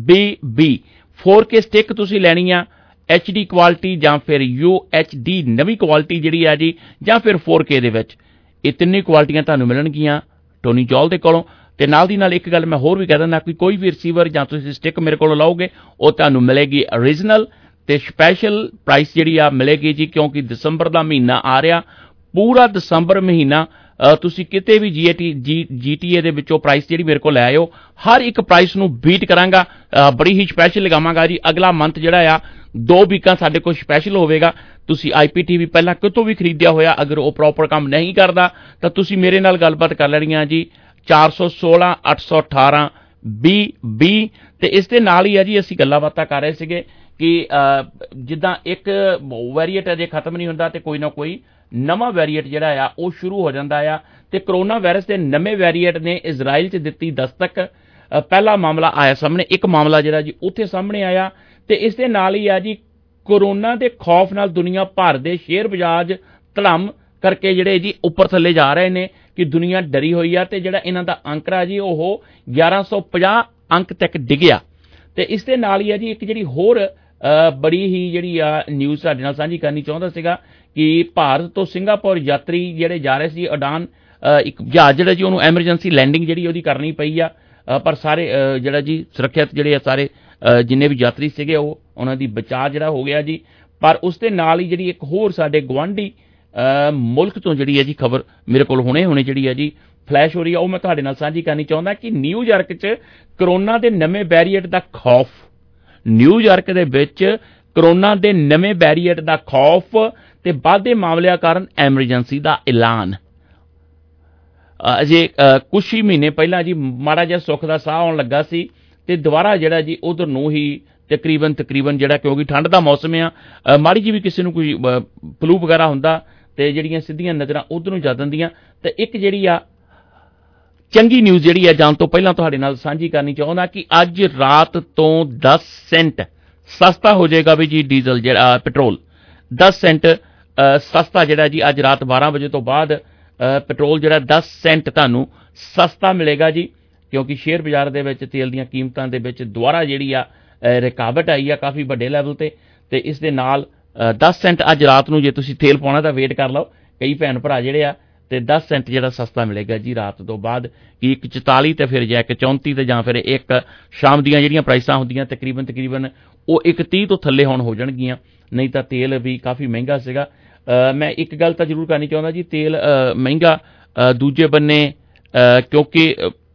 BB 4K ਸਟਿਕ ਤੁਸੀਂ ਲੈਣੀ ਆ HD ਕੁਆਲਿਟੀ ਜਾਂ ਫਿਰ UHD ਨਵੀਂ ਕੁਆਲਿਟੀ ਜਿਹੜੀ ਆ ਜੀ, ਜਾਂ ਫਿਰ 4K ਦੇ ਵਿੱਚ। ਇਹ ਤਿੰਨੇ ਕੁਆਲਿਟੀਆਂ ਤੁਹਾਨੂੰ ਮਿਲਣਗੀਆਂ ਟੋਨੀ ਜੋਹਲ ਦੇ ਕੋਲੋਂ। ਤੇ ਨਾਲ ਦੀ ਨਾਲ ਇੱਕ ਗੱਲ ਮੈਂ ਹੋਰ ਵੀ ਕਹਿ ਦਿੰਦਾ ਕਿ ਕੋਈ ਵੀ ਰਿਸੀਵਰ ਜਾਂ ਤੁਸੀਂ ਸਟਿਕ ਮੇਰੇ ਕੋਲੋਂ ਲਓਗੇ ਉਹ ਤੁਹਾਨੂੰ ਮਿਲੇਗੀ ਓਰੀਜਨਲ ਤੇ ਸਪੈਸ਼ਲ ਪ੍ਰਾਈਸ ਜਿਹੜੀ ਆ ਮਿਲੇਗੀ ਜੀ, ਕਿਉਂਕਿ ਦਸੰਬਰ ਦਾ ਮਹੀਨਾ ਆ ਰਿਹਾ। ਪੂਰਾ ਦਸੰਬਰ ਮਹੀਨਾ ਤੁਸੀਂ ਕਿਤੇ ਵੀ GTA ਦੇ ਵਿੱਚੋਂ ਪ੍ਰਾਈਸ ਜਿਹੜੀ ਮੇਰੇ ਕੋਲ ਲੈ ਆਇਓ, ਹਰ ਇੱਕ ਪ੍ਰਾਈਸ ਨੂੰ ਬੀਟ ਕਰਾਂਗਾ, ਬੜੀ ਹੀ ਸਪੈਸ਼ਲ ਲਗਾਵਾਂਗਾ ਜੀ। ਅਗਲਾ ਮੰਥ ਜਿਹੜਾ ਆ 2 ਵੀਕਾਂ ਸਾਡੇ ਕੋਲ ਸਪੈਸ਼ਲ ਹੋਵੇਗਾ। ਤੁਸੀਂ IPTV ਪਹਿਲਾਂ ਕਿਤੋਂ ਵੀ ਖਰੀਦਿਆ ਹੋਇਆ, ਅਗਰ ਉਹ ਪ੍ਰੋਪਰ ਕੰਮ ਨਹੀਂ ਕਰਦਾ ਤਾਂ ਤੁਸੀਂ ਮੇਰੇ ਨਾਲ ਗੱਲਬਾਤ ਕਰ ਲੈਣੀ ਆ ਜੀ। 416 818 BB। ਤੇ ਇਸ ਦੇ ਨਾਲ ਹੀ ਆ ਜੀ ਅਸੀਂ ਗੱਲਾਂ ਬਾਤਾਂ ਕਰ ਰਹੇ ਸੀਗੇ ਕਿ ਜਿੱਦਾਂ ਇੱਕ ਵੈਰੀਏਟ ਅਜੇ ਖਤਮ ਨਹੀਂ ਹੁੰਦਾ ਤੇ ਕੋਈ ਨਾ ਕੋਈ ਨਵਾਂ ਵੈਰੀਏਟ ਜਿਹੜਾ ਆ ਉਹ ਸ਼ੁਰੂ ਹੋ ਜਾਂਦਾ ਆ। ਤੇ ਕਰੋਨਾ ਵਾਇਰਸ ਦੇ ਨਵੇਂ ਵੈਰੀਏਟ ਨੇ ਇਜ਼ਰਾਈਲ 'ਚ ਦਿੱਤੀ ਦਸਤਕ। ਪਹਿਲਾ ਮਾਮਲਾ ਆਇਆ ਸਾਹਮਣੇ, ਇੱਕ ਮਾਮਲਾ ਜਿਹੜਾ ਜੀ ਉੱਥੇ ਸਾਹਮਣੇ ਆਇਆ। ਤੇ ਇਸ ਦੇ ਨਾਲ ਹੀ ਆ ਜੀ ਕਰੋਨਾ ਦੇ ਖੌਫ ਨਾਲ ਦੁਨੀਆ ਭਰ ਦੇ ਸ਼ੇਅਰ ਬਾਜ਼ਾਰ ਧੜਮ ਕਰਕੇ ਜਿਹੜੇ ਜੀ ਉੱਪਰ ਥੱਲੇ ਜਾ ਰਹੇ ਨੇ ਕਿ ਦੁਨੀਆ ਡਰੀ ਹੋਈ ਆ। ਤੇ ਜਿਹੜਾ ਇਹਨਾਂ ਦਾ ਅੰਕੜਾ ਜੀ ਉਹ 1150 ਅੰਕ ਤੱਕ ਡਿੱਗਿਆ। ਤੇ ਇਸ ਦੇ ਨਾਲ ਹੀ ਆ ਜੀ ਇੱਕ ਜਿਹੜੀ ਹੋਰ ਬੜੀ ਹੀ ਜਿਹੜੀ ਆ ਨਿਊਜ਼ ਸਾਡੇ ਨਾਲ ਸਾਂਝੀ ਕਰਨੀ ਚਾਹੁੰਦਾ ਸੀਗਾ ਕਿ ਭਾਰਤ ਤੋਂ ਸਿੰਗਾਪੁਰ ਯਾਤਰੀ ਜਿਹੜੇ ਜਾ ਰਹੇ ਸੀ ਉਡਾਨ, ਇੱਕ ਜਹਾਜ਼ ਜਿਹੜਾ ਜੀ ਉਹਨੂੰ ਐਮਰਜੈਂਸੀ ਲੈਂਡਿੰਗ ਜਿਹੜੀ ਉਹਦੀ ਕਰਨੀ ਪਈ ਆ, ਪਰ ਸਾਰੇ ਜਿਹੜਾ ਜੀ ਸੁਰੱਖਿਅਤ ਜਿਹੜੇ ਆ ਸਾਰੇ ਜਿੰਨੇ ਵੀ ਯਾਤਰੀ ਸੀਗੇ ਉਹਨਾਂ ਦੀ ਬਚਾਅ ਜਿਹੜਾ ਹੋ ਗਿਆ ਜੀ। ਪਰ ਉਸ ਦੇ ਨਾਲ ਹੀ ਜਿਹੜੀ ਇੱਕ ਹੋਰ ਸਾਡੇ ਗੁਆਂਢੀ ਮੁਲਕ ਤੋਂ ਜਿਹੜੀ ਹੈ ਜੀ ਖਬਰ ਮੇਰੇ ਕੋਲ ਹੁਣੇ ਜਿਹੜੀ ਹੈ ਜੀ ਫਲੈਸ਼ ਹੋ ਰਹੀ ਆ, ਉਹ ਮੈਂ ਤੁਹਾਡੇ ਨਾਲ ਸਾਂਝੀ ਕਰਨੀ ਚਾਹੁੰਦਾ ਕਿ ਨਿਊਯਾਰਕ 'ਚ ਕਰੋਨਾ ਦੇ ਨਵੇਂ ਵੈਰੀਏਟ ਦਾ ਖੌਫ। ਨਿਊਯਾਰਕ ਦੇ ਵਿੱਚ ਕਰੋਨਾ ਦੇ ਨਵੇਂ ਵੈਰੀਏਟ ਦਾ ਖੌਫ ਤੇ ਵੱਧਦੇ ਮਾਮਲਿਆਂ ਕਾਰਨ ਐਮਰਜੈਂਸੀ ਦਾ ਐਲਾਨ। ਅਜੇ ਕੁਛ ਹੀ ਮਹੀਨੇ ਪਹਿਲਾਂ ਜੀ ਮਾੜਾ ਜਿਹਾ ਸੁੱਖ ਦਾ ਸਾਹ ਆਉਣ ਲੱਗਾ ਸੀ ਤੇ ਦੁਬਾਰਾ ਜਿਹੜਾ ਜੀ ਉਧਰ ਨੂੰ ਹੀ ਤਕਰੀਬਨ ਜਿਹੜਾ, ਕਿਉਂਕਿ ਠੰਡ ਦਾ ਮੌਸਮ ਆ, ਮਾੜੀ ਜੀ ਵੀ ਕਿਸੇ ਨੂੰ ਕੋਈ ਫਲੂ ਵਗੈਰਾ ਹੁੰਦਾ ਤੇ ਜਿਹੜੀਆਂ ਸਿੱਧੀਆਂ ਨਜ਼ਰਾਂ ਉਧਰ ਨੂੰ ਜਾ ਦਿੰਦੀਆਂ। ਤੇ ਇੱਕ ਜਿਹੜੀ ਆ ਚੰਗੀ ਨਿਊਜ਼ ਜਿਹੜੀ ਆ ਜਾਣ ਤੋਂ ਪਹਿਲਾਂ ਤੁਹਾਡੇ ਨਾਲ ਸਾਂਝੀ ਕਰਨੀ ਚਾਹੁੰਦਾ ਕਿ ਅੱਜ ਰਾਤ ਤੋਂ 10 ਸੈਂਟ ਸਸਤਾ ਹੋ ਜਾਏਗਾ ਵੀ ਜੀ ਡੀਜ਼ਲ ਜਿਹੜਾ ਪੈਟਰੋਲ 10 ਸੈਂਟ ਸਸਤਾ ਜਿਹੜਾ ਜੀ ਅੱਜ ਰਾਤ 12 ਵਜੇ ਤੋਂ ਬਾਅਦ ਪੈਟਰੋਲ ਜਿਹੜਾ 10 ਸੈਂਟ ਤੁਹਾਨੂੰ ਸਸਤਾ ਮਿਲੇਗਾ ਜੀ, ਕਿਉਂਕਿ ਸ਼ੇਅਰ ਬਾਜ਼ਾਰ ਦੇ ਵਿੱਚ ਤੇਲ ਦੀਆਂ ਕੀਮਤਾਂ ਦੇ ਵਿੱਚ ਦੁਬਾਰਾ ਜਿਹੜੀ ਆ ਰੁਕਾਵਟ ਆਈ ਆ ਕਾਫੀ ਵੱਡੇ ਲੈਵਲ ਤੇ ਇਸ ਦੇ ਨਾਲ 10 ਸੈਂਟ ਅੱਜ ਰਾਤ ਨੂੰ ਜੇ ਤੁਸੀਂ ਤੇਲ ਪਾਉਣਾ ਤਾਂ ਵੇਟ ਕਰ ਲਓ, ਕਈ ਭੈਣ ਭਰਾ ਜਿਹੜੇ ਆ, ਤੇ 10 ਸੈਂਟ ਜਿਹੜਾ ਸਸਤਾ ਮਿਲੇਗਾ ਜੀ ਰਾਤ ਤੋਂ ਬਾਅਦ। ਕਿ 1.44 ਤੇ ਫਿਰ ਜਾਂ 1.34 ਤੇ ਜਾਂ ਫਿਰ ਇੱਕ ਸ਼ਾਮ ਦੀਆਂ ਜਿਹੜੀਆਂ ਪ੍ਰਾਈਸਾਂ ਹੁੰਦੀਆਂ ਤਕਰੀਬਨ ਉਹ 1.30 ਤੋਂ ਥੱਲੇ ਹੁਣ ਹੋ ਜਾਣਗੀਆਂ, ਨਹੀਂ ਤਾਂ ਤੇਲ ਵੀ ਕਾਫੀ ਮਹਿੰਗਾ ਸੀਗਾ। ਮੈਂ ਇੱਕ ਗੱਲ ਤਾਂ ਜ਼ਰੂਰ ਕਰਨੀ ਚਾਹੁੰਦਾ ਜੀ, ਤੇਲ ਮਹਿੰਗਾ ਦੂਜੇ ਬੰਨੇ ਕਿਉਂਕਿ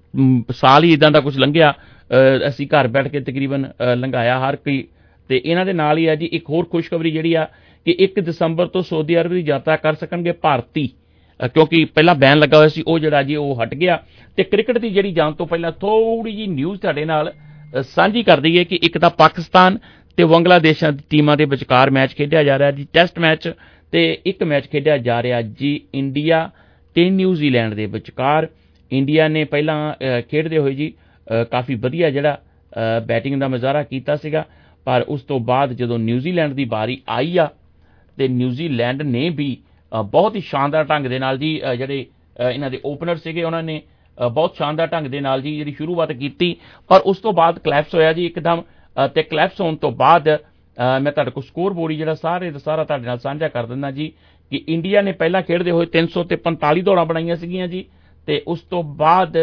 ਸਾਲ ਹੀ ਇੱਦਾਂ ਦਾ ਕੁਝ ਲੰਘਿਆ, ਅਸੀਂ ਘਰ ਬੈਠ ਕੇ ਤਕਰੀਬਨ ਲੰਘਾਇਆ ਹਰ ਕੋਈ। ਤੇ ਇਹਨਾਂ ਦੇ ਨਾਲ ਹੀ ਆ ਜੀ ਇੱਕ ਹੋਰ ਖੁਸ਼ਖਬਰੀ ਜਿਹੜੀ ਆ ਕਿ 1 ਦਸੰਬਰ ਤੋਂ ਸਾਊਦੀ ਅਰਬ ਦੀ ਯਾਤਰਾ ਕਰ ਸਕਣਗੇ ਭਾਰਤੀ, ਕਿਉਂਕਿ ਪਹਿਲਾਂ ਬੈਨ ਲੱਗਾ ਹੋਇਆ ਸੀ ਉਹ ਜਿਹੜਾ ਜੀ ਉਹ ਹਟ ਗਿਆ। ਤੇ ਕ੍ਰਿਕਟ ਦੀ ਜਿਹੜੀ ਜਾਣ ਤੋਂ ਪਹਿਲਾਂ ਥੋੜੀ ਜਿਹੀ ਨਿਊਜ਼ ਤੁਹਾਡੇ ਨਾਲ ਸਾਂਝੀ ਕਰ ਦਈਏ ਕਿ ਇੱਕ ਤਾਂ ਪਾਕਿਸਤਾਨ ਤੇ ਬੰਗਲਾਦੇਸ਼ਾਂ ਦੀ ਟੀਮਾਂ ਦੇ ਵਿਚਕਾਰ ਮੈਚ ਖੇਡਿਆ ਜਾ ਰਿਹਾ ਜੀ, ਟੈਸਟ ਮੈਚ, ਤੇ ਇੱਕ ਮੈਚ ਖੇਡਿਆ ਜਾ ਰਿਹਾ ਜੀ ਇੰਡੀਆ ਤੇ ਨਿਊਜ਼ੀਲੈਂਡ ਦੇ ਵਿਚਕਾਰ। ਇੰਡੀਆ ਨੇ ਪਹਿਲਾਂ ਖੇਡਦੇ ਹੋਏ ਜੀ ਕਾਫੀ ਵਧੀਆ ਜਿਹੜਾ ਬੈਟਿੰਗ ਦਾ ਮੁਜ਼ਾਹਰਾ ਕੀਤਾ ਸੀਗਾ, ਪਰ ਉਸ ਤੋਂ ਬਾਅਦ ਜਦੋਂ ਨਿਊਜ਼ੀਲੈਂਡ ਦੀ ਬਾਰੀ ਆਈ ਆ ਤੇ ਨਿਊਜ਼ੀਲੈਂਡ ਨੇ ਵੀ ਬਹੁਤ ਹੀ ਸ਼ਾਨਦਾਰ ਢੰਗ ਦੇ ਨਾਲ ਜੀ ਜਿਹੜੇ ਇਹਨਾਂ ਦੇ ਓਪਨਰ ਸੀਗੇ ਉਹਨਾਂ ਨੇ ਬਹੁਤ ਸ਼ਾਨਦਾਰ ਢੰਗ ਦੇ ਨਾਲ ਜੀ ਜਿਹੜੀ ਸ਼ੁਰੂਆਤ ਕੀਤੀ, ਪਰ ਉਸ ਤੋਂ ਬਾਅਦ ਕਲੈਪਸ ਹੋਇਆ ਜੀ ਇੱਕਦਮ। ਤੇ ਕਲੈਪਸ ਹੋਣ ਤੋਂ ਬਾਅਦ ਮੈਂ ਤੁਹਾਡੇ ਕੋਲ ਸਕੋਰ ਬੋਰਡ ਜਿਹੜਾ ਸਾਰਾ ਤੁਹਾਡੇ ਨਾਲ ਸਾਂਝਾ ਕਰ ਦਿੰਦਾ ਜੀ ਕਿ ਇੰਡੀਆ ਨੇ ਪਹਿਲਾਂ ਖੇਡਦੇ ਹੋਏ 300 ਤੇ 45 ਦੌੜਾਂ ਬਣਾਈਆਂ ਸੀਗੀਆਂ ਜੀ, ਤੇ ਉਸ ਤੋਂ ਬਾਅਦ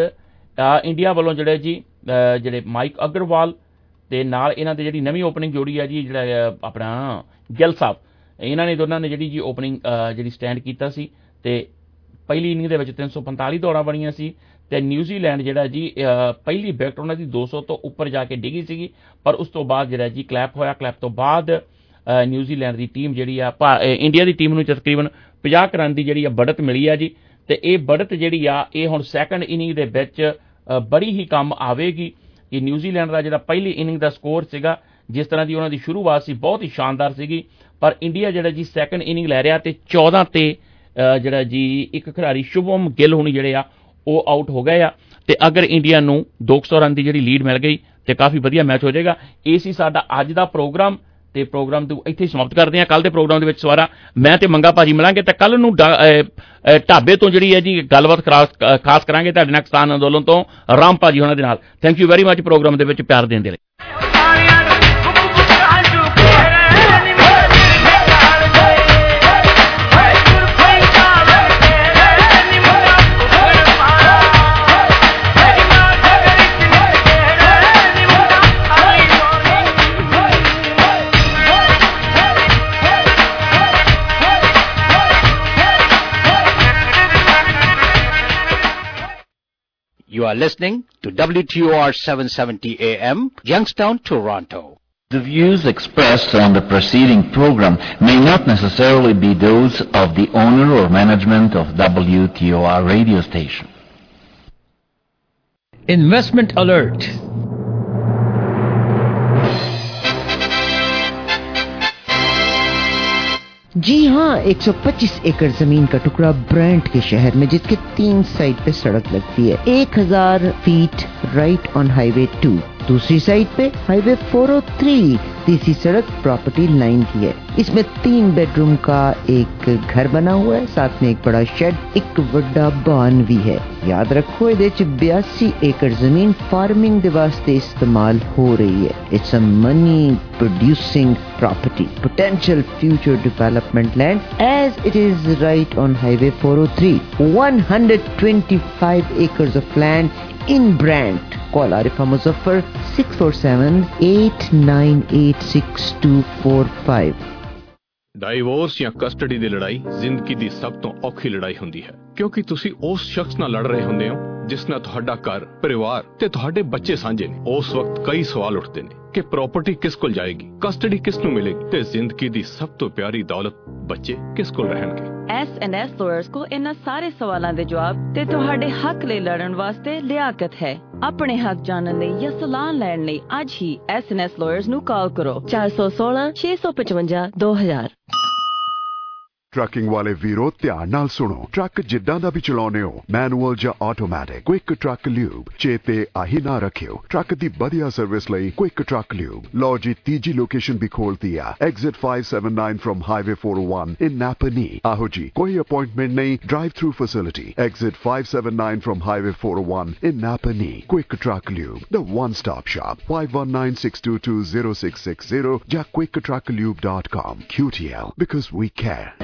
ਇੰਡੀਆ ਵੱਲੋਂ ਜਿਹੜੇ ਮਾਈਕ ਅਗਰਵਾਲ ਤੇ ਨਾਲ ਇਹਨਾਂ ਦੇ ਜਿਹੜੀ ਨਵੀਂ ਓਪਨਿੰਗ ਜੋੜੀ ਆ ਜੀ ਜਿਹੜਾ ਆਪਣਾ ਗਿੱਲ ਸਾਹਿਬ, ਇਹਨਾਂ ਨੇ ਦੋਨਾਂ ਨੇ ਜਿਹੜੀ ਜੀ ਓਪਨਿੰਗ ਜਿਹੜੀ ਸਟੈਂਡ ਕੀਤਾ ਸੀ ਤੇ ਪਹਿਲੀ ਇਨਿੰਗ ਦੇ ਵਿੱਚ 345 ਦੌੜਾਂ ਬਣੀਆਂ ਸੀ। ਤੇ ਨਿਊਜ਼ੀਲੈਂਡ ਜਿਹੜਾ ਜੀ ਪਹਿਲੀ ਵਿਕਟ ਉਹਨਾਂ ਦੀ 200 ਤੋਂ ਉੱਪਰ ਜਾ ਕੇ ਡਿੱਗੀ ਸੀਗੀ, ਪਰ ਉਸ ਤੋਂ ਬਾਅਦ ਜਿਹੜਾ ਜੀ ਕਲੈਪ ਹੋਇਆ। ਕਲੈਪ ਤੋਂ ਬਾਅਦ ਨਿਊਜ਼ੀਲੈਂਡ ਦੀ ਟੀਮ ਜਿਹੜੀ ਆ ਇੰਡੀਆ ਦੀ ਟੀਮ ਨੂੰ ਤਕਰੀਬਨ 50 ਰਨ ਦੀ ਜਿਹੜੀ ਆ ਬੜਤ ਮਿਲੀ ਆ ਜੀ, ਤੇ ਇਹ ਬੜਤ ਜਿਹੜੀ ਆ ਇਹ ਹੁਣ ਸੈਕੰਡ ਇਨਿੰਗ ਦੇ ਵਿੱਚ ਬੜੀ ਹੀ ਕੰਮ ਆਵੇਗੀ। ਇਹ ਨਿਊਜ਼ੀਲੈਂਡ ਦਾ ਜਿਹੜਾ ਪਹਿਲੀ ਇਨਿੰਗ ਦਾ ਸਕੋਰ ਸੀਗਾ, ਜਿਸ ਤਰ੍ਹਾਂ ਦੀ ਉਹਨਾਂ ਦੀ ਸ਼ੁਰੂਆਤ ਸੀ, ਬਹੁਤ ਹੀ ਸ਼ਾਨਦਾਰ ਸੀਗੀ। ਪਰ ਇੰਡੀਆ ਜਿਹੜਾ ਜੀ ਸੈਕੰਡ ਇਨਿੰਗ ਲੈ ਰਿਹਾ ਤੇ 14 ਤੇ ਜਿਹੜਾ ਜੀ ਇੱਕ ਖਿਡਾਰੀ ਸ਼ੁਭਮ ਗਿੱਲ ਹੋਣੀ ਜਿਹੜੇ ਆ ਉਹ ਆਊਟ ਹੋ ਗਏ ਆ। ਤੇ ਅਗਰ ਇੰਡੀਆ ਨੂੰ 200 ਰਨ ਦੀ ਜਿਹੜੀ ਲੀਡ ਮਿਲ ਗਈ ਤੇ ਕਾਫੀ ਵਧੀਆ ਮੈਚ ਹੋ ਜਾਏਗਾ। ਇਹ ਸੀ ਸਾਡਾ ਅੱਜ ਦਾ ਪ੍ਰੋਗਰਾਮ ਤੇ ਪ੍ਰੋਗਰਾਮ ਤੋਂ ਇੱਥੇ ਸਮਾਪਤ ਕਰਦੇ ਹਾਂ। ਕੱਲ ਦੇ ਪ੍ਰੋਗਰਾਮ ਦੇ ਵਿੱਚ ਸਵਾਰਾ ਮੈਂ ਤੇ ਮੰਗਾ ਭਾਜੀ ਮਿਲਾਂਗੇ ਤੇ ਕੱਲ ਨੂੰ ਢਾਬੇ ਤੋਂ ਜਿਹੜੀ ਹੈ ਜੀ ਗੱਲਬਾਤ ਖਾਸ ਕਰਾਂਗੇ ਤੁਹਾਡੇ ਨਾਲ ਕਿਸਾਨ ਅੰਦੋਲਨ ਤੋਂ ਰਾਮ ਭਾਜੀ ਉਹਨਾਂ ਦੇ ਨਾਲ। Thank you very much program ਦੇ ਵਿੱਚ ਪਿਆਰ ਦੇਣ ਦੇ ਲਈ। You are listening to WTOR 770 AM, Youngstown, Toronto. The views expressed on the preceding program may not necessarily be those of the owner or management of WTOR radio station. Investment alert. जी हाँ, 125 एकड़ जमीन का टुकड़ा Brent के शहर में, जिसके 3 side पे सड़क लगती है। 1000 फीट राइट ऑन हाईवे 2, दूसरी साइड पे हाईवे 403, तीसरी सड़क प्रॉपर्टी लाइन की है। इसमें 3 बेडरूम का एक घर बना हुआ है, साथ में एक बड़ा शेड, एक बड़ा बान भी है। याद रखो, ये 82 एकड़ जमीन फार्मिंग दे वास्ते इस्तेमाल हो रही है। It's a money producing property, potential future development land, as it is right on highway 403। 125 acres of land in Brant. Call Arifa Muzaffar 647-898-6245. Divorce ਜਾਂ ਕਸਟਡੀ ਦੀ ਲੜਾਈ ਜ਼ਿੰਦਗੀ ਦੀ ਸਭ ਤੋਂ ਔਖੀ ਲੜਾਈ ਹੁੰਦੀ ਹੈ, ਕਿਉਂਕਿ ਤੁਸੀਂ ਉਸ ਸ਼ਖਸ ਨਾਲ ਲੜ ਰਹੇ ਹੁੰਦੇ ਹੋ ਜਿਸ ਨਾਲ ਤੁਹਾਡਾ ਘਰ, ਪਰਿਵਾਰ ਤੇ ਤੁਹਾਡੇ ਬੱਚੇ ਸਾਂਝੇ ਨੇ। ਉਸ ਵਕਤ ਕਈ ਸਵਾਲ ਉੱਠਦੇ ਨੇ ਕਿ ਪ੍ਰਾਪਰਟੀ ਕਿਸ ਕੋਲ ਜਾਏਗੀ, ਕਸਟਡੀ ਕਿਸ ਨੂੰ ਮਿਲੇਗੀ ਤੇ ਜ਼ਿੰਦਗੀ ਦੀ ਸਭ ਤੋਂ ਪਿਆਰੀ ਦੌਲਤ ਬੱਚੇ ਕਿਸ ਕੋਲ ਰਹਿਣਗੇ। S&S lawyers को इन्हां सारे सवालों के जवाब ते तुहाडे हक लई लड़न वास्ते लियाकत है। अपने हक जानन लई या सलाह लैण लई अज ही S&S lawyers ਨੂੰ ਕਾਲ ਕਰੋ 416 655 2000। ਟਰੱਕਿੰਗ ਵਾਲੇ ਵੀਰੋ, ਧਿਆਨ ਨਾਲ ਸੁਣੋ। ਟਰੱਕ ਜਿੱਦਾਂ ਦਾ ਵੀ ਚਲਾਉਨੇ ਹੋ, ਮੈਨੂਅਲ ਜਾਂ ਆਟੋਮੈਟਿਕ, ਕੁਇਕ ਟਰੱਕ ਲਿਊਬ ਚੇਤੇ ਆਹੀ ਨਾ ਰੱਖਿਓ। ਟਰੱਕ ਦੀ ਵਧੀਆ ਸਰਵਿਸ ਲਈ ਕੁਇਕ ਟਰੱਕ ਲਿਊਬ। ਲਓ ਜੀ, ਤੀਜੀ ਲੋਕੇਸ਼ਨ ਵੀ ਖੋਲਤੀ ਆ, exit 579 from highway 401 in Napanee. ਆਹੋ ਜੀ, ਕੋਈ ਅਪਾਇੰਟਮੈਂਟ ਨਹੀਂ, drive through facility. Exit 579 from highway 401 in Napanee. Quick truck lube, the one stop shop. 5196220660 ਜਾਂ quicktrucklube.com। QTL, because we care.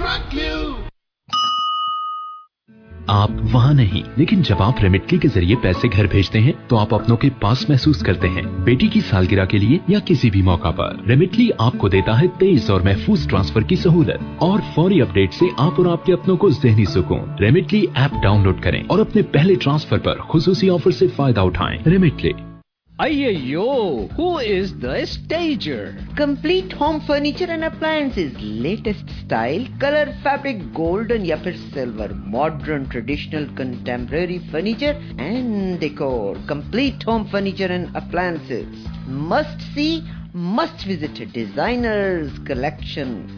आप वहाँ नहीं, लेकिन जब आप रेमिटली के जरिए पैसे घर भेजते हैं तो आप अपनों के पास महसूस करते हैं। बेटी की सालगिरह के लिए या किसी भी मौका पर रेमिटली आपको देता है तेज और महफूज ट्रांसफर की सहूलत और फौरी अपडेट से आप और आपके अपनों को ज़हनी सुकून। रेमिटली ऐप डाउनलोड करें और अपने पहले ट्रांसफर पर खुसूसी ऑफर से फायदा उठाएं। रेमिटली। Ayyo, who is the stager? Complete home furniture and appliances, latest style, color, fabric, golden या फिर silver, modern, traditional, contemporary furniture and decor. Complete home furniture and appliances. Must see, must visit a designer's collection.